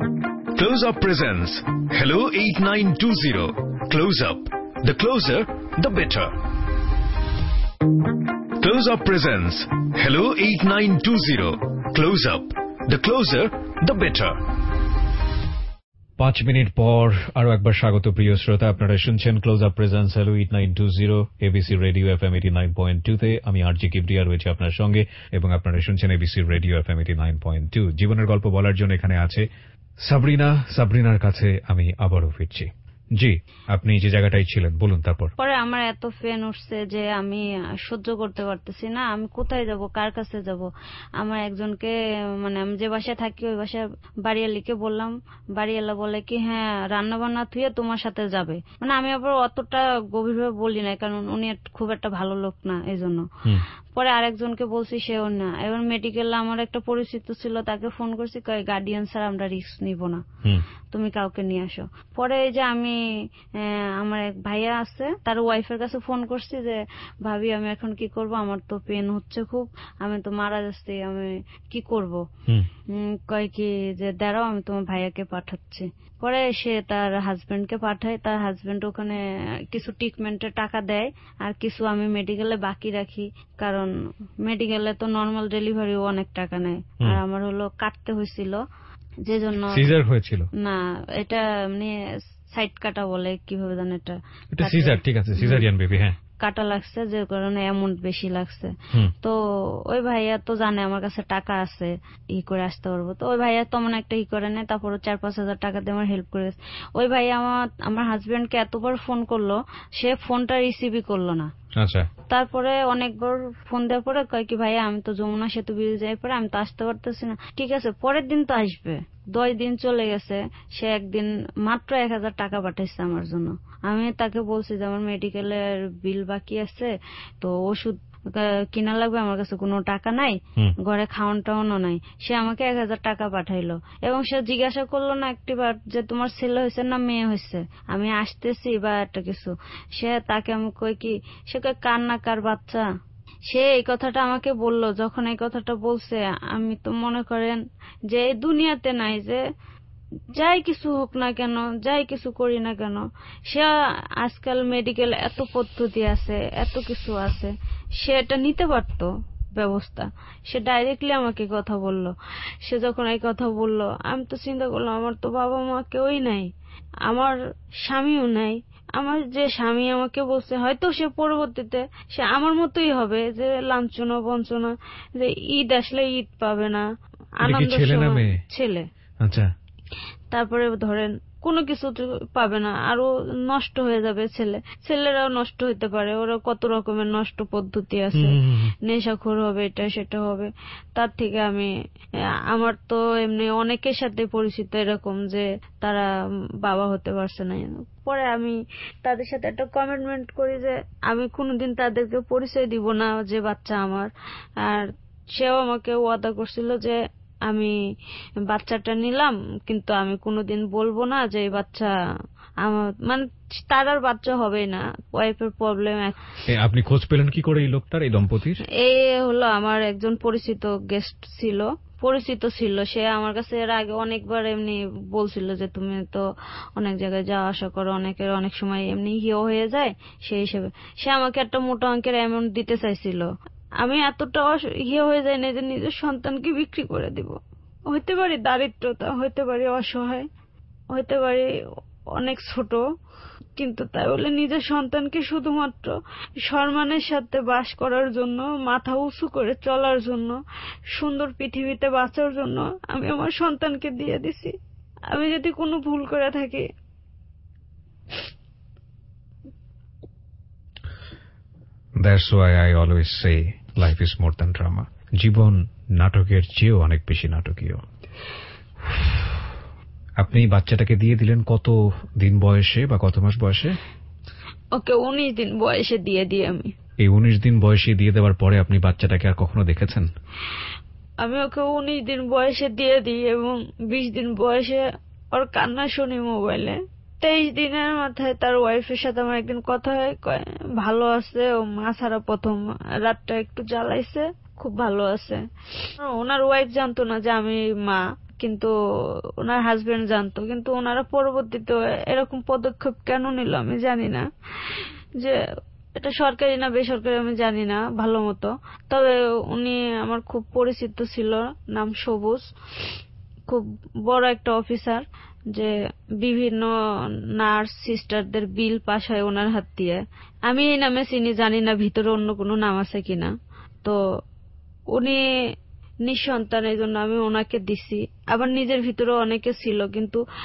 Close Up presents Hello eight nine two zero. Close Up. The closer, the better. Close Up presents Hello eight nine two zero. Close Up. The closer, the better. পাঁচ মিনিট পর আরো একবার স্বাগত প্রিয় শ্রোতা। আপনারা শুনছেন Close Up presents hello eight nine two zero ABC radio FM eighty nine point two তে। আমি আরজি কিবরিয়া রয়েছে আপনার সঙ্গে, এবং আপনারা শুনছেন ABC radio FM eighty nine point two. জীবনের গল্প বলার জন্য এখানে আছে সাবরিনা। সাবরিনার কাছে আমি আবারও ফিরছি। জি, আপনি যে জায়গাটায় ছিলেন বলুন তারপর। পরে আমার এত পেন উঠছে যে আমি সহ্য করতে পারতেছি না, আমি কোথায় যাব, কার কাছে যাব। আমার একজনকে মানে আমি যে বাসায় থাকি ওই বাসায় বাড়িওয়ালিকে বললাম, বাড়িওয়ালা বলে কি হ্যাঁ রান্না বান্না থুয়ে তোমার সাথে যাবে। মানে আমি আবার অতটা গভীরভাবে বলি না, কারণ উনি খুব একটা ভালো লোক না এই জন্য। পরে আরেকজনকে বলছি, সেও না। এবার মেডিকেলে আমার একটা পরিচিত ছিল, তাকে ফোন করছি, কয় গার্ডিয়ান স্যার আমরা রিস্ক নিব না, তুমি কাউকে নিয়ে আসো। পরে এই যে আমি আমার এক ভাইয়া আছে তার ওয়াইফের কাছে ফোন করছি যে ভাবি আমি এখন কি করব, আমার তো পেন হচ্ছে খুব, আমি তো মারা যাচ্ছি, আমি কি করব। কয় কি যে দাঁড়াও আমি তোমার ভাইয়াকে পাঠাচ্ছি। পরে সে তার হাজবেন্ডকে পাঠায়, তার হাজবেন্ড ওখানে কিছু ট্রিটমেন্টের টাকা দেয় আর কিছু আমি মেডিকেলে বাকি রাখি, কারণ মেডিকেলে তো নর্মাল ডেলিভারিও অনেক টাকা নেয়, আর আমার হলো কাটতে হয়েছিল যে জন্য। সিজার হয়েছিল না, এটা এমনি সাইড কাটা বলে, কিভাবে জানেন এটা, এটা সিজার, ঠিক আছে সিজারিয়ান বেবি। হ্যাঁ, কাটা লাগছে যে কারণে অ্যামাউন্ট বেশি লাগছে। তো ওই ভাইয়া তো জানে আমার কাছে টাকা আছে, ই করে আসতে পারবো। তো ওই ভাইয়া তেমন একটা ই করে নেয়, তারপর চার পাঁচ হাজার টাকা দিয়ে আমার হেল্প করে। ওই ভাইয়া আমার আমার হাজবেন্ডকে এতবার ফোন করলো, সে ফোনটা রিসিভই করলো না। আচ্ছা, তারপরে অনেকবার ফোন দেওয়ার পরে কয় কি ভাইয়া আমি তো যমুনা সেতু ব্রিজে যাই, পরে আমি তো আসতে পারতেছি না। ঠিক আছে পরের দিন তো আসবে। দশ দিন চলে গেছে, সে একদিন মাত্র এক হাজার টাকা পাঠাইছে আমার জন্য। আমি তাকে বলছি যে আমার মেডিকেলের বিল বাকি আছে, তো ওষুধ কিনা লাগবে, আমার কাছে কোনো টাকা নাই, ঘরে খাওয়ান টাওয়ানো নাই। সে আমাকে এক হাজার টাকা পাঠাইলো এবং সে জিজ্ঞাসা করলো না একটিবার যে তোমার ছেলে হয়েছে না মেয়ে হয়েছে, আমি আসতেছি বা একটা কিছু। সে তাকে আমি কই কি, সে কয় কার না কার বাচ্চা। সে এই কথাটা আমাকে বলল, যখন এই কথাটা বলছে আমি তো মনে করেন যে এই দুনিয়াতে নাই, যে যাই কিছু হোক না কেন, যাই কিছু করি না কেন, সে আজকাল মেডিকেল এত পদ্ধতি আছে, এত কিছু আছে, সে এটা নিতে পারতো ব্যবস্থা। সে ডাইরেক্টলি আমাকে কথা বলল। সে যখন এই কথা বলল আমি তো চিন্তা করলাম আমার তো বাবা মা কেউই নাই, আমার স্বামীও নাই। আমার যে স্বামী আমাকে বলছে, হয়তো সে পরবর্তীতে সে আমার মতোই হবে, যে লাঞ্ছনা বঞ্চনা, যে ঈদ আসলে ঈদ পাবে না, আনন্দ ছেলে। আচ্ছা, তারপরে ধরেন কোনো কিছু পাবে না, আরো নষ্ট হয়ে যাবে ছেলে। ছেলেরাও নষ্ট হইতে পারে, ওরা কত রকমের নষ্ট পদ্ধতি আছে, নেশাখোর হবে, এটা সেটা হবে। তার থেকে আমি, আমার তো এমনি অনেকের সাথে পরিচিত এরকম যে তারা বাবা হতে পারছে না। পরে আমি তাদের সাথে একটা কমিটমেন্ট করি যে আমি কোনোদিন তাদেরকে পরিচয় দিব না যে বাচ্চা আমার। আর সেও আমাকে ওয়াদা করছিল যে আমি বাচ্চাটা নিলাম, কিন্তু আমি কোনোদিন বলবো না যে এই বাচ্চা আমার, মানে তার আর বাচ্চা হবেই না, ওয়াইফের প্রবলেম। আপনি খোঁজ পেলেন কি করে এই লোকটার, এই দম্পতির? এই হলো আমার একজন পরিচিত গেস্ট ছিল, পরিচিত ছিল। সে আমার কাছে এর আগে অনেকবার এমনি বলছিল যে তুমি তো অনেক জায়গায় যাওয়া আসা করো, অনেকের অনেক সময় এমনি হিও হয়ে যায়, সেই হিসেবে সে আমাকে একটা মোটা অঙ্কের অ্যামাউন্ট দিতে চাইছিল। আমি এতটা ইয়ে হয়ে যাই না যে নিজের সন্তানকে বিক্রি করে দিব। হইতে পারি দারিদ্রতা, হইতে পারি অসহায়, হইতে পারি অনেক ছোট, কিন্তু তাই বলে নিজের সন্তানকে শুধুমাত্র সম্মানের সাথে বাস করার জন্য, মাথা উঁচু করে চলার জন্য, সুন্দর পৃথিবীতে বাঁচার জন্য আমি আমার সন্তানকে দিয়ে দিছি। আমি যদি কোনো ভুল করে থাকি, That's why I always say life is more than drama. জীবন নাটকের চেয়েও অনেক বেশি নাটকীয়। আপনি বাচ্চাটাকে দিয়ে দিলেন কত দিন বয়সে বা কত মাস বয়সে? ওকে উনিশ দিন বয়সে দিয়ে দিই আমি। এই উনিশ দিন বয়সে দিয়ে দেওয়ার পরে আপনি বাচ্চাটাকে আর কখনো দেখেছেন? আমি ওকে উনিশ দিন বয়সে দিয়ে দিই এবং বিশ দিন বয়সে ওর কান্না শুনি মোবাইলে। তেইশ দিনের মাথায় তার ওয়াইফের সাথে আমার একদিন কথা হয়, কয় ভালো আছে, ও মা ছাড়া প্রথম রাতটা একটু জ্বালাইছে, খুব ভালো আছে। ওনার ওয়াইফ জানতো না যে আমি মা, কিন্তু ওনার হাজবেন্ড জানতো। কিন্তু ওনারা পরবর্তীতে এরকম পদক্ষেপ কেন নিল আমি জানি না, যে এটা সরকারি না বেসরকারি আমি জানি না ভালো মতো। তবে উনি আমার খুব পরিচিত ছিল, নাম সবুজ, খুব বড় একটা অফিসার, যে বিভিন্ন নার্স সিস্টারদের বিল পাস হয় ওনার হাত দিয়ে। আমি এই নামে চিনি, জানি না ভিতরে অন্য কোনো নাম আছে কিনা। তো উনি নিঃসন্তান, এই জন্য আমি ওনাকে দিছি। আবার নিজের ভিতরে অনেকে ছিল, কিন্তু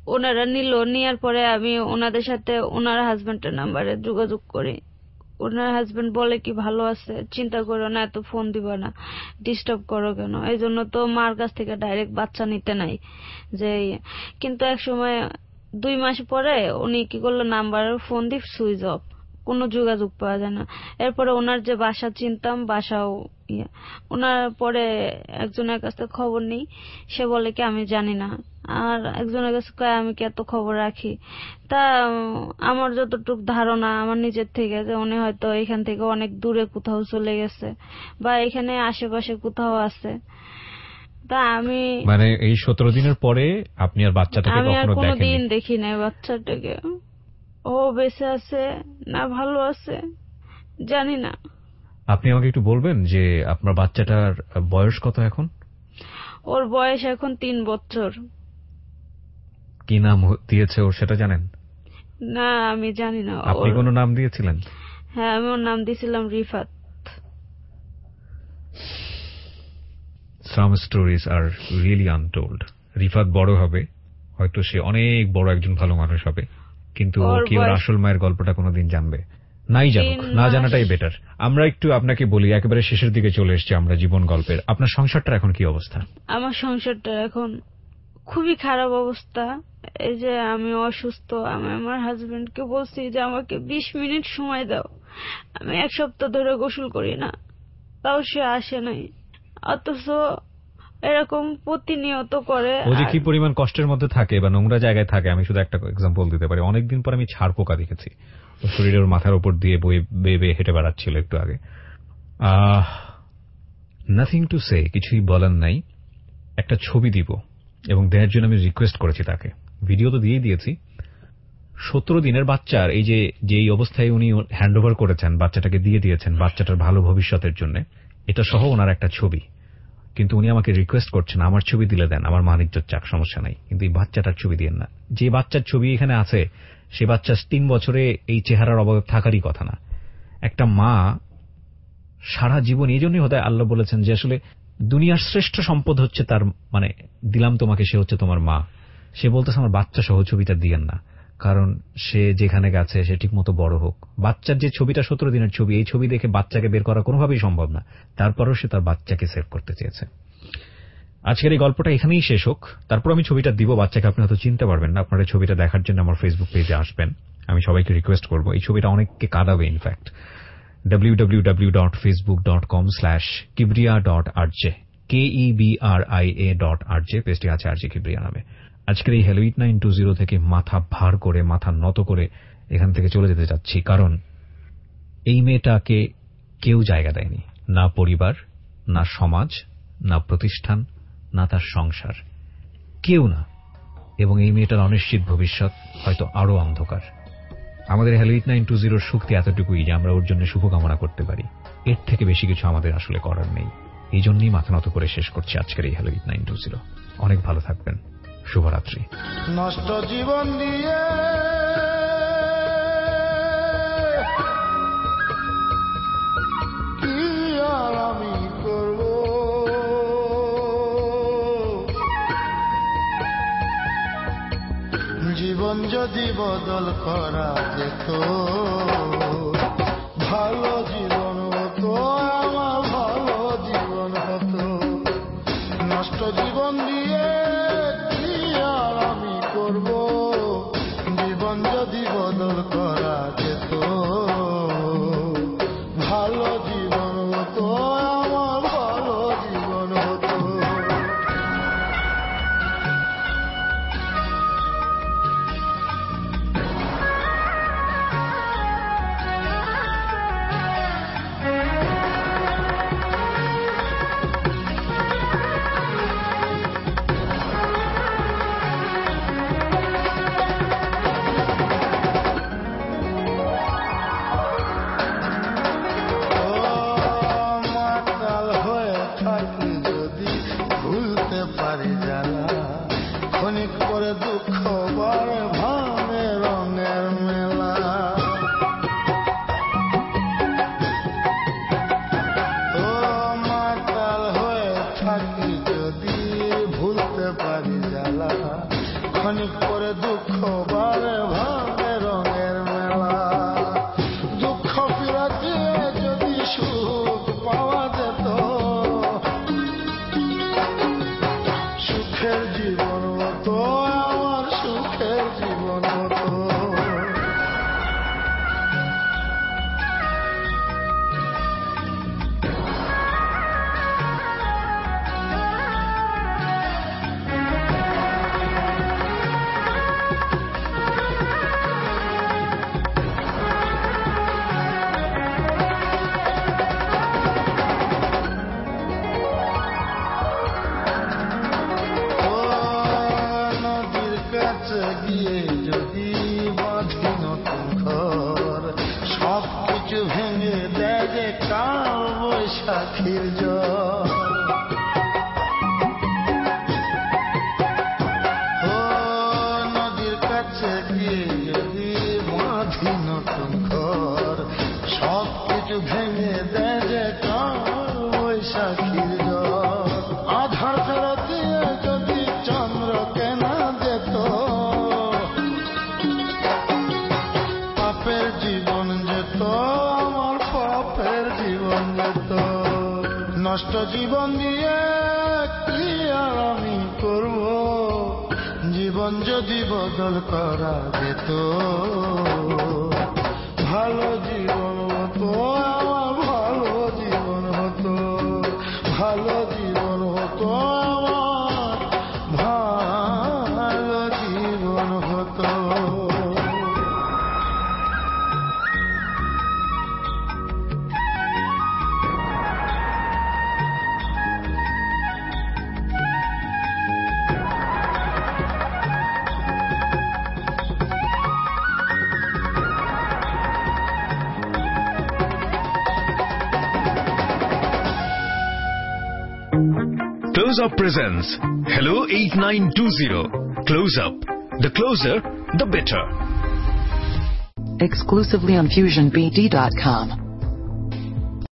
ওনারা নিল, নেওয়ার পরে আমি ওনাদের সাথে ওনার হাজবেন্ডের নাম্বারে যোগাযোগ করি। ওনার হাজবেন্ড বলে কি ভালো আছে, চিন্তা করো না, এত ফোন দিবা না, ডিস্টার্ব করো কেন, এই জন্য তো মার কাছ থেকে ডাইরেক্ট বাচ্চা নিতে নাই যে। কিন্তু এক সময় দুই মাস পরে উনি কি করলো, নাম্বার ফোন দিয়ে সুইচ অফ, কোনো যোগাযোগ পাওয়া যায় না। এরপরে ওনার যে বাসা চিনতাম, বাসাও ইয়ে। ওনার পরে একজনের কাছ থেকে খবর নেই, সে বলে কি আমি জানি না। আর একজনের কাছে কয় আমি কি এত খবর রাখি। তা আমার যতটুকু ধারণা আমার নিজের থেকে, যে উনি হয়তো এখান থেকে অনেক দূরে কোথাও চলে গেছে বা এখানে আশেপাশে কোথাও আছে। তা আমি মানে এই সতেরো দিনের পরে আপনি আর বাচ্চাটাকে আমি আর কখনো কোনোদিন দেখেননি? দেখি নাই বাচ্চাটাকে। ও বেঁচে আছে না ভালো আছে জানি না। আপনি আমাকে একটু বলবেন যে আপনার বাচ্চাটার বয়স কত এখন? ওর বয়স এখন তিন বছর। কি নাম দিয়েছে ওর সেটা জানেন? না আমি জানি না। আপনি কোনো নাম দিয়েছিলেন? হ্যাঁ আমি ওর নাম দিয়েছিলাম Rifat. Some stories are really untold. Rifat বড় হবে, হয়তো সে অনেক বড় একজন ভালো মানুষ হবে, কিন্তু কি ওর আসল মায়ের গল্পটা কোনোদিন জানবে? নাই জানুক, না জানাটাই বেটার। আমরা একটু আপনাকে বলি, একেবারে শেষের দিকে চলে এসেছি আমরা জীবন গল্পের। আপনার সংসারটার এখন কি অবস্থা? আমার সংসারটা এখন খুবই খারাপ অবস্থা। এই যে আমি অসুস্থ, আমি আমার হাজবেন্ডকে বলছি যে আমাকে বিশ মিনিট সময় দাও, আমি এক সপ্তাহ ধরে গোসল করি না, তাও সে আসে নাই। অথচ এরকম প্রতিনিয়ত করে। ও যে কি পরিমাণ কষ্টের মধ্যে থাকে বা নোংরা জায়গায় থাকে, আমি শুধু একটা এক্সাম্পল দিতে পারি। অনেকদিন পর আমি ছাড় পোকা দেখেছি, ও শরীরের মাথার উপর দিয়ে বয়ে বেয়ে বেয়ে হেঁটে বেড়াচ্ছিল একটু আগে। নাথিং টু সে, কিছুই বলার নাই। একটা ছবি দিব এবং দেওয়ার জন্য আমি রিকোয়েস্ট করেছি তাকে, ভিডিও তো দিয়েই দিয়েছি। সতেরো দিনের বাচ্চার এই যে যেই অবস্থায় উনি হ্যান্ড ওভার করেছেন, বাচ্চাটাকে দিয়ে দিয়েছেন বাচ্চাটার ভালো ভবিষ্যতের জন্য, এটা সহ ওনার একটা ছবি। কিন্তু উনি আমাকে রিকোয়েস্ট করছেন আমার ছবি দিলে দেন, আমার মান ইজ্জত চাক, সমস্যা নাই, কিন্তু এই বাচ্চাটার ছবি দিয়েন না। যে বাচ্চার ছবি এখানে আছে সে বাচ্চা তিন বছরে এই চেহারার অভাব থাকারই কথা না। একটা মা সারা জীবন, এই জন্যই হয়তো আল্লাহ বলেছেন যে আসলে দুনিয়ার শ্রেষ্ঠ সম্পদ হচ্ছে তার, মানে দিলাম তোমাকে, সে হচ্ছে তোমার মা। সে বলতেছে আমার বাচ্চা সহ ছবিটা দিয়েন না, কারণ সে যেখানে গেছে সে ঠিক মতো বড় হোক। বাচ্চার যে ছবিটা সতেরো দিনের ছবি, এই ছবি দেখে বাচ্চাকে বের করা কোনোভাবেই সম্ভব না, তারপরও সে তার বাচ্চাকে সেভ করতে চেয়েছে। আজকের এই গল্পটা এখানেই শেষ হোক, তারপর আমি ছবিটা দিব বাচ্চাকে। আপনি হয়তো চিনতে পারবেন না, আপনারা ছবিটা দেখার জন্য আমার ফেসবুক পেজে আসবেন। আমি সবাইকে রিকোয়েস্ট করবো, এই ছবিটা অনেককে কাঁদাবে। In fact W W W dot Facebook dot com slash Kibria dot RJ, K E B R I A dot RJ, পেজটি আছে আরজে কিবরিয়া নামে। আজকের এই hello eight nine two zero থেকে মাথা ভার করে, মাথা নত করে এখান থেকে চলে যেতে চাচ্ছি, কারণ এই মেয়েটাকে কেউ জায়গা দেয়নি, না পরিবার, না সমাজ, না প্রতিষ্ঠান, না তার সংসার, কেউ না। এবং এই মেয়েটার অনিশ্চিত ভবিষ্যৎ হয়তো আরো অন্ধকার। আমাদের হ্যালো এইট নাইন টু জিরোর শক্তি এতটুকুই যে আমরা ওর জন্য শুভকামনা করতে পারি, এর থেকে বেশি কিছু আমাদের আসলে করার নেই। এই জন্যই মাথা নত করে শেষ করছি আজকের এই hello eight nine two zero. অনেক ভালো থাকবেন, শুভরাত্রি। নষ্ট জীবন দিয়ে কি আর আমি করব, জীবন যদি বদল করা যেত, ভালো জীবন হতো, আমার ভালো জীবন হতো। নষ্ট জীবন দিয়ে কি আর আমি করব, জীবন যদি বদল করা যেত, ভালো জীবন হতো, আমার ভালো জীবন হতো। জীবন হতো। গিয়ে যদি বাঁধি নতুন ঘর, সব কিছু ভেঙে দেয় যে কাল বৈশাখীর জ্বর। ও নদীর কাছে গিয়ে যদি বাঁধি নতুন ঘর, সব কিছু ভেঙে দেয় যে কাল বৈশাখীর জ্বর। আধার ফেরত দিয়ে যদি চন্দ্র কেনা যেত, পাপের জীবন যেত, আমার পাপের জীবন যেত। নষ্ট জীবন দিয়ে কি আর আমি করব, জীবন যদি বদল করা যেত, ভালো জীবন হতো, আমার ভালো জীবন হতো, ভালো জীবন হতো, আমার ভালো জীবন হতো। Close Up presents Hello eight nine two zero. Close Up. The closer, the better. Exclusively on fusion b d dot com.